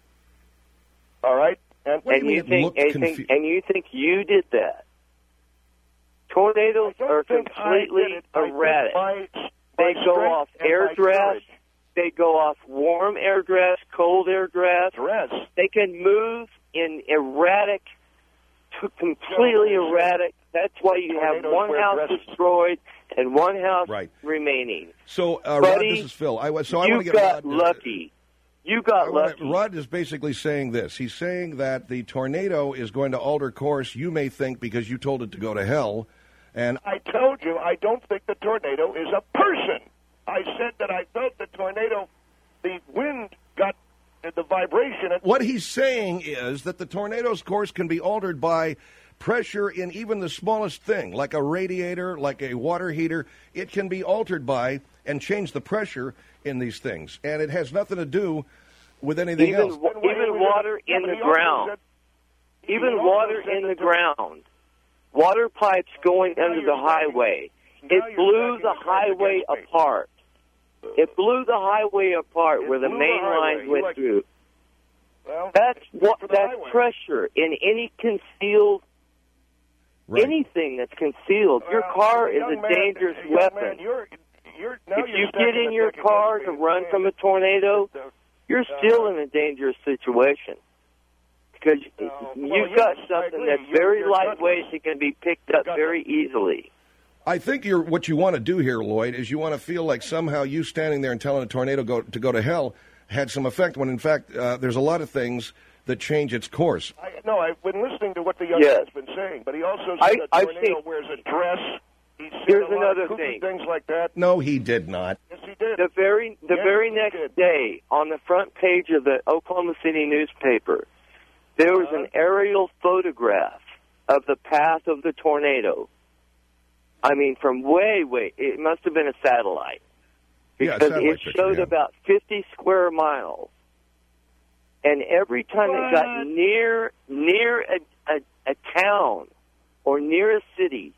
All right? And, And you, think, and, think, and you think you did that? Tornadoes are think I did completely it. I think erratic. my- They my go strength off and air my drafts. courage. They go off warm air drafts, cold air drafts. Dress. They can move in erratic, to completely No, erratic. That's why you have tornadoes one wear house dresses. destroyed and one house Right. remaining. So, uh, Rod, Buddy, this is Phil. I, so I you want to get got Rod, uh, lucky. You got I wanna- lucky. Rod is basically saying this. He's saying that the tornado is going to alter course, you may think, because you told it to go to hell. And I told you I don't think the tornado is a person. I said that I felt the tornado, the wind got the vibration. At what he's saying is that the tornado's course can be altered by pressure in even the smallest thing, like a radiator, like a water heater. It can be altered by and change the pressure in these things. And it has nothing to do with anything even else. wa- even water in the ground. Even water in the ground. Water pipes going under the highway. It blew the highway apart. It blew the highway apart It where the blew the main highway. lines You went like- through. Well, that's what for the that's highway. pressure in any concealed Right. anything that's concealed. Your Well, car is young a man, dangerous young weapon. Man, you're, you're, now if you're you stepping get in the your deck car against to me. run from a tornado, you're still in a dangerous situation. Because you've well, got yes, I something agree. that's You're- very you're lightweight that can be picked up very easily. I think you're, what you want to do here, Lloyd, is you want to feel like somehow you standing there and telling a tornado go, to go to hell had some effect, when in fact uh, there's a lot of things that change its course. I, no, I've been listening to what the young Yes. man's been saying, but he also said I- that I've tornado seen- wears a dress. He's seen Here's a lot another of kooky thing. things like that. No, he did not. Yes, he did. The very the Yes, very he next did. day, on the front page of the Oklahoma City newspaper, there was Uh-huh. an aerial photograph of the path of the tornado. I mean, from way, way, it must have been a satellite. Yeah, a Because satellite it picture, showed yeah. about fifty square miles. And every time it got near near a, a, a town or near a city,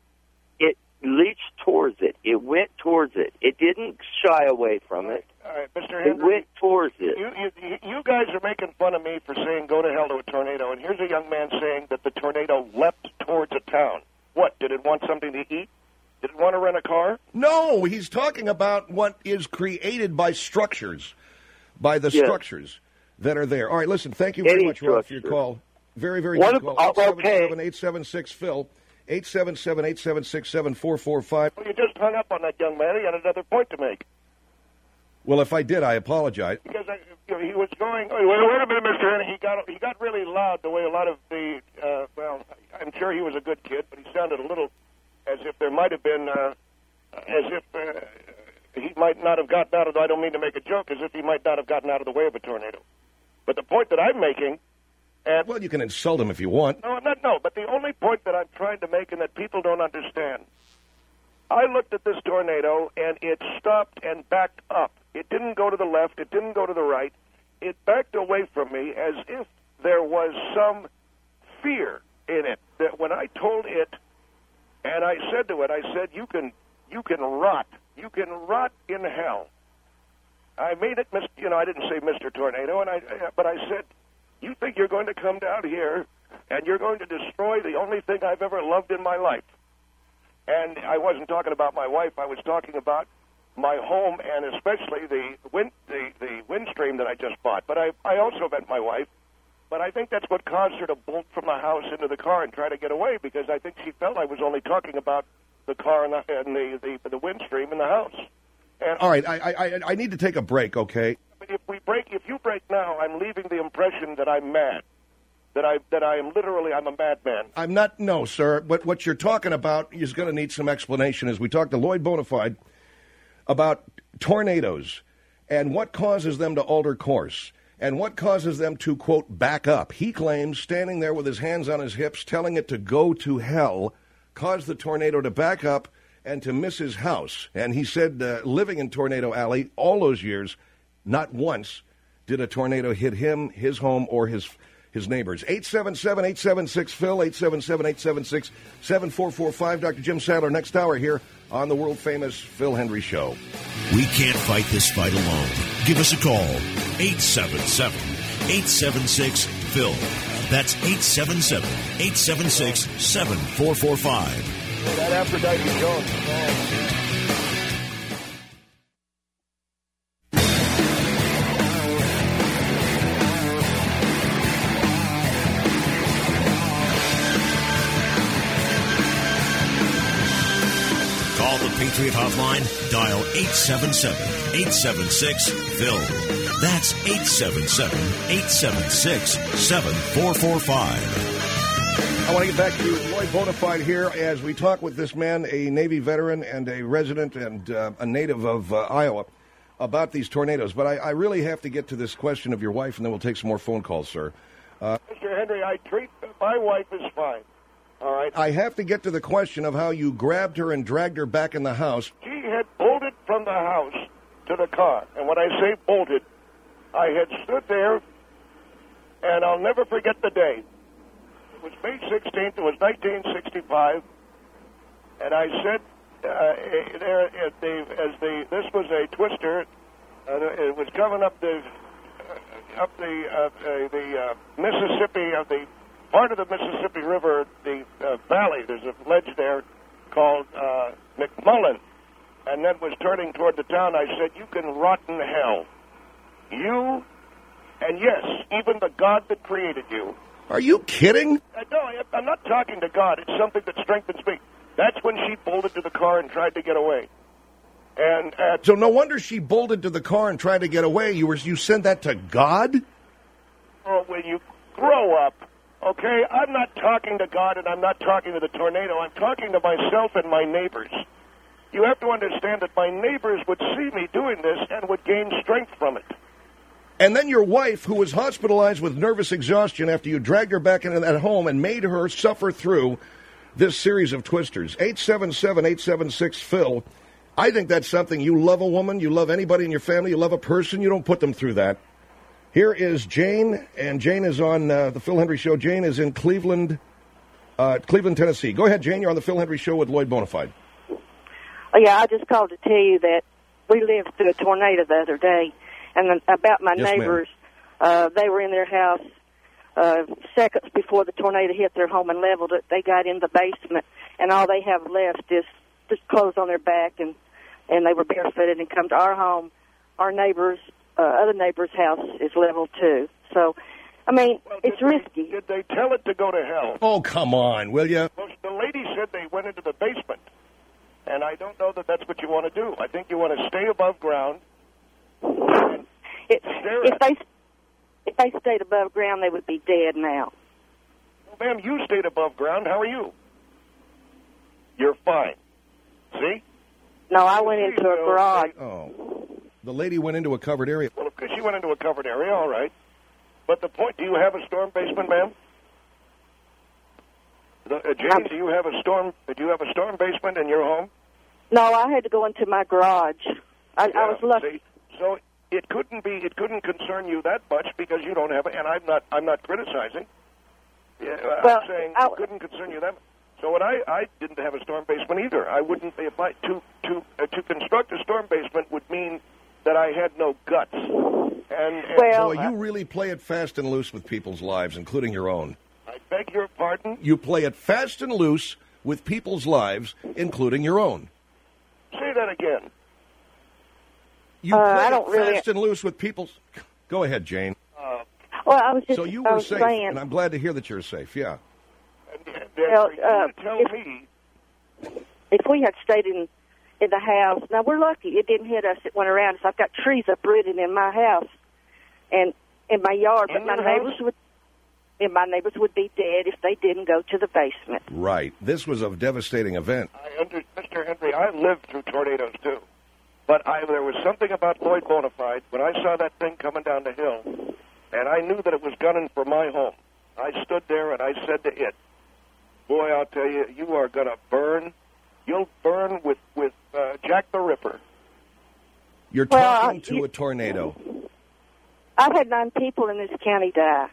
it leached towards it. It went towards it. It didn't shy away from it. All right, Mister It Henry, went towards it. you, you, you guys are making fun of me for saying go to hell to a tornado, and here's a young man saying that the tornado leapt towards a town. What, did it want something to eat? Did it want to rent a car? No, he's talking about what is created by structures, by the Yes. structures that are there. All right, listen, thank you very Any much, Rod, for your structure. call. Very, very What good ab- call. oh, okay. eight seven six, Phil, eight seven seven, eight seven six, seven four four five. Well, you just hung up on that young man. He had another point to make. Well, if I did, I apologize. Because I, you know, he was going. Oh, wait, wait a minute, Mister Henry. He got he got really loud the way a lot of the. Uh, well, I'm sure he was a good kid, but he sounded a little as if there might have been, uh, as if uh, he might not have gotten out of. I don't mean to make a joke, as if he might not have gotten out of the way of a tornado. But the point that I'm making. And, Well, you can insult him if you want. no, not no. But the only point that I'm trying to make, and that people don't understand, I looked at this tornado and it stopped and backed up. It didn't go to the left. It didn't go to the right. It backed away from me as if there was some fear in it. That when I told it, and I said to it, I said, "You can, you can rot. You can rot in hell." I made it, mis- you know, I didn't say Mister Tornado, and I, but I said, "You think you're going to come down here and you're going to destroy the only thing I've ever loved in my life?" And I wasn't talking about my wife. I was talking about my home, and especially the wind, the, the wind stream that I just bought. But I, I also meant my wife. But I think that's what caused her to bolt from the house into the car and try to get away, because I think she felt I was only talking about the car and the and the, the, the wind stream in the house. And All right, I, I, I need to take a break, okay? if we break, if you break now, I'm leaving the impression that I'm mad, that I that I am literally I'm a madman. I'm not, no, sir. But what you're talking about is going to need some explanation. As we talked to Lloyd Bonafide about tornadoes and what causes them to alter course and what causes them to, quote, back up. He claims, standing there with his hands on his hips, telling it to go to hell, caused the tornado to back up and to miss his house. And he said, uh, living in Tornado Alley all those years, not once did a tornado hit him, his home, or his his neighbors. eight seven seven, eight seven six, Phil, eight seven seven, eight seven six, seven four four five. Doctor Jim Sadler next hour here on the world-famous Phil Hendry Show. We can't fight this fight alone. Give us a call. eight seven seven, eight seven six, Phil. That's eight seven seven, eight seven six, seven four four five. That Aphrodite Jones. Oh. Call the Patriot Hotline. Dial eight seven seven, eight seven six, Phil. That's eight seven seven, eight seven six, seven four four five. I want to get back to Lloyd Bonafide here as we talk with this man, a Navy veteran and a resident and uh, a native of uh, Iowa, about these tornadoes. But I, I really have to get to this question of your wife, and then we'll take some more phone calls, sir. Uh, Mister Henry, I treat my wife is fine. All right. I have to get to the question of how you grabbed her and dragged her back in the house. She had bolted from the house to the car. And when I say bolted, I had stood there, and I'll never forget the day. It was May sixteenth. It was nineteen sixty-five. And I said, uh, there, at the, as the, this was a twister. Uh, it was coming up the, up the uh, uh, the uh, Mississippi, of the part of the Mississippi River, the uh, valley. There's a ledge there called uh, McMullen, and then was turning toward the town. I said, "You can rot in hell, you, and yes, even the God that created you." Are you kidding? Uh, no, I, I'm not talking to God. It's something that strengthens me. That's when she bolted to the car and tried to get away. And uh, so no wonder she bolted to the car and tried to get away. You were you sent that to God? Oh, will you grow up? Okay, I'm not talking to God and I'm not talking to the tornado. I'm talking to myself and my neighbors. You have to understand that my neighbors would see me doing this and would gain strength from it. And then your wife, who was hospitalized with nervous exhaustion after you dragged her back into that home and made her suffer through this series of twisters. eight seven seven, eight seven six, Phil. I think that's something. You love a woman, you love anybody in your family, you love a person, you don't put them through that. Here is Jane, and Jane is on uh, the Phil Hendry Show. Jane is in Cleveland, uh, Cleveland, Tennessee. Go ahead, Jane. You're on the Phil Hendry Show with Lloyd Bonafide. Oh, yeah, I just called to tell you that we lived through a tornado the other day, and then about my Yes, neighbors, uh, they were in their house uh, seconds before the tornado hit their home and leveled it. They got in the basement, and all they have left is just clothes on their back, and, and they were barefooted and come to our home. Our neighbors, uh, other neighbor's house is leveled too. So, I mean, well, it's did risky. They, did they tell it to go to hell? Oh, come on, will you? Well, the lady said they went into the basement, and I don't know that that's what you want to do. I think you want to stay above ground. And it, stare if at they if they stayed above ground, they would be dead now. Well, ma'am, you stayed above ground. How are you? You're fine. See? No, I went into a garage. Oh, the lady went into a covered area. Well, because she went into a covered area, all right. But the point, do you have a storm basement, ma'am? The, uh, Jane, do you have a storm? Do you have a storm basement in your home? No, I had to go into my garage. I, Yeah, I was lucky. see? So it couldn't be. It couldn't concern you that much because you don't have. A, and I'm not. I'm not criticizing. Yeah, Well, I'm saying I- it couldn't concern you that much. So when I, I didn't have a storm basement either. I wouldn't. If I to to uh, to construct a storm basement would mean that I had no guts. And, and Boy, you really play it fast and loose with people's lives, including your own. I beg your pardon. You play it fast and loose with people's lives, including your own. Say that again. You Uh, play I don't it really- fast and loose with people's... Go ahead, Jane. Uh, Well, I was just. So you I were was safe, saying. and I'm glad to hear that you're safe, yeah. Well, uh, tell if, me. if we had stayed in in the house, now we're lucky it didn't hit us. It went around us. I've got trees uprooted in my house and in my yard, but In my your neighbors house? would. And my neighbors would be dead if they didn't go to the basement. Right. This was a devastating event. I under, Mister Henry, I lived through tornadoes too, but I, there was something about Lloyd Bonafide when I saw that thing coming down the hill, and I knew that it was gunning for my home. I stood there and I said to it, "Boy, I'll tell you, you are going to burn. You'll burn with with uh, Jack the Ripper." You're Well, talking uh, to you- a tornado. I've had nine people in this county die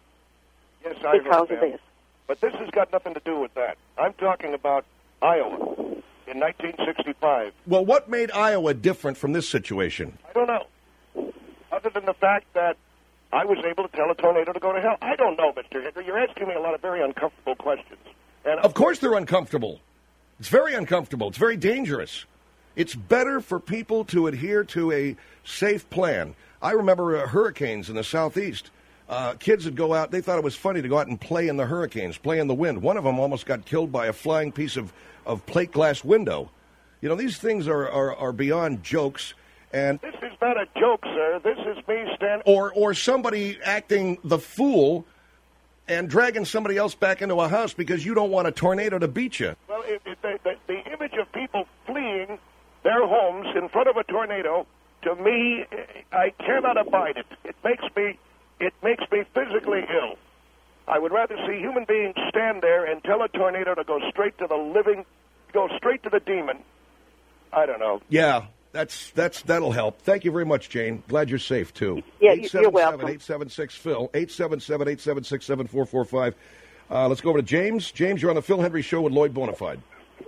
Yes, I because heard of that. this. But this has got nothing to do with that. I'm talking about Iowa in nineteen sixty-five. Well, what made Iowa different from this situation? I don't know. Other than the fact that I was able to tell a tornado to go to hell. I don't know, Mister Henry. You're asking me a lot of very uncomfortable questions. And Of course they're uncomfortable. It's very uncomfortable. It's very dangerous. It's better for people to adhere to a safe plan. I remember uh, hurricanes in the southeast. Uh, kids would go out. They thought it was funny to go out and play in the hurricanes, play in the wind. One of them almost got killed by a flying piece of, of plate glass window. You know, these things are, are, are beyond jokes. And this is not a joke, sir. This is me standing. or or somebody acting the fool and dragging somebody else back into a house because you don't want a tornado to beat you. Well, it, it, the, the, the image of people fleeing their homes in front of a tornado, to me, I cannot abide it. It makes me, it makes me physically ill. I would rather see human beings stand there and tell a tornado to go straight to the living, go straight to the demon. I don't know. Yeah, that's that's that'll help. Thank you very much, Jane. Glad you're safe too. Yeah, you're welcome. eight seven six Phil eight seven seven, eight seven six, seven four four five. Uh, let's go over to James. James, you're on the Phil Hendry Show with Lloyd Bonafide.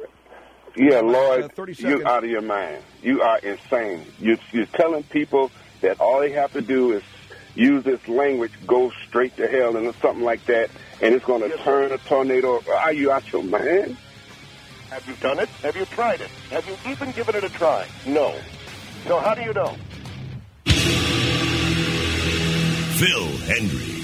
Yeah, Lloyd, Uh, thirty you seconds. out of your mind. You are insane. You, you're telling people that all they have to do is, use this language, go straight to hell, and something like that, and it's going to Yes, turn a tornado? Are you out your mind? Have you done it? Have you tried it? Have you even given it a try? No. So how do you know? Phil Hendry.